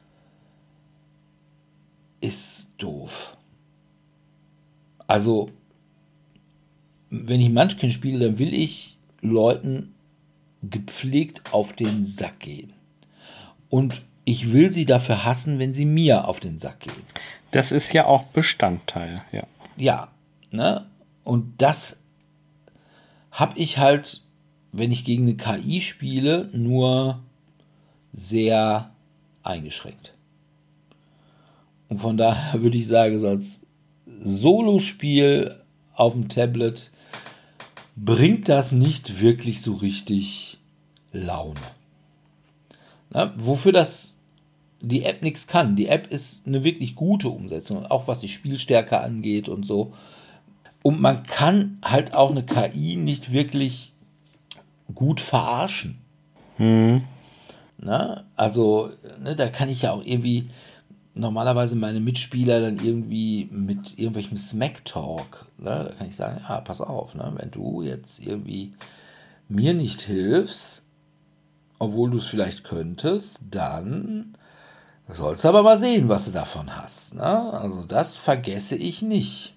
ist doof. Also, wenn ich Munchkin spiele, dann will ich Leuten gepflegt auf den Sack gehen. Und ich will sie dafür hassen, wenn sie mir auf den Sack gehen. Das ist ja auch Bestandteil, ja. Ja, ne? Und das habe ich halt, wenn ich gegen eine K I spiele, nur sehr eingeschränkt. Und von daher würde ich sagen, so als Solospiel auf dem Tablet bringt das nicht wirklich so richtig Laune. Na, wofür das die App nichts kann. Die App ist eine wirklich gute Umsetzung, auch was die Spielstärke angeht und so. Und man kann halt auch eine K I nicht wirklich gut verarschen. Mhm. Na, also, ne, da kann ich ja auch irgendwie normalerweise meine Mitspieler dann irgendwie mit irgendwelchem Smack-Talk, ne, da kann ich sagen, ja, pass auf, ne, wenn du jetzt irgendwie mir nicht hilfst, obwohl du es vielleicht könntest, dann sollst du aber mal sehen, was du davon hast. Ne? Also das vergesse ich nicht.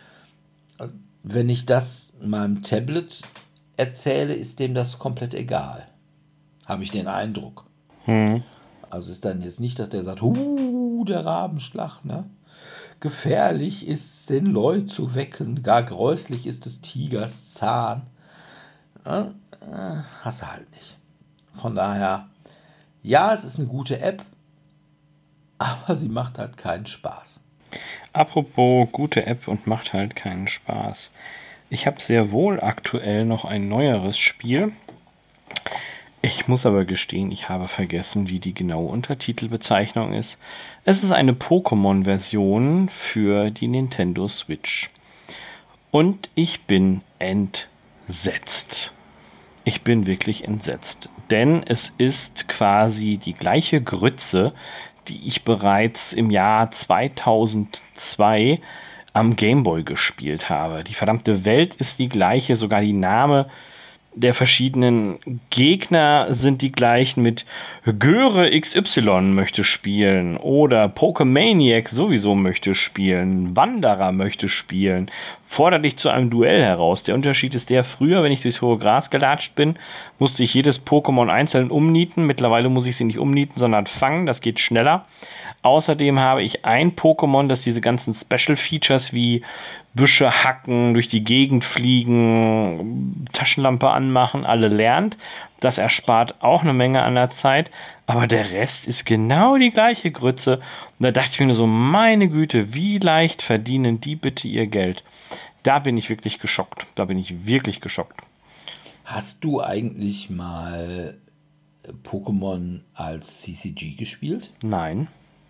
Wenn ich das meinem Tablet erzähle, ist dem das komplett egal. Habe ich den Eindruck. Mhm. Also ist dann jetzt nicht, dass der sagt, huh, der Rabenschlag, ne? Gefährlich ist, den Leu zu wecken, gar gräuslich ist des Tigers Zahn. Ne? Hast du halt nicht. Von daher, ja, es ist eine gute App, aber sie macht halt keinen Spaß. Apropos gute App und macht halt keinen Spaß. Ich habe sehr wohl aktuell noch ein neueres Spiel. Ich muss aber gestehen, ich habe vergessen, wie die genaue Untertitelbezeichnung ist. Es ist eine Pokémon-Version für die Nintendo Switch. Und ich bin entsetzt. Ich bin wirklich entsetzt. Denn es ist quasi die gleiche Grütze, die ich bereits im Jahr zweitausendzwei am Gameboy gespielt habe. Die verdammte Welt ist die gleiche, sogar die Name der verschiedenen Gegner sind die gleichen mit Göre X Y möchte spielen oder Pokemaniac sowieso möchte spielen, Wanderer möchte spielen, fordert dich zu einem Duell heraus. Der Unterschied ist der, früher, wenn ich durchs hohe Gras gelatscht bin, musste ich jedes Pokémon einzeln umnieten. Mittlerweile muss ich sie nicht umnieten, sondern fangen, das geht schneller. Außerdem habe ich ein Pokémon, das diese ganzen Special Features wie Büsche hacken, durch die Gegend fliegen, Taschenlampe anmachen, alle lernt. Das erspart auch eine Menge an der Zeit. Aber der Rest ist genau die gleiche Grütze. Und da dachte ich mir nur so, meine Güte, wie leicht verdienen die bitte ihr Geld. Da bin ich wirklich geschockt. Da bin ich wirklich geschockt. Hast du eigentlich mal Pokémon als C C G gespielt? Nein.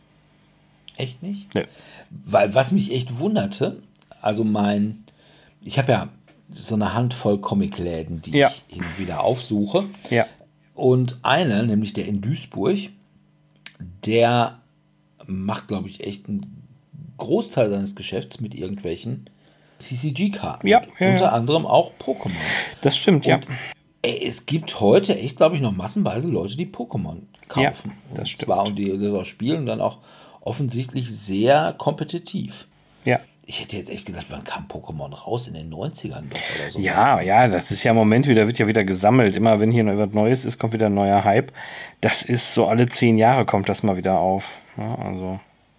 Echt nicht? Nee. Weil was mich echt wunderte, also mein, ich habe ja so eine Handvoll Comicläden, die Ja. ich hin und wieder aufsuche. Ja. Und einer, nämlich der in Duisburg, der macht, glaube ich, echt einen Großteil seines Geschäfts mit irgendwelchen C C G-Karten. Ja, ja, Unter ja. anderem auch Pokémon. Das stimmt, ja. Und ey, es gibt heute echt, glaube ich, noch massenweise Leute, die Pokémon kaufen. Ja, das und stimmt. zwar und die das auch spielen und dann auch offensichtlich sehr kompetitiv. Ja. Ich hätte jetzt echt gedacht, wann kam Pokémon raus? In den neunzigern doch oder so. Ja, ja, das ist ja im Moment wieder, wird ja wieder gesammelt. Immer wenn hier noch was Neues ist, kommt wieder ein neuer Hype. Das ist so alle zehn Jahre kommt das mal wieder auf. Ja, also,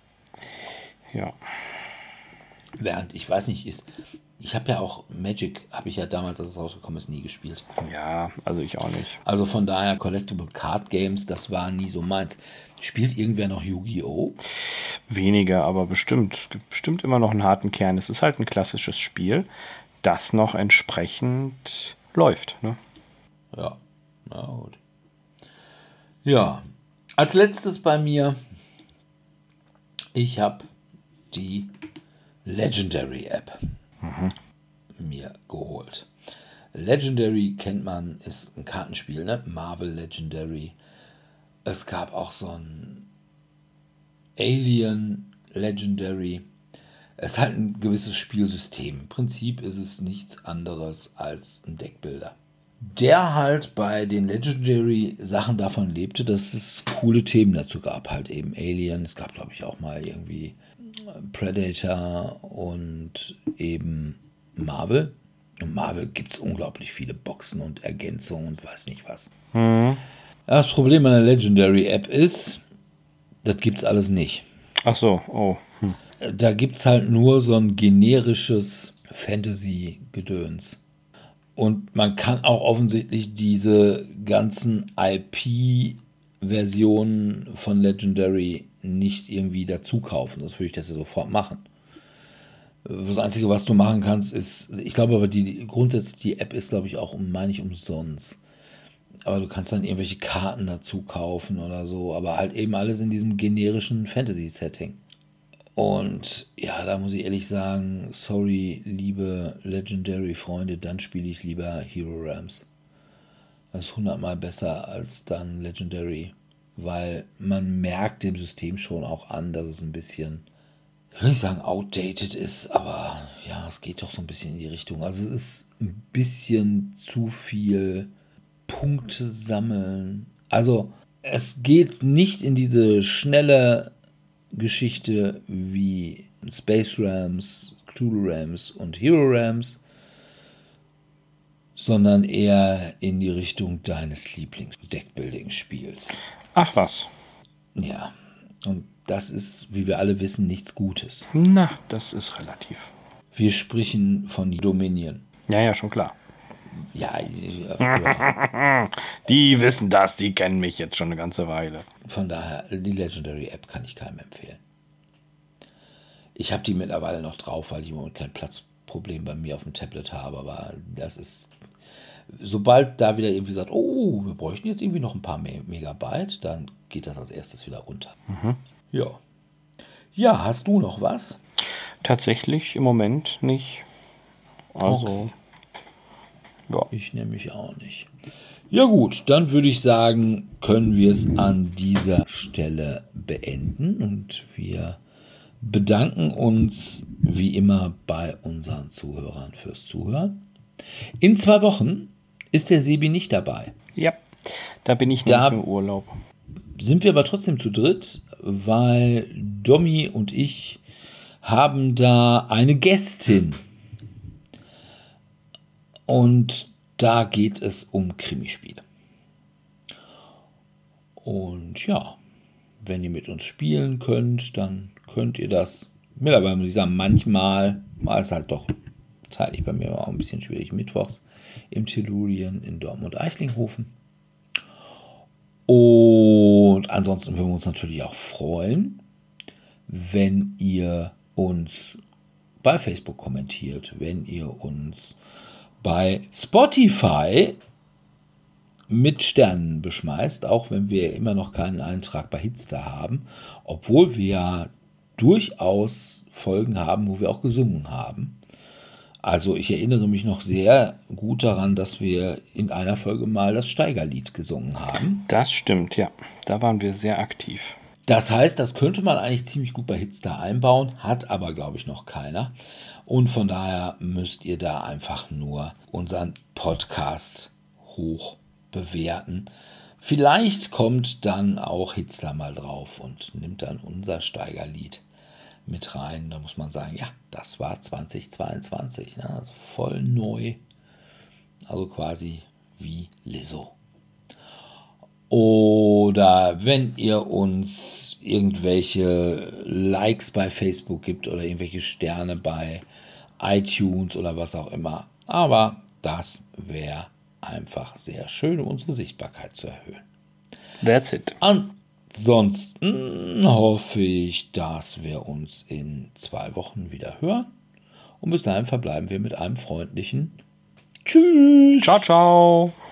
ja. Während, ich weiß nicht, ist, ich habe ja auch Magic, habe ich ja damals, als es rausgekommen ist, nie gespielt. Ja, also ich auch nicht. Also von daher, Collectible Card Games, das war nie so meins. Spielt irgendwer noch Yu-Gi-Oh? Weniger, aber bestimmt. Es gibt bestimmt immer noch einen harten Kern. Es ist halt ein klassisches Spiel, das noch entsprechend läuft. Ne? Ja, na gut. Ja, als letztes bei mir, ich habe die Legendary App mir geholt. Legendary kennt man, ist ein Kartenspiel, ne? Marvel Legendary. Es gab auch so ein Alien Legendary. Es ist halt ein gewisses Spielsystem. Im Prinzip ist es nichts anderes als ein Deckbilder. Der halt bei den Legendary Sachen davon lebte, dass es coole Themen dazu gab. Halt eben Alien. Es gab, glaube ich, auch mal irgendwie Predator und eben Marvel. Und Marvel gibt es unglaublich viele Boxen und Ergänzungen und weiß nicht was. Mhm. Das Problem an der Legendary App ist, das gibt's alles nicht. Ach so, oh. Hm. Da gibt's halt nur so ein generisches Fantasy-Gedöns. Und man kann auch offensichtlich diese ganzen I P-Versionen von Legendary nicht irgendwie dazu kaufen. Das würde ich das ja sofort machen. Das Einzige, was du machen kannst, ist, ich glaube aber, die grundsätzlich die App ist, glaube ich, auch, meine ich, umsonst. Aber du kannst dann irgendwelche Karten dazu kaufen oder so. Aber halt eben alles in diesem generischen Fantasy-Setting. Und ja, da muss ich ehrlich sagen, sorry, liebe Legendary-Freunde, dann spiele ich lieber Hero Realms. Das ist hundertmal besser als dann Legendary. Weil man merkt dem System schon auch an, dass es ein bisschen, ich will nicht sagen outdated ist, aber ja, es geht doch so ein bisschen in die Richtung. Also es ist ein bisschen zu viel Punkte sammeln. Also es geht nicht in diese schnelle Geschichte wie Space Realms, Cthulhu Realms und Hero Realms, sondern eher in die Richtung deines Lieblings-Deckbuilding-Spiels. Ach was. Ja, und das ist, wie wir alle wissen, nichts Gutes. Na, das ist relativ. Wir sprechen von Dominion. Ja, ja, schon klar. Ja, ja, Die wissen das, die kennen mich jetzt schon eine ganze Weile. von daher, die Legendary App kann ich keinem empfehlen. Ich habe die mittlerweile noch drauf, weil ich im Moment kein Platzproblem bei mir auf dem Tablet habe, aber das ist, sobald da wieder irgendwie sagt, oh, wir bräuchten jetzt irgendwie noch ein paar Me- Megabyte, dann geht das als erstes wieder runter. Mhm. Ja. Ja, hast du noch was? Tatsächlich im Moment nicht. Also, Okay. ja. Ich nämlich auch nicht. Ja gut, dann würde ich sagen, können wir es an dieser Stelle beenden und wir bedanken uns wie immer bei unseren Zuhörern fürs Zuhören. In zwei Wochen ist der Sebi nicht dabei. Ja, da bin ich Da- nämlich im Urlaub. Sind wir aber trotzdem zu dritt, weil Domi und ich haben da eine Gästin. Und da geht es um Krimispiele. Und ja, wenn ihr mit uns spielen könnt, dann könnt ihr das. Mittlerweile muss ich sagen, manchmal war es halt doch zeitlich bei mir auch ein bisschen schwierig, mittwochs im Tellurien in Dortmund-Eichlinghofen. Und ansonsten würden wir uns natürlich auch freuen, wenn ihr uns bei Facebook kommentiert, wenn ihr uns bei Spotify mit Sternen beschmeißt, auch wenn wir immer noch keinen Eintrag bei Hitstar haben, obwohl wir ja durchaus Folgen haben, wo wir auch gesungen haben. Also ich erinnere mich noch sehr gut daran, dass wir in einer Folge mal das Steigerlied gesungen haben. Das stimmt, ja. Da waren wir sehr aktiv. Das heißt, das könnte man eigentlich ziemlich gut bei Hitstar einbauen, hat aber, glaube ich, noch keiner. Und von daher müsst ihr da einfach nur unseren Podcast hoch bewerten. Vielleicht kommt dann auch Hitstar mal drauf und nimmt dann unser Steigerlied mit rein. Da muss man sagen, ja, das war zweitausendzweiundzwanzig, ne? Also voll neu. Also quasi wie Lizzo. Oder wenn ihr uns irgendwelche Likes bei Facebook gibt oder irgendwelche Sterne bei iTunes oder was auch immer. Aber das wäre einfach sehr schön, um unsere Sichtbarkeit zu erhöhen. That's it. Ansonsten hoffe ich, dass wir uns in zwei Wochen wieder hören. Und bis dahin verbleiben wir mit einem freundlichen Tschüss. Ciao, ciao.